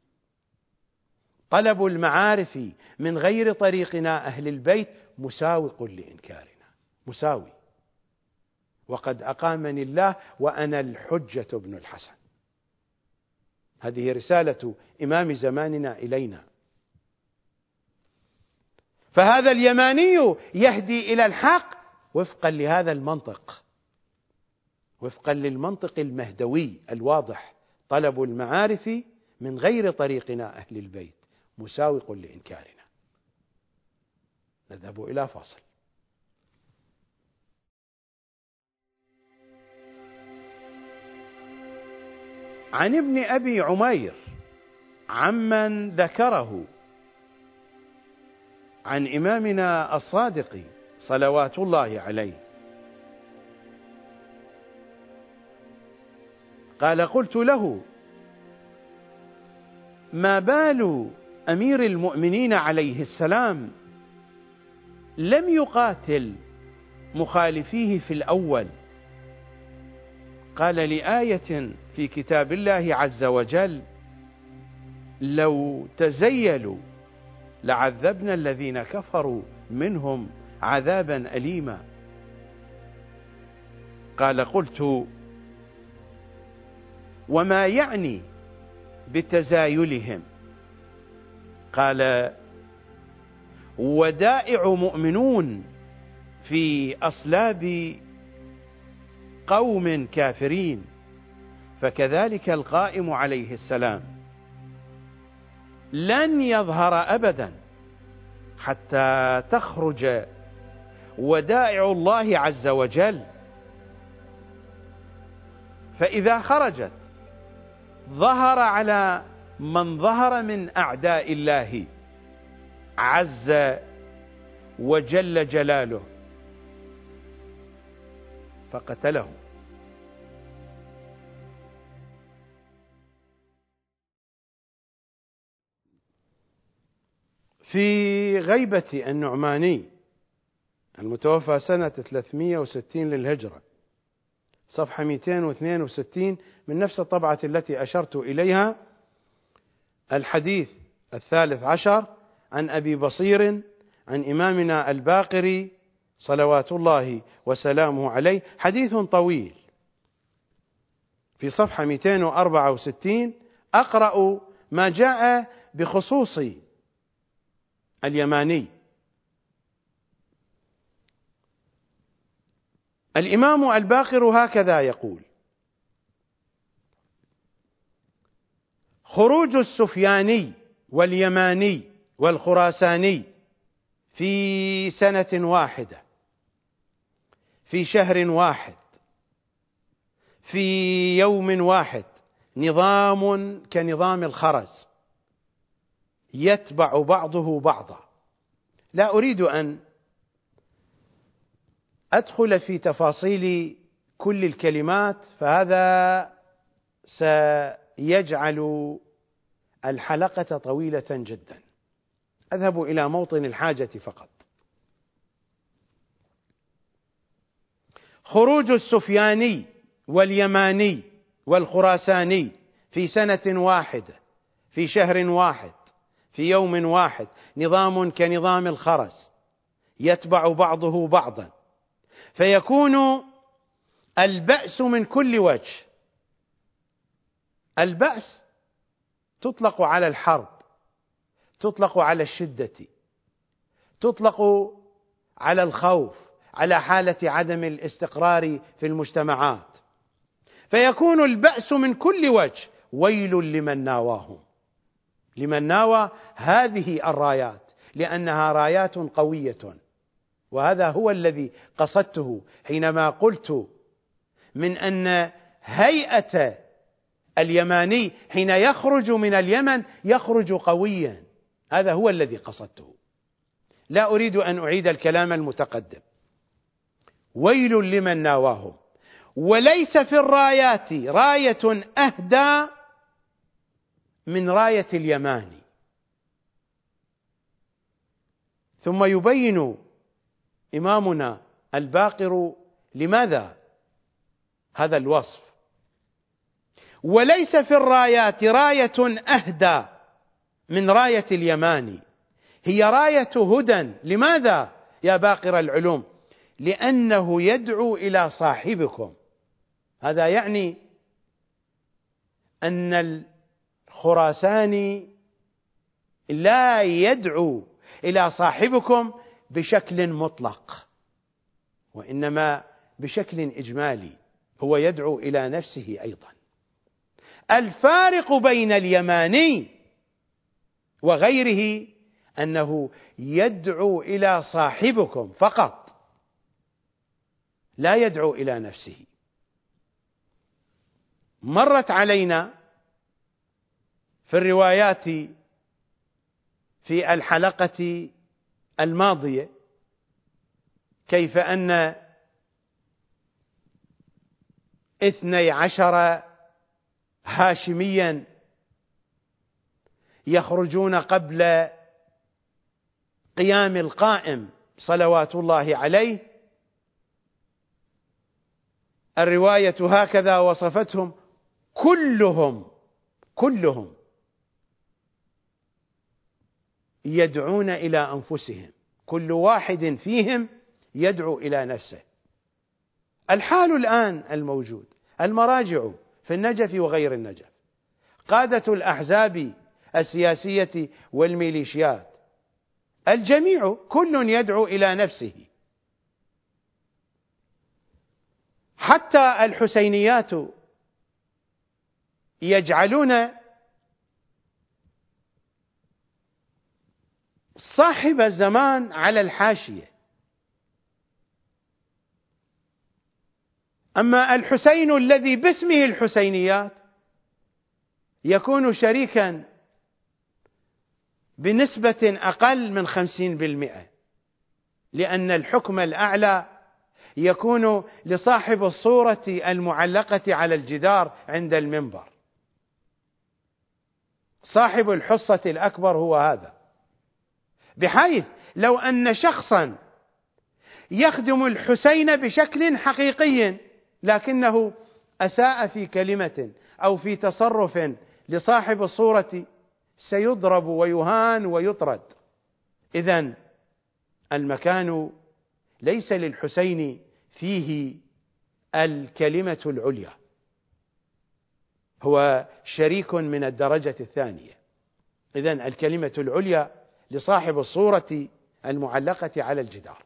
طلب المعارف من غير طريقنا أهل البيت مساوق لإنكارنا، مساوي. وقد أقامني الله وأنا الحجة ابن الحسن. هذه رسالة إمام زماننا إلينا. فهذا اليماني يهدي إلى الحق وفقا لهذا المنطق، وفقا للمنطق المهدوي الواضح: طلب المعارف من غير طريقنا أهل البيت مساوق لإنكارنا. نذهب إلى فاصل. عن ابن أبي عمير عمن ذكره عن إمامنا الصادق صلوات الله عليه قال: قلت له: ما بال أمير المؤمنين عليه السلام لم يقاتل مخالفيه في الأول؟ قال: لآية في كتاب الله عز وجل: لو تزيلوا لعذبنا الذين كفروا منهم عذابا أليما. قال: قلت: وما يعني بتزايلهم؟ قال: ودائع مؤمنون في أصلاب قوم كافرين، فكذلك القائم عليه السلام لن يظهر أبدا حتى تخرج ودائع الله عز وجل، فإذا خرجت ظهر على من ظهر من أعداء الله عز وجل جلاله فقتله. في غيبة النعماني المتوفى سنة 360 للهجرة، صفحة 262 من نفس الطبعة التي أشرت إليها، الحديث 13 عن أبي بصير عن إمامنا الباقر صلوات الله وسلامه عليه، حديث طويل. في صفحة 264 أقرأ ما جاء بخصوص اليماني. الإمام الباقر هكذا يقول: خروج السفياني واليماني والخراساني في سنة واحدة في شهر واحد في يوم واحد نظام كنظام الخرز يتبع بعضه بعضا. لا أريد أن أدخل في تفاصيل كل الكلمات، فهذا سيجعل الحلقة طويلة جدا. أذهب إلى موطن الحاجة فقط. خروج السفياني واليماني والخراساني في سنة واحدة في شهر واحد في يوم واحد نظام كنظام الخرز يتبع بعضه بعضا، فيكون البأس من كل وجه. البأس تطلق على الحرب، تطلق على الشدة، تطلق على الخوف، على حالة عدم الاستقرار في المجتمعات، فيكون البأس من كل وجه. ويل لمن ناواهم، لمن ناوى هذه الرايات، لأنها رايات قوية. وهذا هو الذي قصدته حينما قلت من أن هيئة اليماني حين يخرج من اليمن يخرج قويا، هذا هو الذي قصدته. لا أريد أن أعيد الكلام المتقدم. ويل لمن ناواهم، وليس في الرايات راية أهدى من راية اليماني. ثم يبين إمامنا الباقر لماذا هذا الوصف. وليس في الرايات راية أهدى من راية اليماني، هي راية هدى. لماذا يا باقر العلوم؟ لأنه يدعو إلى صاحبكم. هذا يعني أن الخراساني لا يدعو إلى صاحبكم بشكل مطلق، وإنما بشكل إجمالي، هو يدعو إلى نفسه أيضا. الفارق بين اليماني وغيره أنه يدعو إلى صاحبكم فقط، لا يدعو إلى نفسه. مرت علينا في الروايات في الحلقة الماضية كيف أن 12 هاشميا يخرجون قبل قيام القائم صلوات الله عليه. الرواية هكذا وصفتهم: كلهم يدعون إلى أنفسهم، كل واحد فيهم يدعو إلى نفسه. الحال الآن الموجود، المراجع في النجف وغير النجف، قادة الأحزاب السياسية والميليشيات، الجميع كل يدعو إلى نفسه. حتى الحسينيات يجعلون صاحب الزمان على الحاشية، أما الحسين الذي باسمه الحسينيات يكون شريكا بنسبة أقل من 50%، لأن الحكم الأعلى يكون لصاحب الصورة المعلقة على الجدار عند المنبر. صاحب الحصة الأكبر هو هذا، بحيث لو أن شخصا يخدم الحسين بشكل حقيقي لكنه أساء في كلمة أو في تصرف لصاحب الصورة سيضرب ويهان ويطرد. إذن المكان ليس للحسين فيه الكلمة العليا، هو شريك من الدرجة الثانية. إذن الكلمة العليا لصاحب الصورة المعلقة على الجدار،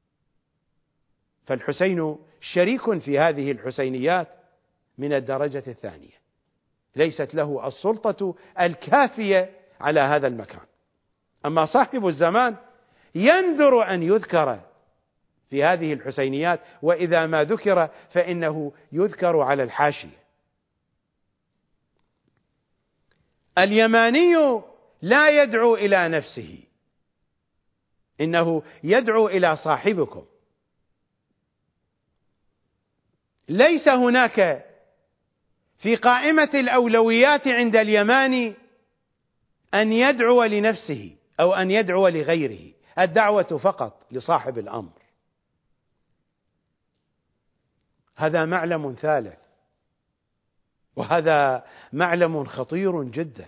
فالحسين شريك في هذه الحسينيات من الدرجة الثانية، ليست له السلطة الكافية على هذا المكان. أما صاحب الزمان يندر أن يذكر في هذه الحسينيات، وإذا ما ذكر فإنه يذكر على الحاشية. اليماني لا يدعو إلى نفسه، إنه يدعو إلى صاحبكم. ليس هناك في قائمة الأولويات عند اليماني أن يدعو لنفسه أو أن يدعو لغيره، الدعوة فقط لصاحب الأمر. هذا معلم ثالث، وهذا معلم خطير جدا.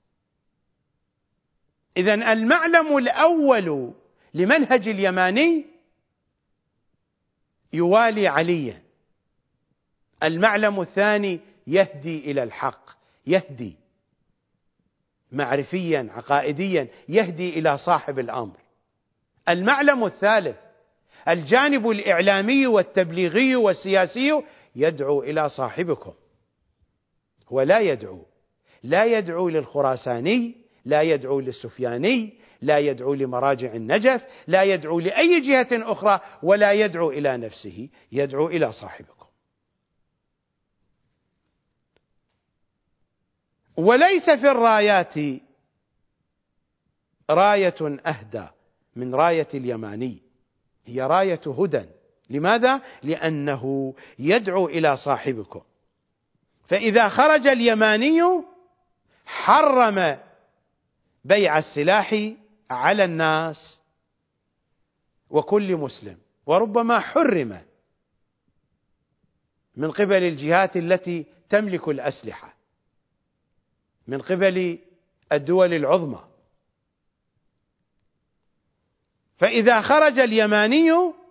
إذن المعلم الأول لمنهج اليماني يوالي عليا، المعلم الثاني يهدي إلى الحق، يهدي معرفيا عقائديا، يهدي إلى صاحب الأمر. المعلم الثالث الجانب الإعلامي والتبليغي والسياسي يدعو إلى صاحبكم، هو لا يدعو للخراساني، لا يدعو للسفياني، لا يدعو لمراجع النجف، لا يدعو لأي جهة أخرى، ولا يدعو إلى نفسه، يدعو إلى صاحبكم. وليس في الرايات راية أهدى من راية اليماني، هي راية هدى. لماذا؟ لأنه يدعو إلى صاحبكم. فإذا خرج اليماني حرم بيع السلاح على الناس وكل مسلم، وربما حرم من قبل الجهات التي تملك الأسلحة، من قبل الدول العظمى. فإذا خرج اليماني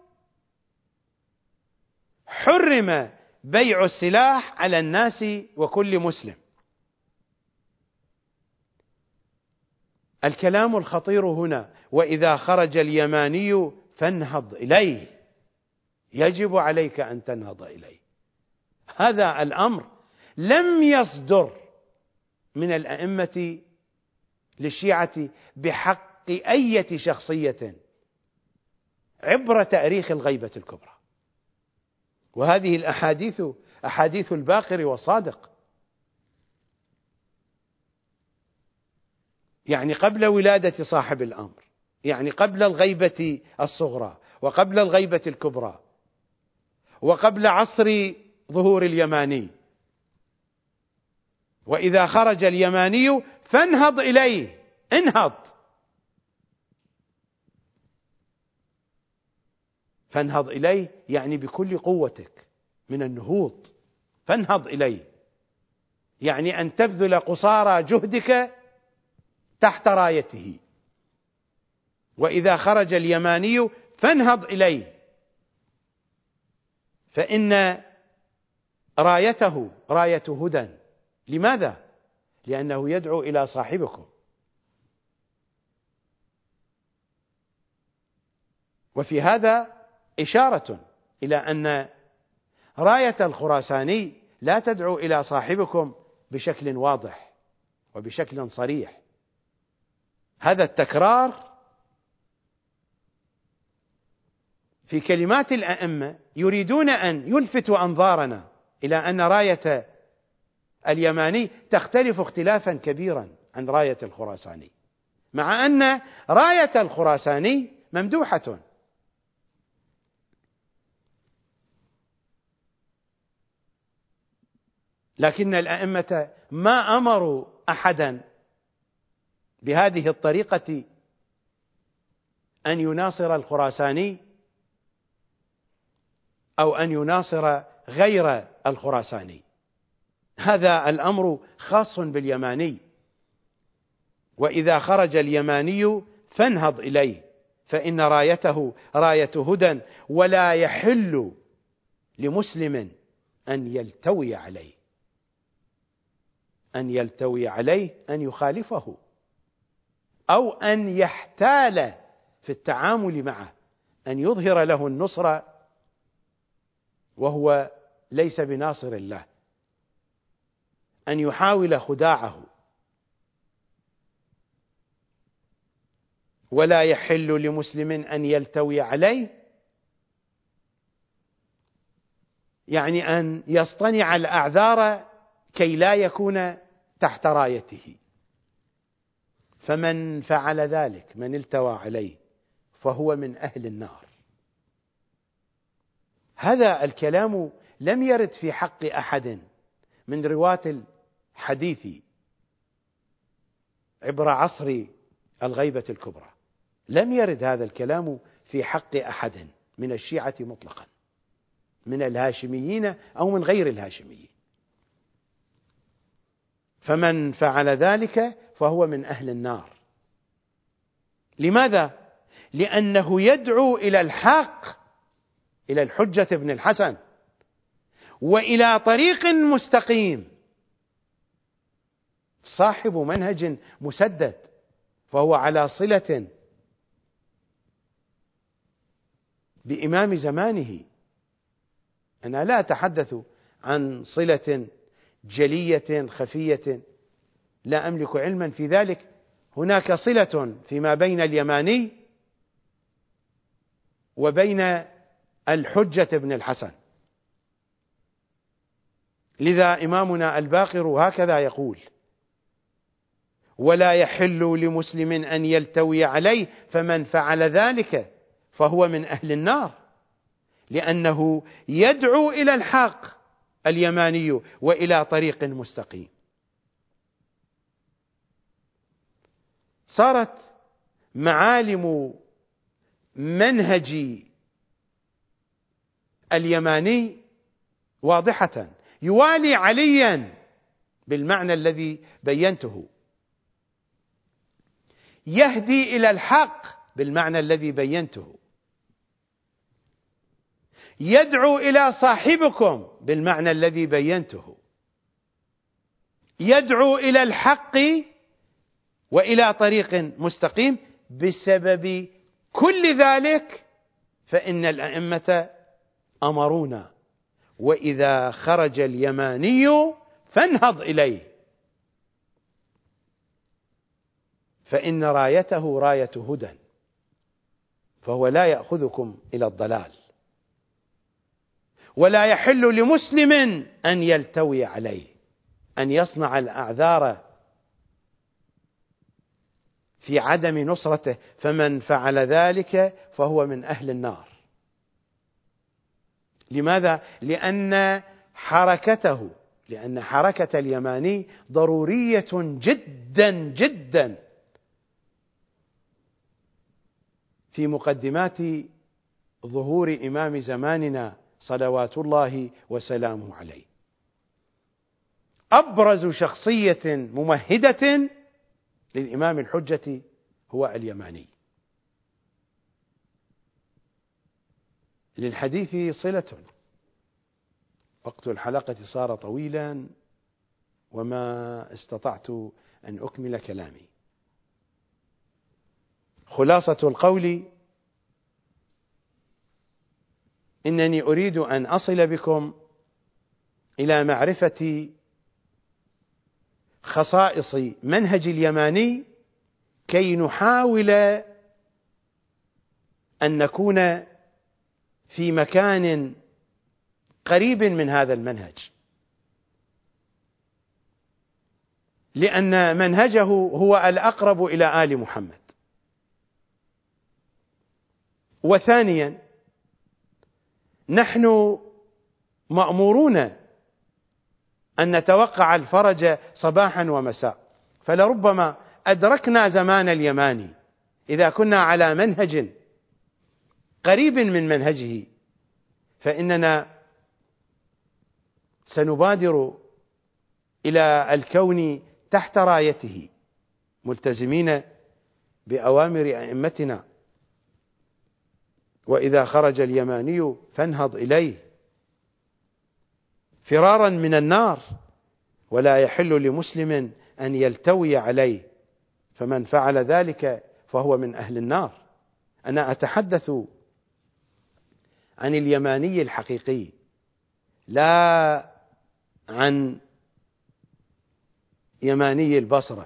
حرم بيع السلاح على الناس وكل مسلم. الكلام الخطير هنا: وإذا خرج اليماني فانهض إليه، يجب عليك أن تنهض إليه. هذا الأمر لم يصدر من الأئمة للشيعة بحق أي شخصية عبر تاريخ الغيبة الكبرى. وهذه الأحاديث أحاديث الباقر والصادق، يعني قبل ولادة صاحب الأمر، يعني قبل الغيبة الصغرى وقبل الغيبة الكبرى وقبل عصر ظهور اليماني. وإذا خرج اليماني فانهض إليه، انهض، فانهض إليه يعني بكل قوتك من النهوض، فانهض إليه يعني أن تبذل قصارى جهدك تحت رايته. وإذا خرج اليماني فانهض إليه، فإن رايته راية هدى. لماذا؟ لأنه يدعو إلى صاحبكم. وفي هذا إشارة إلى أن راية الخراساني لا تدعو إلى صاحبكم بشكل واضح وبشكل صريح. هذا التكرار في كلمات الأئمة يريدون أن يلفتوا أنظارنا إلى أن راية اليماني تختلف اختلافا كبيرا عن راية الخراساني، مع أن راية الخراساني ممدوحة. لكن الأئمة ما أمروا أحدا بهذه الطريقة أن يناصر الخراساني أو أن يناصر غير الخراساني. هذا الأمر خاص باليماني، وإذا خرج اليماني فانهض إليه، فإن رايته راية هدى، ولا يحل لمسلم أن يلتوي عليه، أن يلتوي عليه أن يخالفه أو أن يحتال في التعامل معه، أن يظهر له النصرة وهو ليس بناصر الله، أن يحاول خداعه. ولا يحل لمسلم أن يلتوي عليه، يعني أن يصطنع الأعذار كي لا يكون تحت رايته. فمن فعل ذلك، من التوى عليه، فهو من أهل النار. هذا الكلام لم يرد في حق أحد من رواة الحديث عبر عصر الغيبة الكبرى، لم يرد هذا الكلام في حق أحد من الشيعة مطلقا، من الهاشميين أو من غير الهاشميين. فمن فعل ذلك فهو من أهل النار. لماذا؟ لأنه يدعو إلى الحق، إلى الحجة بن الحسن، وإلى طريق مستقيم. صاحب منهج مسدد، فهو على صلة بإمام زمانه. أنا لا أتحدث عن صلة جلية خفية، لا أملك علما في ذلك. هناك صلة فيما بين اليماني وبين الحجة بن الحسن. لذا إمامنا الباقر هكذا يقول: ولا يحل لمسلم أن يلتوي عليه، فمن فعل ذلك فهو من أهل النار، لأنه يدعو إلى الحق اليماني وإلى طريق مستقيم. صارت معالم منهج اليماني واضحة، يوالي عليا بالمعنى الذي بينته، يهدي إلى الحق بالمعنى الذي بينته، يدعو إلى صاحبكم بالمعنى الذي بينته، يدعو إلى الحق وإلى طريق مستقيم. بسبب كل ذلك فإن الأئمة أمرونا: وإذا خرج اليماني فانهض إليه، فإن رايته راية هدى، فهو لا يأخذكم إلى الضلال. ولا يحل لمسلم أن يلتوي عليه، أن يصنع الأعذار في عدم نصرته، فمن فعل ذلك فهو من أهل النار. لماذا؟ لأن حركة اليماني ضرورية جدا جدا في مقدمات ظهور إمام زماننا صلوات الله وسلامه عليه. أبرز شخصية ممهدة للإمام الحجة هو اليماني. للحديث صلة وقت الحلقة صار طويلا وما استطعت أن أكمل كلامي. خلاصة القول: إنني أريد أن أصل بكم إلى معرفة خصائص منهج اليماني كي نحاول أن نكون في مكان قريب من هذا المنهج، لأن منهجه هو الأقرب إلى آل محمد. وثانيا، نحن مأمورون أن نتوقع الفرج صباحا ومساء، فلربما أدركنا زمان اليماني إذا كنا على منهج قريب من منهجه، فإننا سنبادر إلى الكون تحت رايته ملتزمين بأوامر أئمتنا. وإذا خرج اليماني فانهض إليه فرارا من النار، ولا يحل لمسلم أن يلتوي عليه، فمن فعل ذلك فهو من أهل النار. أنا أتحدث عن اليماني الحقيقي، لا عن يماني البصرة،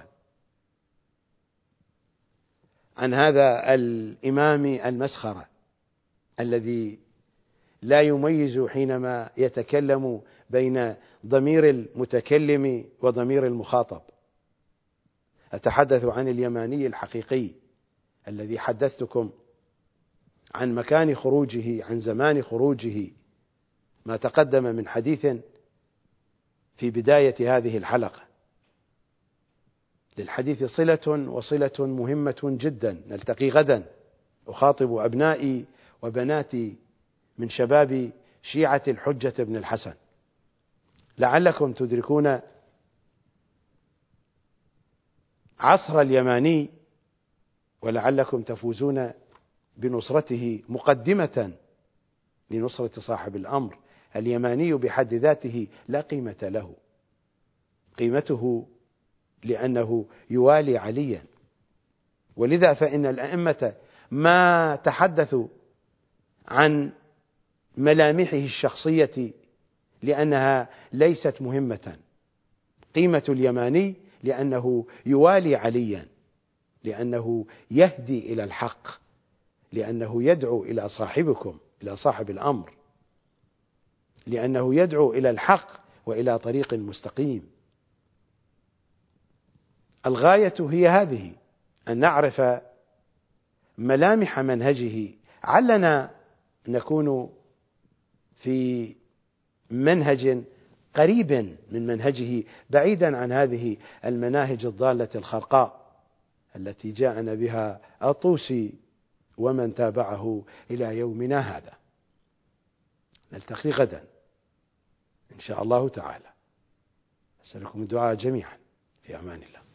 عن هذا الإمام المسخرة الذي لا يميز حينما يتكلم بين ضمير المتكلم وضمير المخاطب. أتحدث عن اليماني الحقيقي الذي حدثتكم عن مكان خروجه، عن زمان خروجه، ما تقدم من حديث في بداية هذه الحلقة. للحديث صلة، وصلة مهمة جدا. نلتقي غدا، أخاطب أبنائي وبناتي من شباب شيعة الحجة بن الحسن، لعلكم تدركون عصر اليماني، ولعلكم تفوزون بنصرته مقدمة لنصرة صاحب الأمر. اليماني بحد ذاته لا قيمة له، قيمته لأنه يوالي عليا. ولذا فإن الأئمة ما تحدثوا عن ملامحه الشخصية لأنها ليست مهمة. قيمة اليماني لأنه يوالي عليا، لأنه يهدي إلى الحق، لأنه يدعو إلى صاحبكم، إلى صاحب الأمر، لأنه يدعو إلى الحق وإلى طريق مستقيم. الغاية هي هذه، أن نعرف ملامح منهجه، علنا نكون في منهج قريب من منهجه، بعيدا عن هذه المناهج الضالة الخرقاء التي جاءنا بها الطوسي ومن تابعه إلى يومنا هذا. نلتقي غدا إن شاء الله تعالى. أسألكم الدعاء جميعا، في أمان الله.